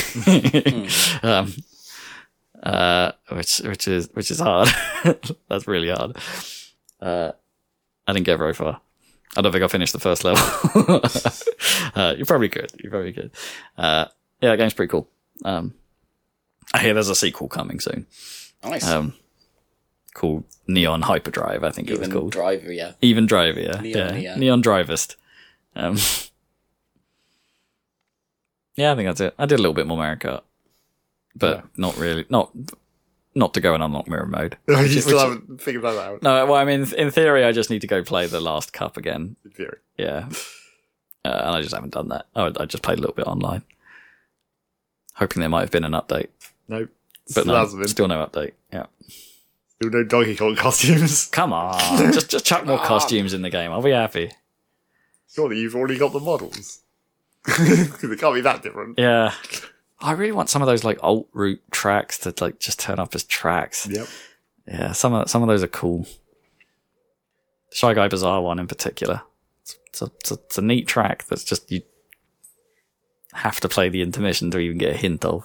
Which is hard. That's really hard. I didn't get very far. I don't think I finished the first level. You're probably good. Yeah, that game's pretty cool. I hear there's a sequel coming soon. Nice. Called Neon Hyperdrive, I think it was called. Even Driver, yeah. Neon Drivist. Yeah, I think that's it. I did a little bit more Mario Kart. But not really. Not to go and unlock mirror mode. You still haven't figured that out? No, well, I mean, in theory, I just need to go play the last cup again. In theory. Yeah. And I just haven't done that. I just played a little bit online. Hoping there might have been an update. No. But no, still no update. Yeah. Still no Donkey Kong costumes. Come on. just chuck more costumes in the game. I'll be happy. Surely you've already got the models. Because it can't be that different. Yeah. I really want some of those like alt route tracks to like just turn up as tracks. Yep. Yeah, some of those are cool. Shy Guy Bazaar one in particular. It's a neat track that's just you have to play the intermission to even get a hint of.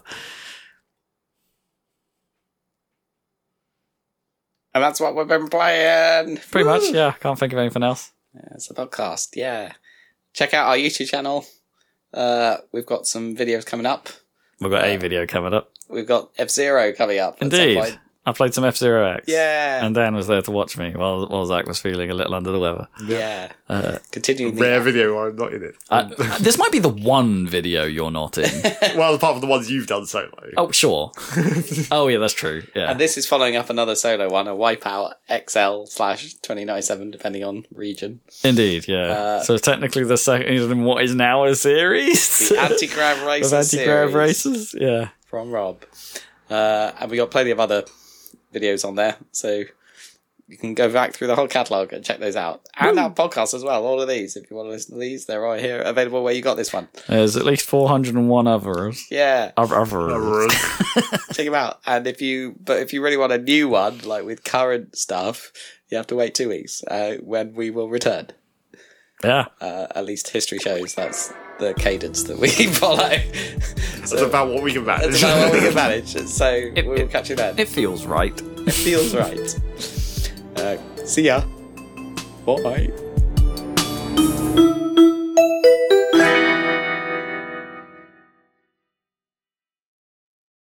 And that's what we've been playing. Pretty much, yeah. Can't think of anything else. Yeah, it's a podcast, yeah. Check out our YouTube channel. We've got some videos coming up. We've got a video coming up. We've got F-Zero coming up. Indeed. I played some F-Zero X. Yeah. And Dan was there to watch me while Zach was feeling a little under the weather. Yeah. Continuing rare video where I'm not in it. This might be the one video you're not in. Well, apart from the ones you've done solo. Oh, sure. Oh, yeah, that's true. Yeah. And this is following up another solo one, a Wipeout XL/2097, depending on region. Indeed, yeah. So technically the second in what is now a series. The Anti-Grav Races Anti-Grav Races, yeah. From Rob. And we got plenty of other videos on there, so you can go back through the whole catalogue and check those out. And our podcast as well, all of these. If you want to listen to these, they're right here, available where you got this one. There's at least 401 others. Yeah. Others. Check them out. And if you really want a new one, like with current stuff, you have to wait 2 weeks, when we will return. Yeah. At least history shows that's the cadence that we follow. That's about what we can manage. That's about what we can manage. So we'll catch you then. It feels right. It feels right. See ya. Bye.